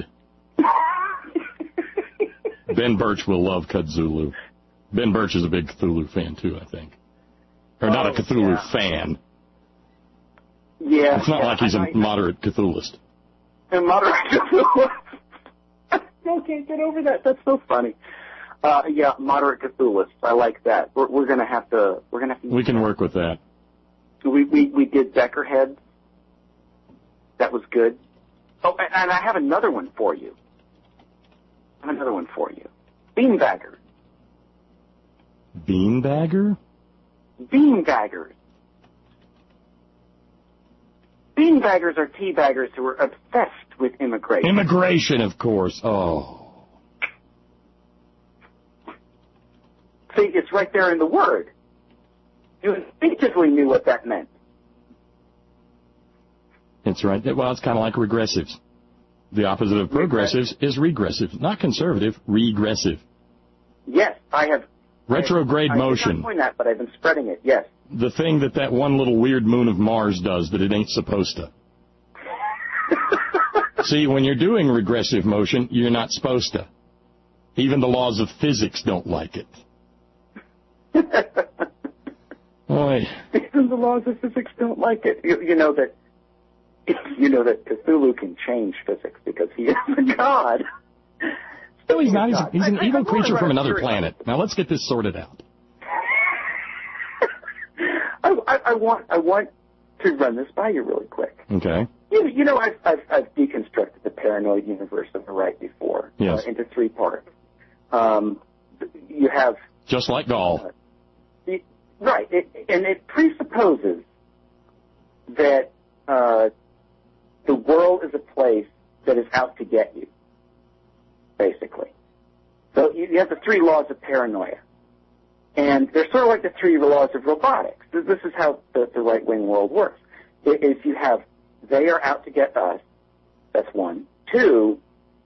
[SPEAKER 1] Ben Birch will love Cthulhu. Ben Birch is a big Cthulhu fan too, I think, or not
[SPEAKER 10] oh,
[SPEAKER 1] a Cthulhu
[SPEAKER 10] yeah.
[SPEAKER 1] fan.
[SPEAKER 10] Yeah,
[SPEAKER 1] it's not
[SPEAKER 10] yeah,
[SPEAKER 1] like he's a
[SPEAKER 10] I,
[SPEAKER 1] moderate Cthulhist.
[SPEAKER 10] A moderate Cthulhu. I can't get over that. That's so funny. Uh, yeah, moderate Cthulhist. I like that. We're, we're gonna have to. We're gonna have to.
[SPEAKER 1] We can work with that.
[SPEAKER 10] We we we did Becker heads. That was good. Oh, and, and I have another one for you. I have another one for you. Beanbagger.
[SPEAKER 1] Beanbagger?
[SPEAKER 10] Beanbaggers. Beanbaggers are teabaggers who are obsessed with immigration.
[SPEAKER 1] Immigration, of course. Oh.
[SPEAKER 10] See, it's right there in the word. You instinctively knew what that meant.
[SPEAKER 1] It's right. Well, it's kind of like regressives. The opposite of progressives is regressive. Not conservative, regressive.
[SPEAKER 10] Yes, I have.
[SPEAKER 1] Retrograde
[SPEAKER 10] I, I
[SPEAKER 1] motion.
[SPEAKER 10] I did not coin that, but I've been spreading it, yes.
[SPEAKER 1] The thing that that one little weird moon of Mars does that it ain't supposed to. See, when you're doing regressive motion, you're not supposed to. Even the laws of physics don't like it. Boy.
[SPEAKER 10] Even the laws of physics don't like it. You, you know that. You know that Cthulhu can change physics because he is a god.
[SPEAKER 1] No, he's not. He's, he's an
[SPEAKER 10] I,
[SPEAKER 1] evil
[SPEAKER 10] I, I
[SPEAKER 1] creature from another
[SPEAKER 10] through.
[SPEAKER 1] planet. Now let's get this sorted out.
[SPEAKER 10] I, I, I want I want to run this by you really quick.
[SPEAKER 1] Okay.
[SPEAKER 10] You, you know, I've, I've, I've deconstructed the paranoid universe of the right before
[SPEAKER 1] yes.
[SPEAKER 10] uh, into three parts. Um, you have
[SPEAKER 1] just like Gaul.
[SPEAKER 10] Uh, the, right, it, and it presupposes that uh, the world is a place that is out to get you, basically. So you, you have the three laws of paranoia. And they're sort of like the three laws of robotics. This is how the, the right-wing world works. If you have, they are out to get us, that's one. Two,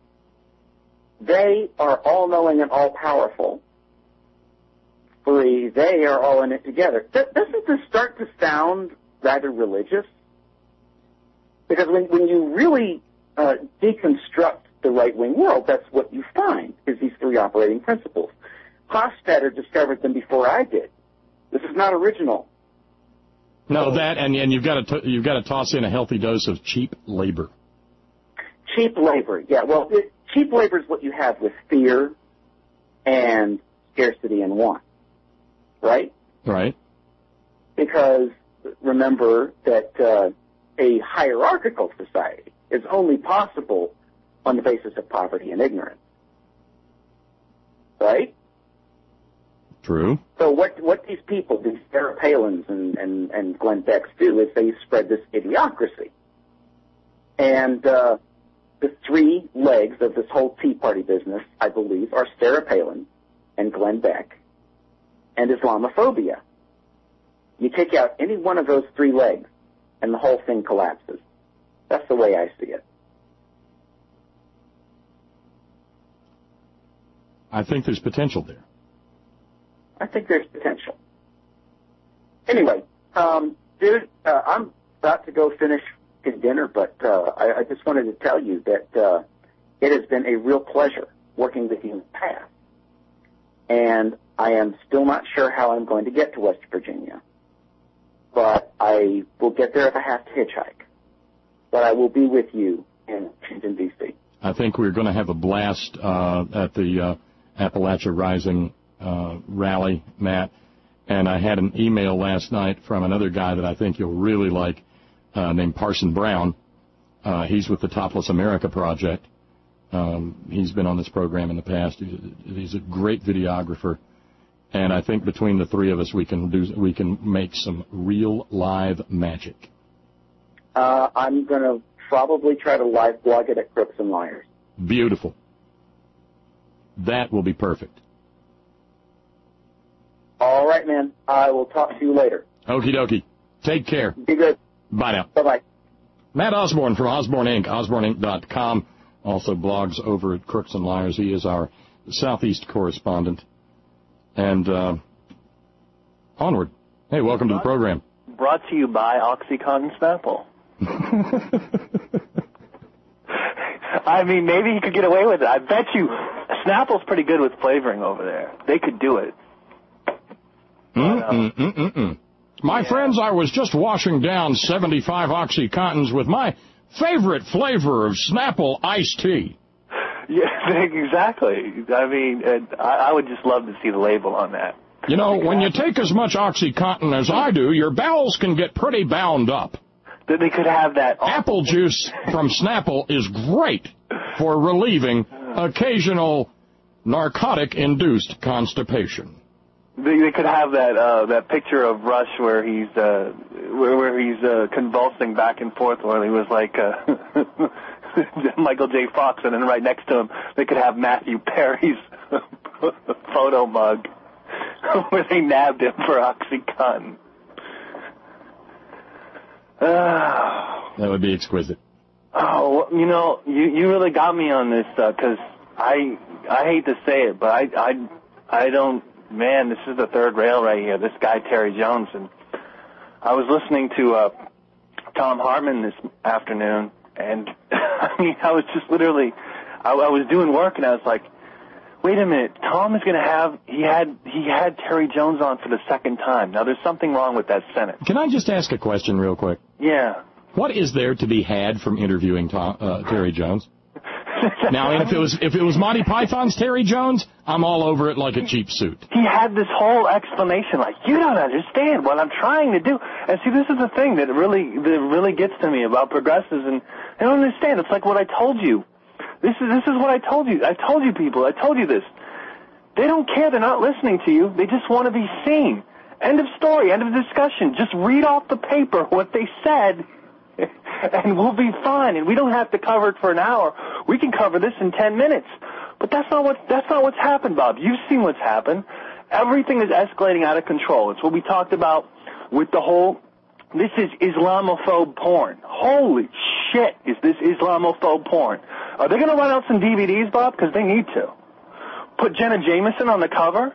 [SPEAKER 10] they are all-knowing and all-powerful. Three, they are all in it together. Doesn't this start to sound rather religious? Because when, when you really uh, deconstruct the right-wing world, that's what you find, is these three operating principles. Hofstadter discovered them before I did. This is not original.
[SPEAKER 1] No, that and and you've got to you've got to toss in a healthy dose of cheap labor.
[SPEAKER 10] Cheap labor, yeah. Well, it, cheap labor is what you have with fear and scarcity and want, right?
[SPEAKER 1] Right.
[SPEAKER 10] Because remember that uh, a hierarchical society is only possible on the basis of poverty and ignorance, right?
[SPEAKER 1] True.
[SPEAKER 10] So what what these people, these Sarah Palins and, and, and Glenn Becks do is they spread this idiocracy. And uh, the three legs of this whole Tea Party business, I believe, are Sarah Palin and Glenn Beck and Islamophobia. You take out any one of those three legs and the whole thing collapses. That's the way I see it.
[SPEAKER 1] I think there's potential there.
[SPEAKER 10] I think there's potential. Anyway, um, dude, uh, I'm about to go finish dinner, but uh, I, I just wanted to tell you that uh, it has been a real pleasure working with you in the past. And I am still not sure how I'm going to get to West Virginia, but I will get there if I have to hitchhike. But I will be with you in Washington, D C
[SPEAKER 1] I think we're going to have a blast uh, at the uh, Appalachia Rising Uh, rally, Matt, and I had an email last night from another guy that I think you'll really like, uh, named Parson Brown. Uh, he's with the Topless America Project. Um, he's been on this program in the past. He's a, he's a great videographer, and I think between the three of us, we can do we can make some real live magic.
[SPEAKER 10] Uh, I'm going to probably try to live blog it at Crooks and Liars.
[SPEAKER 1] Beautiful. That will be perfect.
[SPEAKER 10] All right, man. I will talk to you later.
[SPEAKER 1] Okie dokie. Take care.
[SPEAKER 10] Be good.
[SPEAKER 1] Bye now.
[SPEAKER 10] Bye-bye.
[SPEAKER 1] Matt Osborne from Osborne Incorporated. Osborne Inc dot com. Also blogs over at Crooks and Liars. He is our Southeast correspondent. And uh, onward. Hey, welcome to the program.
[SPEAKER 2] Brought to you by OxyContin Snapple. I mean, maybe he could get away with it. I bet you Snapple's pretty good with flavoring over there. They could do it.
[SPEAKER 1] Mm-mm, mm-mm, mm. My yeah. friends, I was just washing down seventy-five OxyContins with my favorite flavor of Snapple iced tea.
[SPEAKER 2] Yeah, exactly. I mean, I, I would just love to see the label on that.
[SPEAKER 1] You know, when you take as much OxyContin as I do, your bowels can get pretty bound up.
[SPEAKER 2] That they could have that.
[SPEAKER 1] Apple juice from Snapple is great for relieving occasional narcotic-induced constipation.
[SPEAKER 2] They, they could have that uh, that picture of Rush where he's uh, where, where he's uh, convulsing back and forth, where he was like uh, Michael J. Fox, and then right next to him they could have Matthew Perry's photo mug where they nabbed him for OxyContin. Uh,
[SPEAKER 1] that would be exquisite.
[SPEAKER 2] Oh, you know, you you really got me on this because uh, I I hate to say it, but I I I don't. Man, this is the third rail right here. This guy Terry Jones, and I was listening to uh, Tom Hartman this afternoon, and I mean, I was just literally, I, I was doing work, and I was like, wait a minute, Tom is going to have he had he had Terry Jones on for the second time. Now, there's something wrong with that sentence.
[SPEAKER 1] Can I just ask a question real quick?
[SPEAKER 2] Yeah.
[SPEAKER 1] What is there to be had from interviewing Tom, uh, Terry Jones? Now, if it was if it was Monty Python's Terry Jones, I'm all over it like a cheap suit.
[SPEAKER 2] He had this whole explanation, like, you don't understand what I'm trying to do. And see, this is the thing that really that really gets to me about progressives, and I don't understand. It's like what I told you. This is this is what I told you. I told you people. I told you this. They don't care. They're not listening to you. They just want to be seen. End of story. End of discussion. Just read off the paper what they said, and we'll be fine. And we don't have to cover it for an hour. We can cover this in ten minutes. But that's not what that's not what's happened, Bob. You've seen what's happened. Everything is escalating out of control. It's what we talked about with the whole, this is Islamophobe porn. Holy shit, is this Islamophobe porn. Are they going to run out some D V Ds, Bob? Because they need to. Put Jenna Jameson on the cover?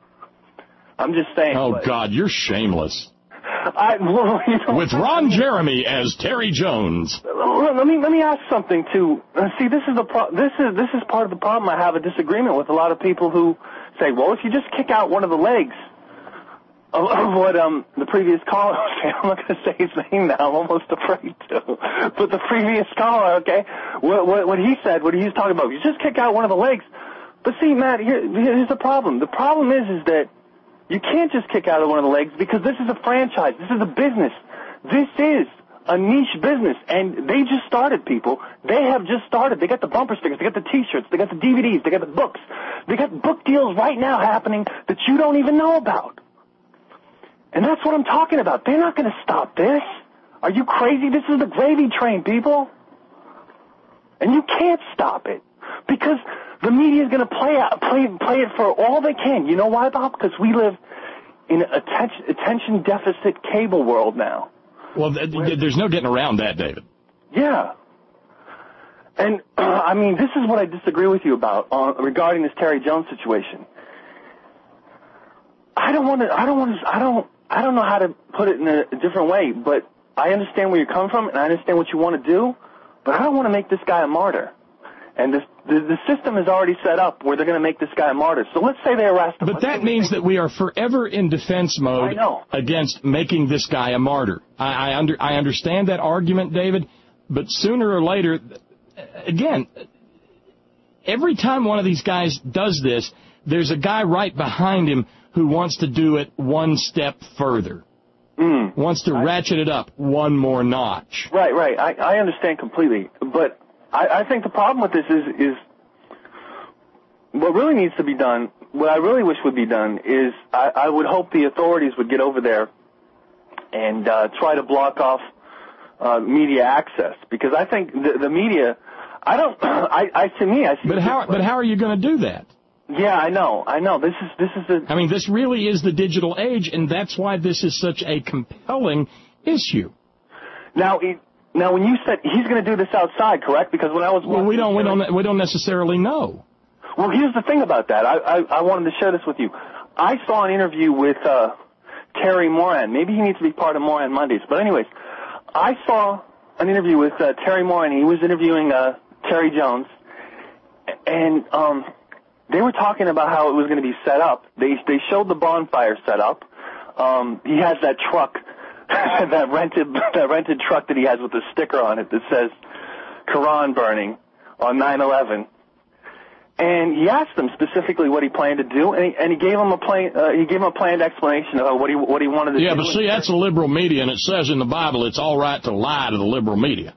[SPEAKER 2] I'm just saying.
[SPEAKER 1] Oh,
[SPEAKER 2] but,
[SPEAKER 1] God, you're shameless.
[SPEAKER 2] I, well, you know,
[SPEAKER 1] with Ron Jeremy as Terry Jones.
[SPEAKER 2] Let me let me ask something too. Uh, see, this is the pro- this is this is part of the problem. I have a disagreement with a lot of people who say, "Well, if you just kick out one of the legs of, of what um the previous caller," okay, I'm not going to say his name now. I'm almost afraid to. But the previous caller, okay, what what, what he said, what he was talking about, you just kick out one of the legs. But see, Matt, here, here's the problem. The problem is, is that you can't just kick out of one of the legs because this is a franchise. This is a business. This is a niche business, and they just started, people. They have just started. They got the bumper stickers. They got the T-shirts. They got the D V Ds. They got the books. They got book deals right now happening that you don't even know about. And that's what I'm talking about. They're not going to stop this. Are you crazy? This is the gravy train, people. And you can't stop it because the media is going to play out, play, play it for all they can. You know why, Bob? Because we live in an attention, attention deficit cable world now.
[SPEAKER 1] Well, th- th- there's no getting around that, David.
[SPEAKER 2] Yeah. And, uh, I mean, this is what I disagree with you about uh, regarding this Terry Jones situation. I don't want to, I don't want to, I don't, I don't know how to put it in a, a different way, but I understand where you're coming from, and I understand what you want to do, but I don't want to make this guy a martyr. And this, the, the system is already set up where they're going to make this guy a martyr. So let's say they arrest him.
[SPEAKER 1] But that means that we are forever in defense mode against making this guy a martyr. I, I, under, I understand that argument, David, but sooner or later, again, every time one of these guys does this, there's a guy right behind him who wants to do it one step further.
[SPEAKER 2] Mm.
[SPEAKER 1] Wants to I, ratchet it up one more notch.
[SPEAKER 2] Right, right. I, I understand completely. But I, I think the problem with this is, is what really needs to be done, what I really wish would be done is I, I would hope the authorities would get over there and uh, try to block off uh, media access. Because I think the, the media, I don't, I, I to me, I see.
[SPEAKER 1] But how, but how are you going to do that?
[SPEAKER 2] Yeah, I know, I know. This is this is a.
[SPEAKER 1] I mean, this really is the digital age, and that's why this is such a compelling issue.
[SPEAKER 2] Now, it, now, when you said he's going to do this outside, correct? Because when I was
[SPEAKER 1] well, we don't we don't we don't necessarily know.
[SPEAKER 2] Well, here's the thing about that. I I, I wanted to share this with you. I saw an interview with uh, Terry Moran. Maybe he needs to be part of Moran Mondays. But anyways, I saw an interview with uh, Terry Moran. He was interviewing uh, Terry Jones, and um, they were talking about how it was going to be set up. They they showed the bonfire set up. Um, he has that truck, that rented that rented truck that he has with the sticker on it that says Quran burning on nine eleven. And he asked them specifically what he planned to do, and he, and he gave him a plan. Uh, he gave him a planned explanation of what he what he wanted to
[SPEAKER 1] yeah,
[SPEAKER 2] do.
[SPEAKER 1] Yeah, but see, that's the liberal media, and it says in the Bible it's all right to lie to the liberal media.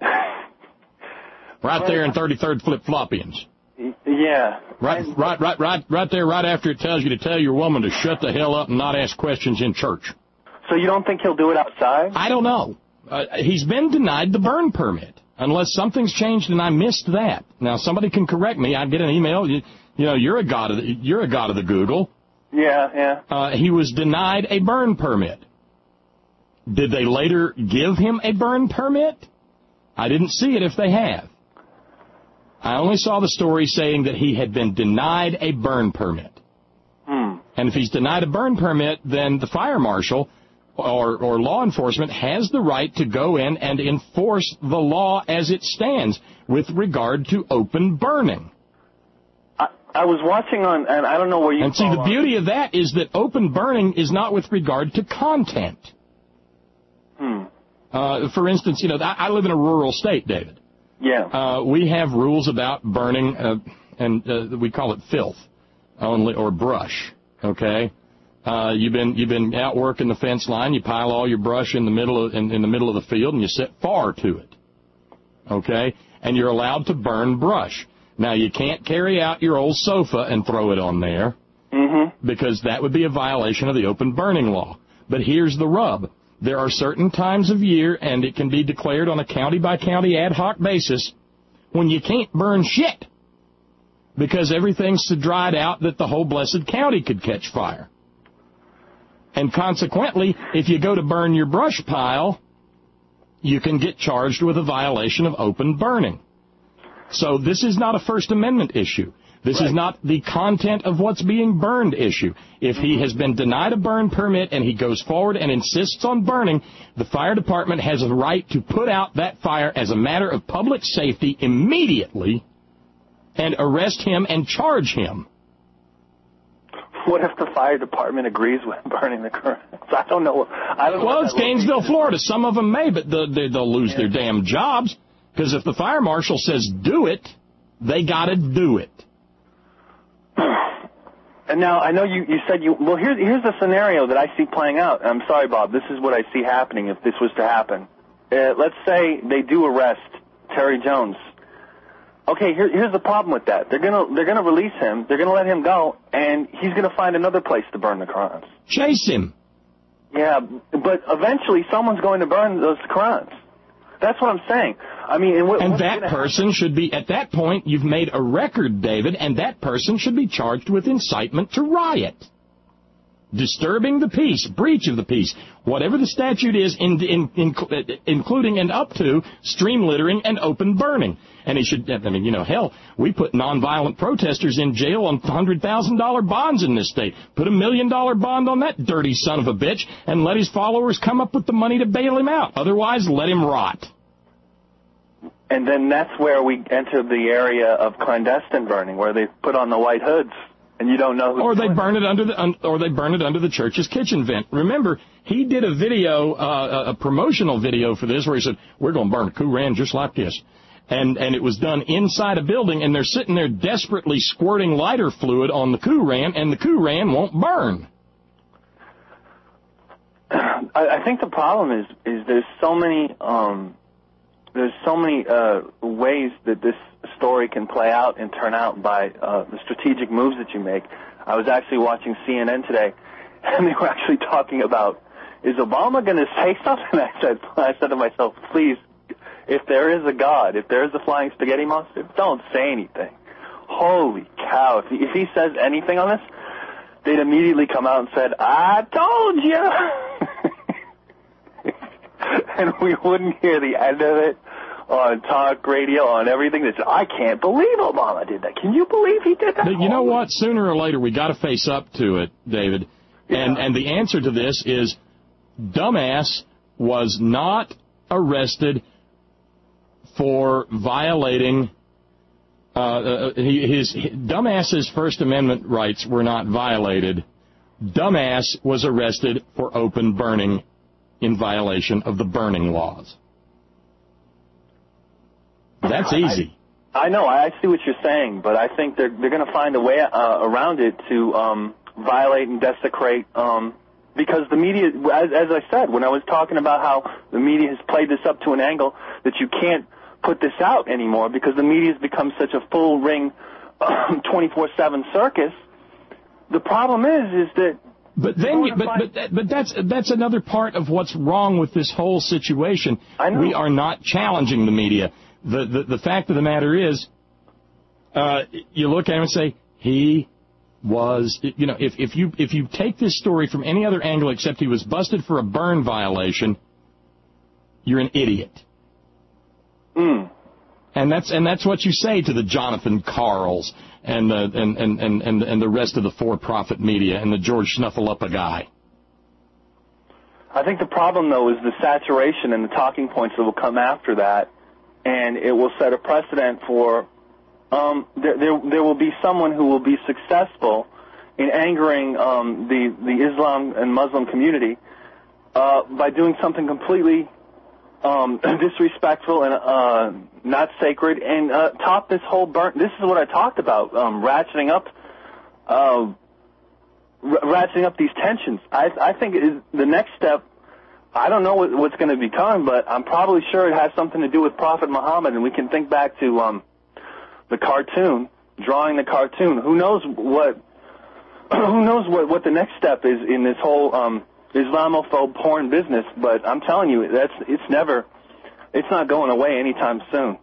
[SPEAKER 1] Right there in thirty-third Flip-Floppians.
[SPEAKER 2] Yeah.
[SPEAKER 1] Right, right, right, right, right there, right after it tells you to tell your woman to shut the hell up and not ask questions in church.
[SPEAKER 2] So you don't think he'll do it outside?
[SPEAKER 1] I don't know. Uh, he's been denied the burn permit. Unless something's changed and I missed that. Now, somebody can correct me. I get an email. You, you know, you're a god of the, you're a god of the Google.
[SPEAKER 2] Yeah, yeah.
[SPEAKER 1] Uh, he was denied a burn permit. Did they later give him a burn permit? I didn't see it if they have. I only saw the story saying that he had been denied a burn permit.
[SPEAKER 2] Hmm.
[SPEAKER 1] And if he's denied a burn permit, then the fire marshal Or, or law enforcement has the right to go in and enforce the law as it stands with regard to open burning.
[SPEAKER 2] I, I was watching on, and I don't know where you.
[SPEAKER 1] And see, the beauty of that is that open burning is not with regard to content.
[SPEAKER 2] Hmm.
[SPEAKER 1] Uh, for instance, you know, I, I live in a rural state, David.
[SPEAKER 2] Yeah.
[SPEAKER 1] Uh, we have rules about burning, uh, and uh, we call it filth, only or brush. Okay. Uh, you've been you've been out working the fence line. You pile all your brush in the middle of in, in the middle of the field, and you set fire to it. Okay, and you're allowed to burn brush. Now you can't carry out your old sofa and throw it on there,
[SPEAKER 2] mm-hmm.
[SPEAKER 1] because that would be a violation of the open burning law. But here's the rub: there are certain times of year, and it can be declared on a county by county ad hoc basis, when you can't burn shit because everything's so dried out that the whole blessed county could catch fire. And consequently, if you go to burn your brush pile, you can get charged with a violation of open burning. So this is not a First Amendment issue. This
[SPEAKER 2] right.
[SPEAKER 1] is not the content of what's being burned issue. If he has been denied a burn permit and he goes forward and insists on burning, the fire department has a right to put out that fire as a matter of public safety immediately and arrest him and charge him.
[SPEAKER 2] What if the fire department agrees with burning the Qurans? I don't know. I don't know.
[SPEAKER 1] Well, it's Gainesville, Florida. Some of them may, but the, they, they'll lose yeah. their damn jobs. Because if the fire marshal says do it, they got to do it.
[SPEAKER 2] And now, I know you, you said you... Well, here's, here's the scenario that I see playing out. I'm sorry, Bob. This is what I see happening if this was to happen. Uh, let's say they do arrest Terry Jones. Okay, here, here's the problem with that. They're gonna they're gonna release him. They're gonna let him go, and he's gonna find another place to burn the Qurans.
[SPEAKER 1] Chase him.
[SPEAKER 2] Yeah, but eventually someone's going to burn those Qurans. That's what I'm saying. I mean, and, what,
[SPEAKER 1] and that person happen? should be at that point. You've made a record, David, and that person should be charged with incitement to riot, disturbing the peace, breach of the peace, whatever the statute is, in, in, in, including and up to stream littering and open burning. And he should, I mean, you know, hell, we put nonviolent protesters in jail on one hundred thousand dollars bonds in this state. Put a million dollar bond on that dirty son of a bitch and let his followers come up with the money to bail him out. Otherwise, let him rot.
[SPEAKER 2] And then that's where we enter the area of clandestine burning, where they put on the white hoods. And you don't know who.
[SPEAKER 1] Or they burn it under the, un, or they burn it under the church's kitchen vent. Remember, he did a video, uh, a promotional video for this, where he said, "We're going to burn a Quran just like this," and and it was done inside a building, and they're sitting there desperately squirting lighter fluid on the Quran, and the Quran won't burn.
[SPEAKER 2] I, I think the problem is is there's so many um, there's so many uh, ways that this story can play out and turn out by uh, the strategic moves that you make. I was actually watching C N N today, and they were actually talking about, is Obama going to say something? I said, I said to myself, please, if there is a God, if there is a flying spaghetti monster, don't say anything. Holy cow! If he, if he says anything on this, they'd immediately come out and said, I told you, and we wouldn't hear the end of it on talk radio, on everything. They said, I can't believe Obama did that. Can you believe he did that?
[SPEAKER 1] But you know what? Sooner or later, we got to face up to it, David. And and the answer to this is, dumbass was not arrested for violating uh, uh, his, his dumbass's First Amendment rights were not violated. Dumbass was arrested for open burning in violation of the burning laws. That's easy.
[SPEAKER 2] I, I know. I see what you're saying, but I think they're they're going to find a way uh, around it to um, violate and desecrate. Um, because the media, as, as I said, when I was talking about how the media has played this up to an angle that you can't put this out anymore because the media has become such a full ring, twenty-four seven circus. The problem is, is that.
[SPEAKER 1] But then, you, but but that, but that's that's another part of what's wrong with this whole situation.
[SPEAKER 2] I know.
[SPEAKER 1] We are not challenging the media. The the, the fact of the matter is, uh, you look at him and say he was, you know, if if you if you take this story from any other angle except he was busted for a burn violation, you're an idiot.
[SPEAKER 2] Mm.
[SPEAKER 1] And that's and that's what you say to the Jonathan Karls and the and and, and, and, and the rest of the for-profit media and the George Snuffleupaghua guy.
[SPEAKER 2] I think the problem, though, is the saturation and the talking points that will come after that, and it will set a precedent for um, there, there there will be someone who will be successful in angering um, the the Islam and Muslim community uh, by doing something completely Um, disrespectful and uh, not sacred, and uh, top this whole burn. This is what I talked about, um, ratcheting up, uh, r- ratcheting up these tensions. I, I think it is the next step. I don't know what, what's going to become, but I'm probably sure it has something to do with Prophet Muhammad, and we can think back to um, the cartoon, drawing the cartoon. Who knows what? Who knows what, what the next step is in this whole um, Islamophobe porn business, but I'm telling you, that's it's never, it's not going away anytime soon.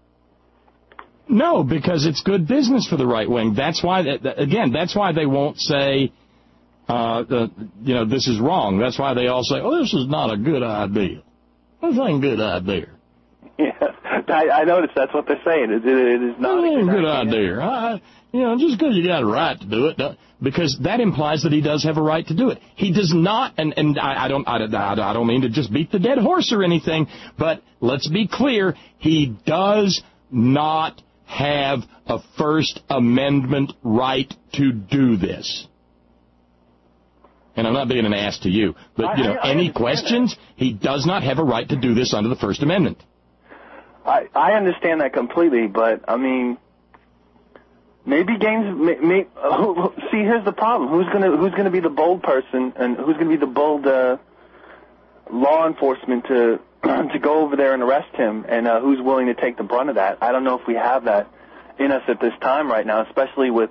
[SPEAKER 1] No, because it's good business for the right wing. That's why, again, that's why they won't say, uh, the, you know, this is wrong. That's why they all say, oh, this is not a good idea. This ain't a good idea.
[SPEAKER 2] Yeah, I, I noticed that's what they're saying. It, it, it is not
[SPEAKER 1] it
[SPEAKER 2] a good,
[SPEAKER 1] good
[SPEAKER 2] idea.
[SPEAKER 1] idea. I, you know, just because you got a right to do it, because that implies that he does have a right to do it. He does not, and, and I, I don't, I, I don't mean to just beat the dead horse or anything, but let's be clear, he does not have a First Amendment right to do this. And I'm not being an ass to you, but, you know,
[SPEAKER 2] I, I
[SPEAKER 1] any questions? That. He does not have a right to do this under the First Amendment.
[SPEAKER 2] I, I understand that completely, but, I mean, maybe games, may, may, uh, see, here's the problem. Who's going to who's gonna be the bold person, and who's going to be the bold uh, law enforcement to to go over there and arrest him, and uh, who's willing to take the brunt of that? I don't know if we have that in us at this time right now, especially with,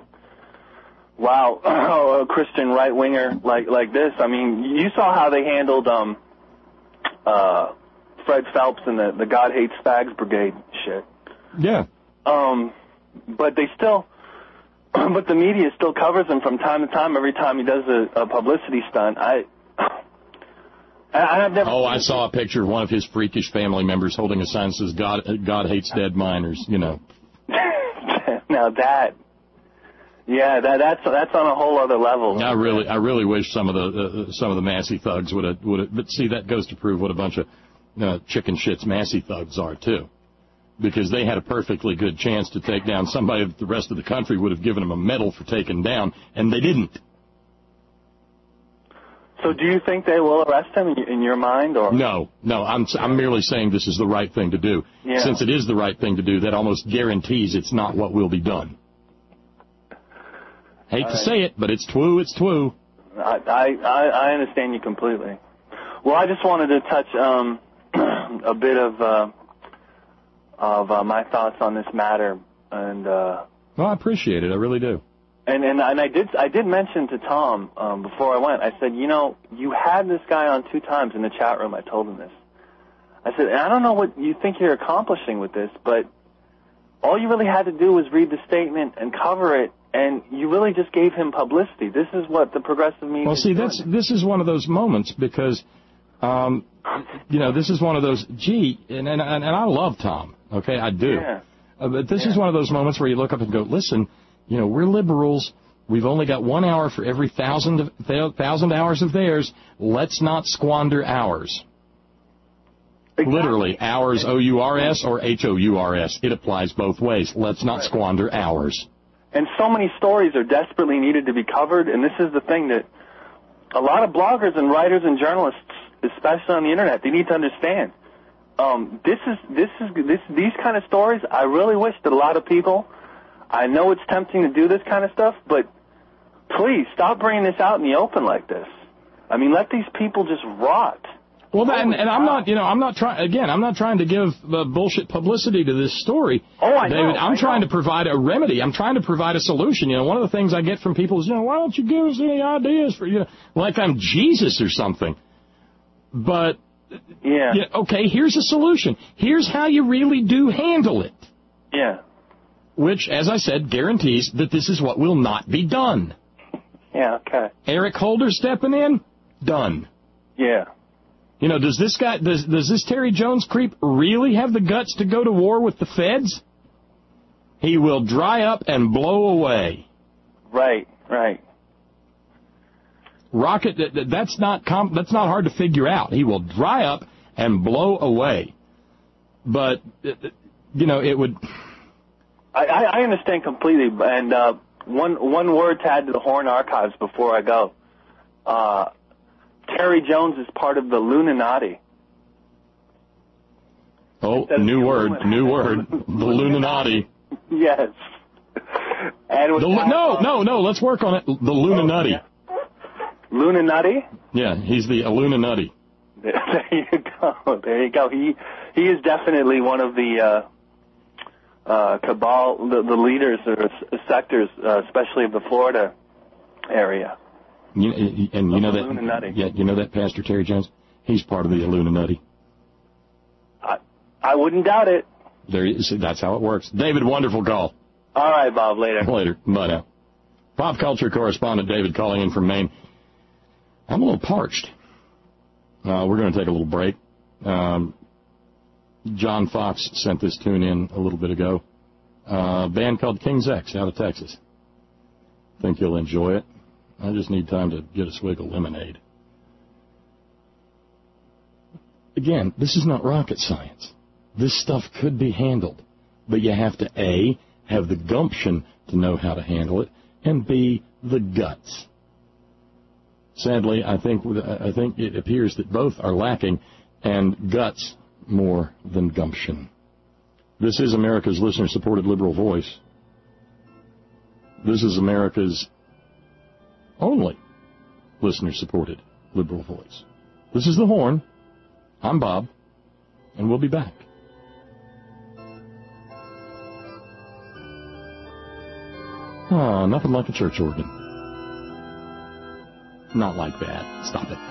[SPEAKER 2] wow, a Christian right-winger like, like this. I mean, you saw how they handled um, uh, Fred Phelps and the, the God Hates Fags Brigade shit.
[SPEAKER 1] Yeah.
[SPEAKER 2] Um, but they still, but the media still covers him from time to time. Every time he does a, a publicity stunt, I, I, I've never.
[SPEAKER 1] Oh, I saw a picture of one of his freakish family members holding a sign that says "God, God hates dead minors." You know.
[SPEAKER 2] Now that, yeah, that that's that's on a whole other level.
[SPEAKER 1] I really, I really wish some of the uh, some of the Massey thugs would have would have. But see, that goes to prove what a bunch of uh, chicken shits Massey thugs are too. Because they had a perfectly good chance to take down somebody that the rest of the country would have given them a medal for taking down, and they didn't.
[SPEAKER 2] So do you think they will arrest him in your mind? Or
[SPEAKER 1] No, no, I'm I'm merely saying this is the right thing to do.
[SPEAKER 2] Yeah.
[SPEAKER 1] Since it is the right thing to do, that almost guarantees it's not what will be done. Hate
[SPEAKER 2] All
[SPEAKER 1] to
[SPEAKER 2] right.
[SPEAKER 1] say it, but it's twoo, it's twoo.
[SPEAKER 2] I, I, I understand you completely. Well, I just wanted to touch um, a bit of... Uh, of uh, my thoughts on this matter, and uh,
[SPEAKER 1] well, I appreciate it. I really do.
[SPEAKER 2] And and and I did I did mention to Tom um, before I went. I said, you know, you had this guy on two times in the chat room. I told him this. I said, and I don't know what you think you're accomplishing with this, but all you really had to do was read the statement and cover it, and you really just gave him publicity. This is what the progressive media.
[SPEAKER 1] Well, see,
[SPEAKER 2] is
[SPEAKER 1] that's
[SPEAKER 2] doing.
[SPEAKER 1] this is one of those moments because, um, you know, this is one of those. Gee, and and and I love Tom. Okay, I do.
[SPEAKER 2] Yeah.
[SPEAKER 1] Uh, but this
[SPEAKER 2] yeah.
[SPEAKER 1] is one of those moments where you look up and go, listen, you know, we're liberals. We've only got one hour for every thousand, of, thousand hours of theirs. Let's not squander ours. Exactly. Literally, hours, O U R S or H O U R S. It applies both ways. Let's not right. squander ours.
[SPEAKER 2] And so many stories are desperately needed to be covered, and this is the thing that a lot of bloggers and writers and journalists, especially on the internet, they need to understand. Um, this is this is this these kind of stories. I really wish that a lot of people. I know it's tempting to do this kind of stuff, but please stop bringing this out in the open like this. I mean, let these people just rot.
[SPEAKER 1] Well, and, and I'm not, you know, I'm not trying, again, I'm not trying to give uh, bullshit publicity to this story.
[SPEAKER 2] Oh, I know.
[SPEAKER 1] David, I'm
[SPEAKER 2] I
[SPEAKER 1] trying
[SPEAKER 2] know.
[SPEAKER 1] to provide a remedy. I'm trying to provide a solution. You know, one of the things I get from people is, you know, why don't you give us any ideas for, you know, like I'm Jesus or something. But,
[SPEAKER 2] yeah.
[SPEAKER 1] yeah okay, here's a solution. Here's how you really do handle it.
[SPEAKER 2] Yeah.
[SPEAKER 1] Which, as I said, guarantees that this is what will not be done.
[SPEAKER 2] Yeah, okay.
[SPEAKER 1] Eric Holder stepping in? Done.
[SPEAKER 2] Yeah.
[SPEAKER 1] You know, does this guy, does, does this Terry Jones creep really have the guts to go to war with the feds? He will dry up and blow away.
[SPEAKER 2] Right, right.
[SPEAKER 1] Rocket, that's not com- that's not hard to figure out. He will dry up and blow away. But, you know, it would...
[SPEAKER 2] I, I understand completely, and uh, one one word to add to the Horn Archives before I go. Uh, Terry Jones is part of the Illuminati.
[SPEAKER 1] Oh, new word, new word, the Illuminati.
[SPEAKER 2] Yes. And
[SPEAKER 1] the, no, no, no, let's work on it. The Illuminati.
[SPEAKER 2] Oh, yeah. Illuminati?
[SPEAKER 1] Yeah, he's the Illuminati.
[SPEAKER 2] There you go, there you go. He, he is definitely one of the... Uh, Uh, cabal, the, the leaders or s- sectors, uh, especially of the Florida area.
[SPEAKER 1] You, and you know that,
[SPEAKER 2] Illuminati.
[SPEAKER 1] Yeah, you know that Pastor Terry Jones? He's part of the Illuminati.
[SPEAKER 2] I, I wouldn't doubt it.
[SPEAKER 1] There, see, that's how it works. David, wonderful call.
[SPEAKER 2] All right, Bob. Later.
[SPEAKER 1] Later. Bye now. Pop culture correspondent David calling in from Maine. I'm a little parched. Uh, we're going to take a little break. Um, John Fox sent this tune in a little bit ago. Uh, a band called King's X out of Texas. Think you'll enjoy it. I just need time to get a swig of lemonade. Again, this is not rocket science. This stuff could be handled. But you have to, A, have the gumption to know how to handle it, and B, the guts. Sadly, I think I think it appears that both are lacking, and guts more than gumption. This is America's listener-supported liberal voice. This is America's only listener-supported liberal voice. This is The Horn. I'm Bob, and we'll be back. Ah, nothing like a church organ. Not like that. Stop it.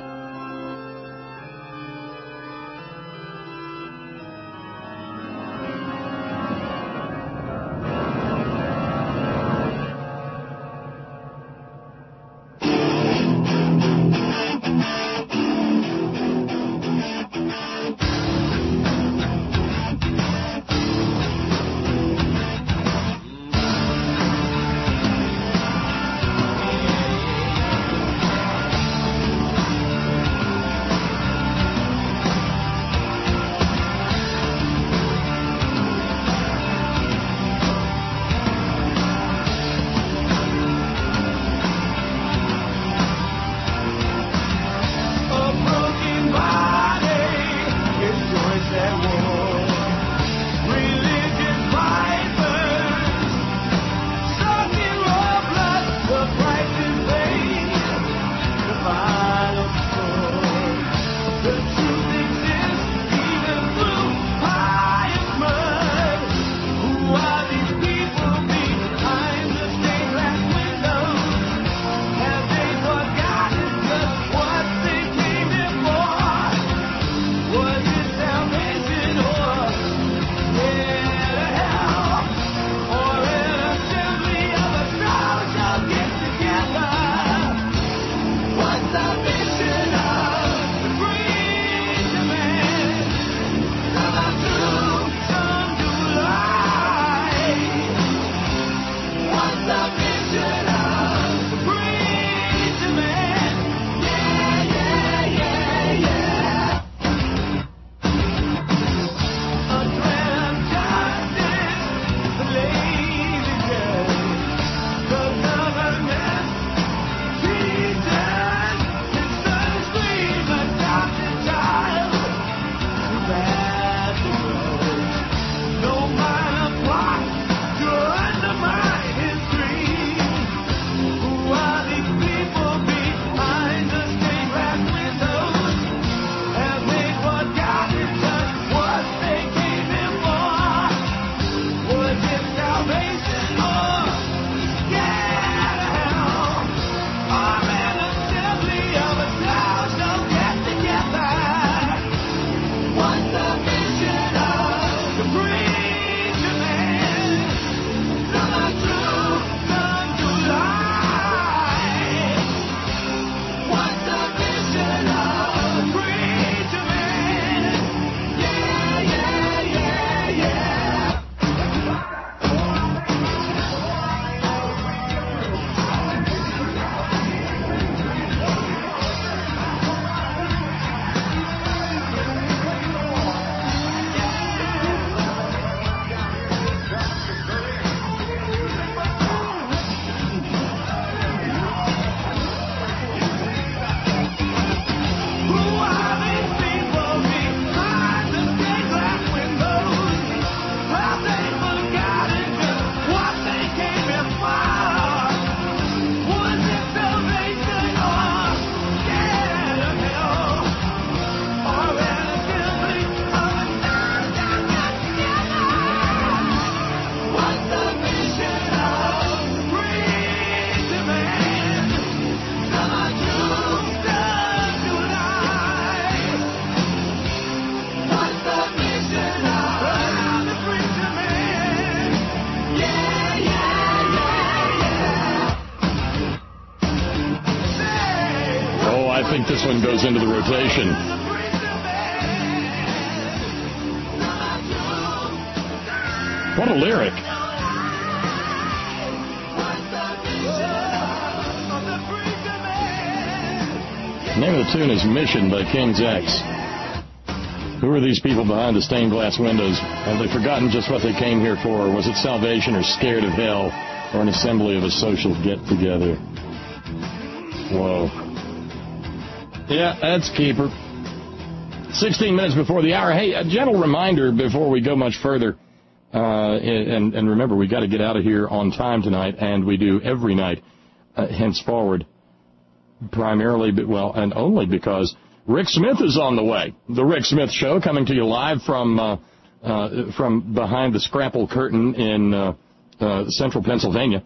[SPEAKER 1] this one goes into the rotation. What a lyric. The name of the tune is Mission by King's X. Who are these people behind the stained glass windows? Have they forgotten just what they came here for? Was it salvation or scared of hell or an assembly of a social get-together? Whoa. Yeah, that's Keeper. sixteen minutes before the hour. Hey, a gentle reminder before we go much further. Uh, and, and remember, we got to get out of here on time tonight, and we do every night uh, henceforward, primarily, well, and only because Rick Smith is on the way. The Rick Smith Show coming to you live from uh, uh, from behind the Scrapple curtain in uh, uh, central Pennsylvania.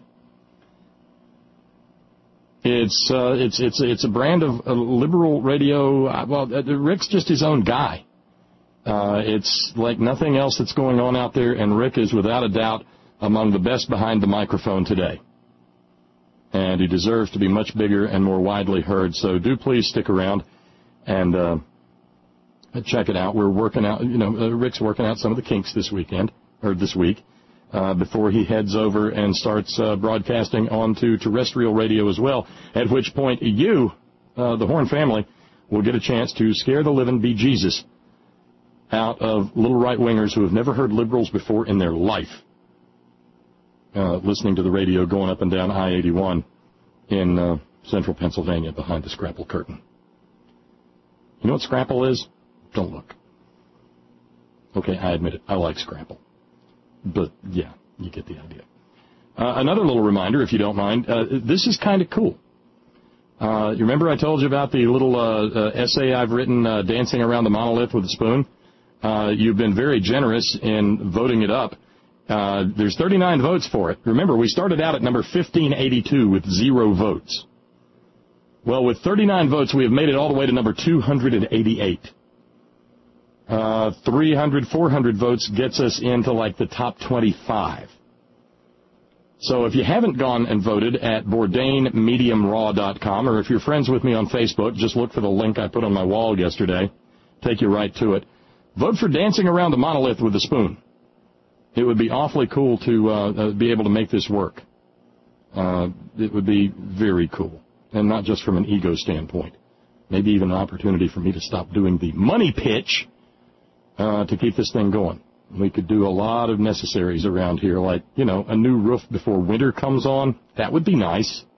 [SPEAKER 1] It's uh, it's it's it's a brand of uh, liberal radio. Uh, well, uh, Rick's just his own guy. Uh, it's like nothing else that's going on out there, and Rick is without a doubt among the best behind the microphone today. And he deserves to be much bigger and more widely heard. So do please stick around and uh, check it out. We're working out, you know, uh, Rick's working out some of the kinks this weekend, or this week, uh, before he heads over and starts uh, broadcasting onto terrestrial radio as well, at which point you, uh, the Horn family, will get a chance to scare the living bejesus out of little right-wingers who have never heard liberals before in their life, uh, listening to the radio going up and down I eighty-one in uh, central Pennsylvania behind the Scrapple curtain. You know what Scrapple is? Don't look. Okay, I admit it. I like Scrapple. But, yeah, you get the idea. Uh, another little reminder, if you don't mind, uh, this is kind of cool. Uh, you remember I told you about the little uh, uh, essay I've written, uh, Dancing Around the Monolith with a Spoon? Uh, you've been very generous in voting it up. Uh, there's thirty-nine votes for it. Remember, we started out at number fifteen eighty-two with zero votes. Well, with thirty-nine votes, we have made it all the way to number two hundred eighty-eight. Uh, three hundred, four hundred votes gets us into like the top twenty-five. So if you haven't gone and voted at Bourdain Medium Raw dot com, or if you're friends with me on Facebook, just look for the link I put on my wall yesterday. Take you right to it. Vote for Dancing Around the Monolith with a Spoon. It would be awfully cool to uh, uh, be able to make this work. Uh, it would be very cool, and not just from an ego standpoint. Maybe even an opportunity for me to stop doing the money pitch uh, to keep this thing going. We could do a lot of necessaries around here, like, you know, a new roof before winter comes on. That would be nice.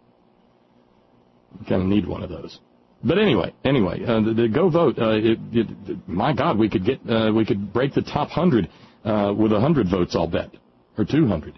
[SPEAKER 1] We kind of need one of those. But anyway, anyway, uh, the, the go vote. Uh, it, it, my God, we could get, uh, we could break the top hundred uh, with a hundred votes, I'll bet, or two hundred,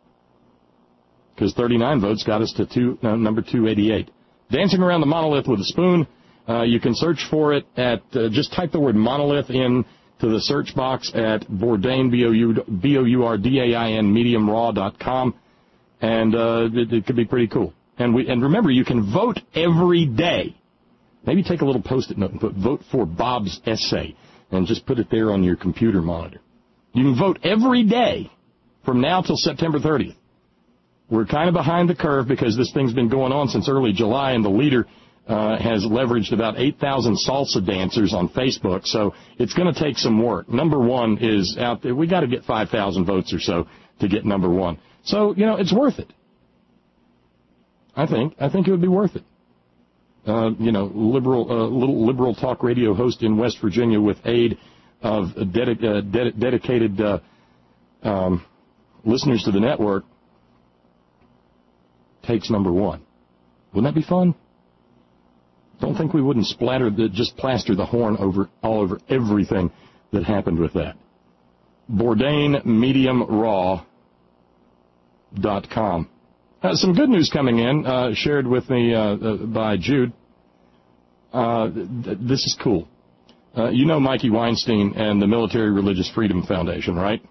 [SPEAKER 1] because thirty-nine votes got us to two, uh, number two eighty-eight. Dancing Around the Monolith with a Spoon. Uh, you can search for it at uh, just type the word monolith in to the search box at Bourdain, B O U B O U R D A I N Medium Raw dot com, and uh, it, it could be pretty cool. And we and remember, you can vote every day. Maybe take a little Post-it note and put vote for Bob's essay and just put it there on your computer monitor. You can vote every day from now till September thirtieth. We're kind of behind the curve because this thing's been going on since early July, and the leader uh, has leveraged about eight thousand salsa dancers on Facebook, so it's going to take some work. Number one is out there. We got to get five thousand votes or so to get number one. So, you know, it's worth it. I think. I think it would be worth it. Uh, you know, liberal, uh, little liberal talk radio host in West Virginia with aid of dedi- uh, ded- dedicated uh, um, listeners to the network takes number one. Wouldn't that be fun? Don't think we wouldn't splatter the, just plaster the horn over all over everything that happened with that. Bourdain Medium Raw dot com. Uh, some good news coming in, uh, shared with me uh, uh, by Jude. Uh, th- this is cool. Uh, you know Mikey Weinstein and the Military Religious Freedom Foundation, right?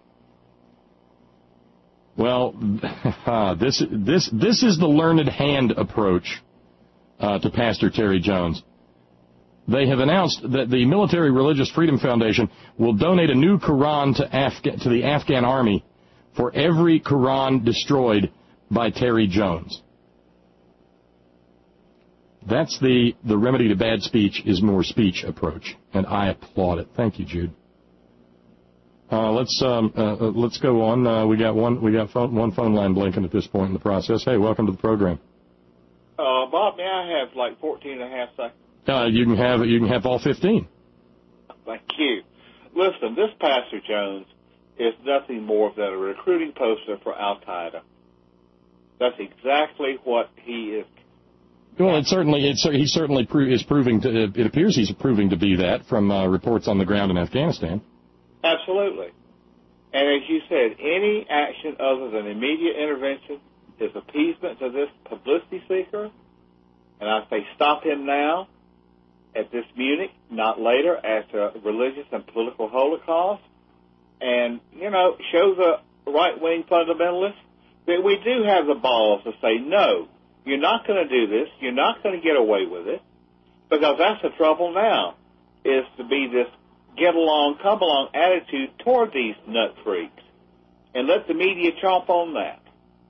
[SPEAKER 1] Well, uh, this this this is the learned hand approach uh, to Pastor Terry Jones. They have announced that the Military Religious Freedom Foundation will donate a new Quran to, Afga- to the Afghan army for every Quran destroyed by Terry Jones. That's the, the remedy to bad speech is more speech approach, and I applaud it. Thank you, Jude. Uh, let's um, uh, let's go on. Uh, we got one we got phone, one phone line blinking at this point in the process. Hey, welcome to the program.
[SPEAKER 3] Uh, Bob, may I have like fourteen and a half seconds?
[SPEAKER 1] Uh, you can have you can have all fifteen.
[SPEAKER 3] Thank you. Listen, this Pastor Jones is nothing more than a recruiting poster for Al Qaeda. That's exactly what he is.
[SPEAKER 1] Well, it certainly it's, he certainly pro- is proving to. It appears he's proving to be that from uh, reports on the ground in Afghanistan.
[SPEAKER 3] Absolutely. And as you said, any action other than immediate intervention is appeasement to this publicity seeker. And I say stop him now at this Munich, not later, at a religious and political holocaust. And, you know, show the right-wing fundamentalists that we do have the balls to say, no, you're not going to do this. You're not going to get away with it. Because that's the trouble now, is to be this get-along, come-along attitude toward these nut freaks. And let the media chomp on that.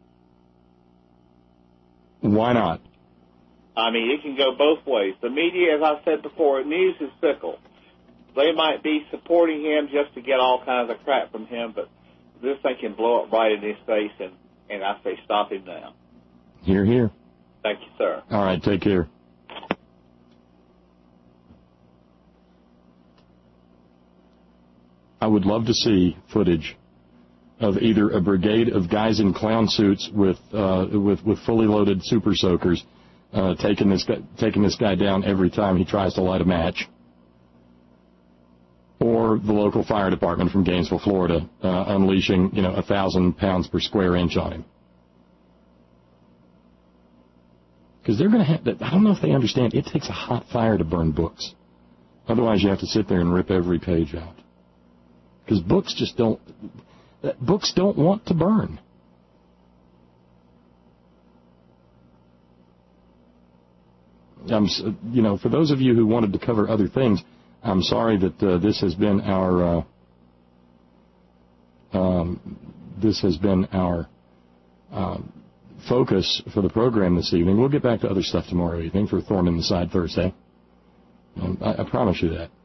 [SPEAKER 1] Why not?
[SPEAKER 3] I mean, it can go both ways. The media, as I said before, news is fickle. They might be supporting him just to get all kinds of crap from him, but this thing can blow up right in his face, and, and I say stop him now.
[SPEAKER 1] Hear, hear.
[SPEAKER 3] Thank you, sir.
[SPEAKER 1] All right, take care. I would love to see footage of either a brigade of guys in clown suits with uh, with, with fully loaded super soakers uh, taking this guy, taking this guy down every time he tries to light a match, or the local fire department from Gainesville, Florida, uh, unleashing you know a thousand pounds per square inch on him. Because they're going to have to, I don't know if they understand, it takes a hot fire to burn books. Otherwise, you have to sit there and rip every page out. Because books just don't, books don't want to burn. I'm, you know, for those of you who wanted to cover other things, I'm sorry that uh, this has been our, uh, um, this has been our uh, focus for the program this evening. We'll get back to other stuff tomorrow evening for Thorn in the Side Thursday. Um, I, I promise you that.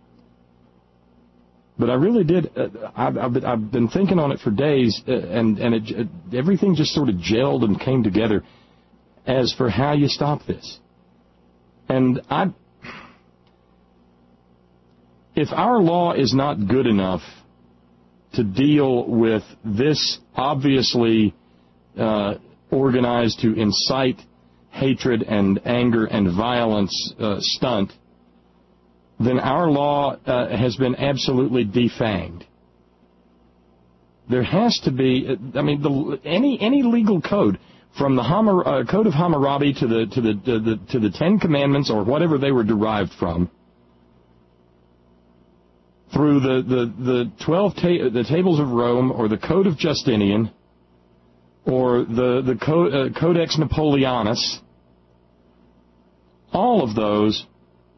[SPEAKER 1] But I really did. Uh, I've, I've, been, I've been thinking on it for days, uh, and and it, it, everything just sort of gelled and came together as for how you stop this. And I, if our law is not good enough to deal with this obviously uh, organized to incite hatred and anger and violence uh, stunt, then our law uh, has been absolutely defanged. There has to be, I mean, the, any any legal code, from the Hammur, uh, Code of Hammurabi to the to the, to the to the Ten Commandments or whatever they were derived from, through the the the twelve ta- the tables of Rome or the Code of Justinian or the the Co- uh, Codex Napoleonus, all of those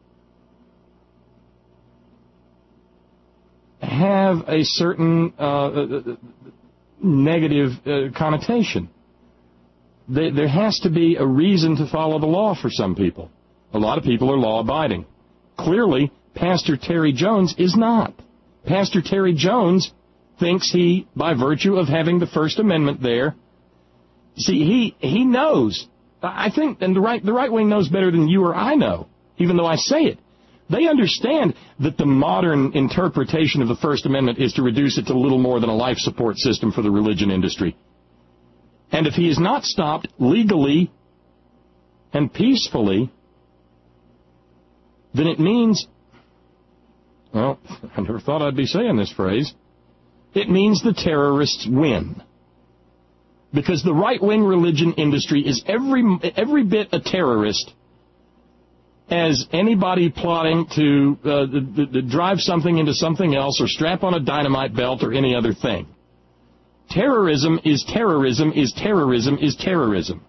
[SPEAKER 1] have a certain uh, negative uh, connotation. They, there has to be a reason to follow the law for some people. A lot of people are law-abiding. Clearly, Pastor Terry Jones is not. Pastor Terry Jones thinks he, by virtue of having the First Amendment there, see, he he knows. I think, and the right the right wing knows better than you or I know, even though I say it. They understand that the modern interpretation of the First Amendment is to reduce it to little more than a life support system for the religion industry. And if he is not stopped legally and peacefully, then it means, well, I never thought I'd be saying this phrase, it means the terrorists win. Because the right-wing religion industry is every every bit a terrorist as anybody plotting to uh, the, the, the drive something into something else or strap on a dynamite belt or any other thing. Terrorism is terrorism is terrorism is terrorism.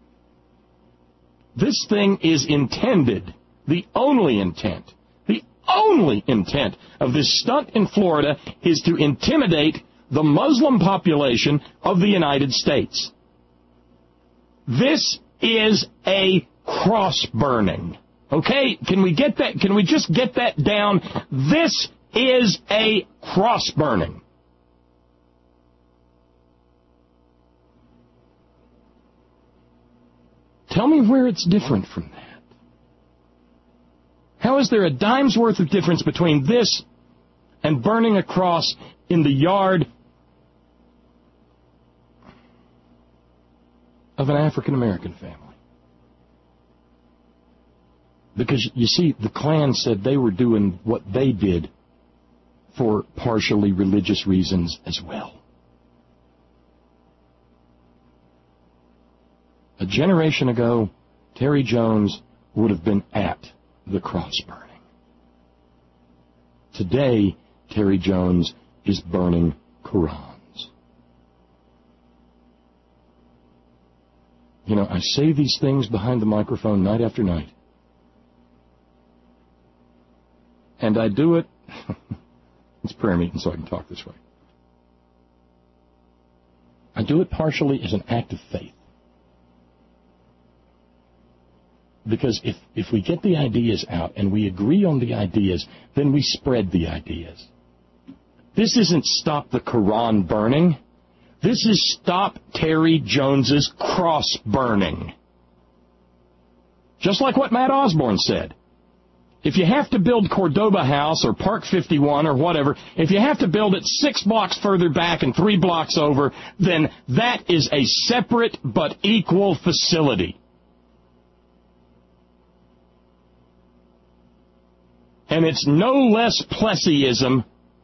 [SPEAKER 1] This thing is intended, the only intent, the only intent of this stunt in Florida is to intimidate the Muslim population of the United States. This is a cross burning. Okay? Can we get that? Can we just get that down? This is a cross burning. Tell me where it's different from that. How is there a dime's worth of difference between this and burning a cross in the yard of an African-American family? Because, you see, the Klan said they were doing what they did for partially religious reasons as well. A generation ago, Terry Jones would have been at the cross burning. Today, Terry Jones is burning Qurans. You know, I say these things behind the microphone night after night. And I do it, it's prayer meeting so I can talk this way. I do it partially as an act of faith. Because if, if we get the ideas out and we agree on the ideas, then we spread the ideas. This isn't stop the Quran burning. This is stop Terry Jones's cross burning. Just like what Matt Osborne said. If you have to build Cordoba House or Park fifty-one or whatever, if you have to build it six blocks further back and three blocks over, then that is a separate but equal facility. And it's no less Plessyism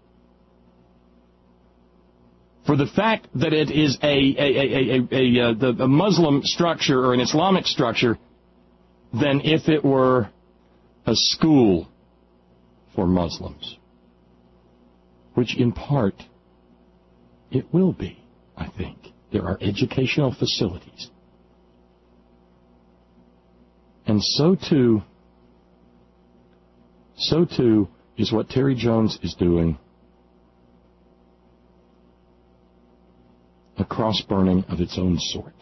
[SPEAKER 1] for the fact that it is a, a, a, a, a, a, a Muslim structure or an Islamic structure than if it were a school for Muslims, which in part it will be, I think. There are educational facilities. And so too, so too is what Terry Jones is doing, a cross-burning of its own sort.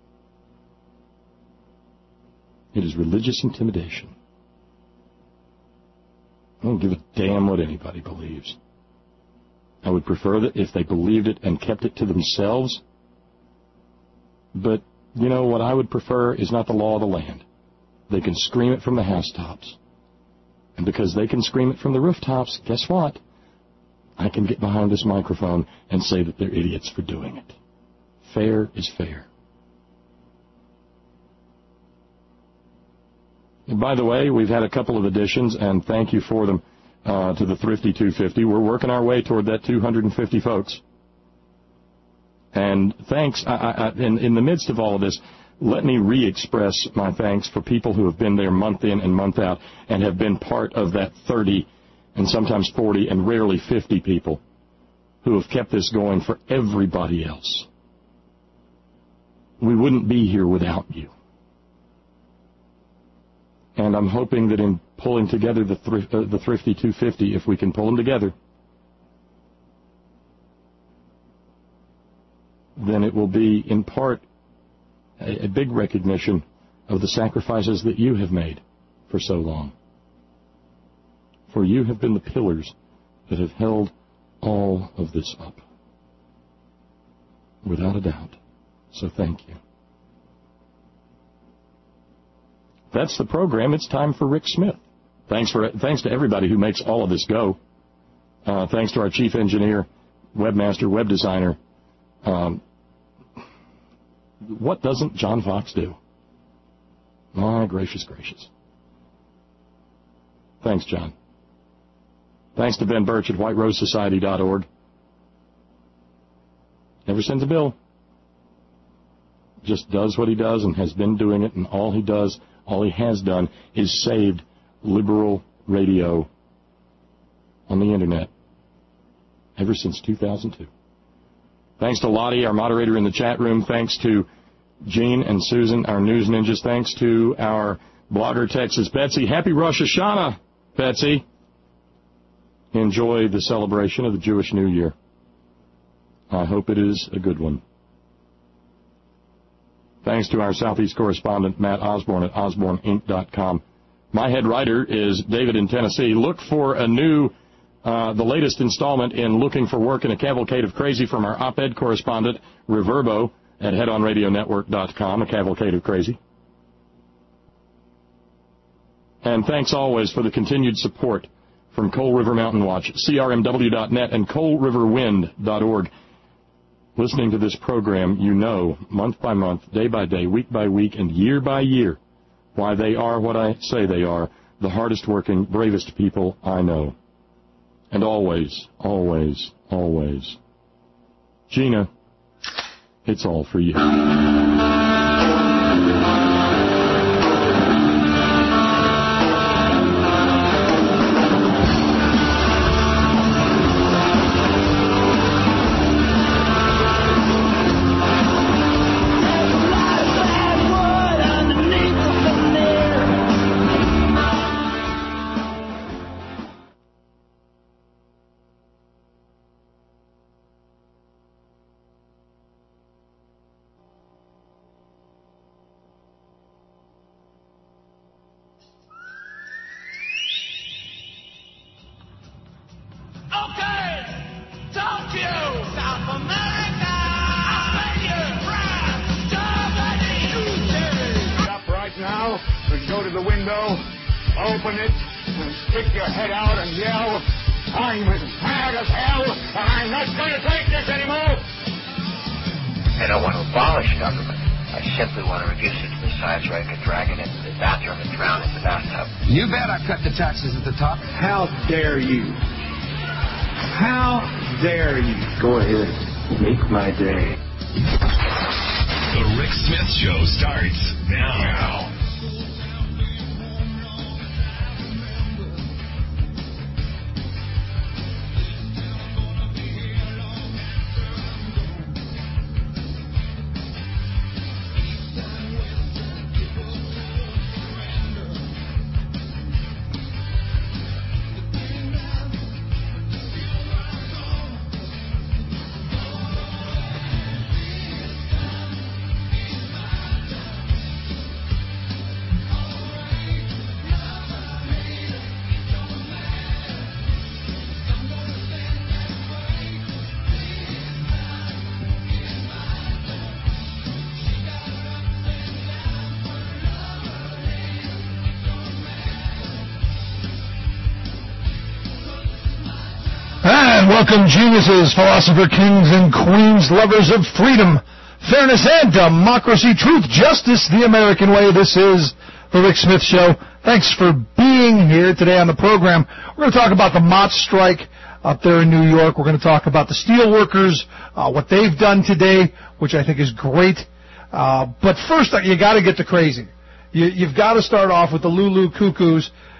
[SPEAKER 1] It is religious intimidation. I don't give a damn what anybody believes. I would prefer that if they believed it and kept it to themselves. But, you know, what I would prefer is not the law of the land. They can scream it from the housetops. And because they can scream it from the rooftops, guess what? I can get behind this microphone and say that they're idiots for doing it. Fair is fair. And by the way, we've had a couple of additions, and thank you for them, uh, to the Thrifty two fifty. We're working our way toward that two hundred fifty folks. And thanks, I, I, in, in the midst of all of this, let me re-express my thanks for people who have been there month in and month out and have been part of that thirty and sometimes forty and rarely fifty people who have kept this going for everybody else. We wouldn't be here without you. And I'm hoping that in pulling together the, thrift, uh, the Thrifty two fifty, if we can pull them together, then it will be in part a, a big recognition of the sacrifices that you have made for so long. For you have been the pillars that have held all of this up. Without a doubt. So thank you. That's the program. It's time for Rick Smith. Thanks for thanks to everybody who makes all of this go. Uh, thanks to our chief engineer, webmaster, web designer. Um, what doesn't John Fox do? My gracious, gracious. Thanks, John. Thanks to Ben Birch at white rose society dot org. Never sends a bill. Just does what he does and has been doing it, and all he does, all he has done, is saved liberal radio on the Internet ever since two thousand two. Thanks to Lottie, our moderator in the chat room. Thanks to Gene and Susan, our news ninjas. Thanks to our blogger, Texas Betsy. Happy Rosh Hashanah, Betsy. Enjoy the celebration of the Jewish New Year. I hope it is a good one. Thanks to our Southeast correspondent, Matt Osborne at osborne inc dot com. My head writer is David in Tennessee. Look for a new, uh, the latest installment in Looking for Work in a Cavalcade of Crazy from our op-ed correspondent, Reverbo, at head on radio network dot com, a cavalcade of crazy. And thanks always for the continued support from Coal River Mountain Watch, C R M W dot net, and coal river wind dot org. Listening to this program, you know, month by month, day by day, week by week, and year by year, why they are what I say they are, the hardest working, bravest people I know. And always, always, always, Gina, it's all for you.
[SPEAKER 11] Taxes at the top. How dare you? How dare you?
[SPEAKER 12] Go ahead. Make my day.
[SPEAKER 13] The Rick Smith Show starts now.
[SPEAKER 14] Welcome, geniuses, philosopher, kings, and queens, lovers of freedom, fairness, and democracy, truth, justice, the American way. This is the Rick Smith Show. Thanks for being here today on the program. We're going to talk about the Mott strike up there in New York. We're going to talk about the steel workers, uh, what they've done today, which I think is great. Uh, but first, you got to get to crazy. You, you've got to start off with the Lulu Cuckoos.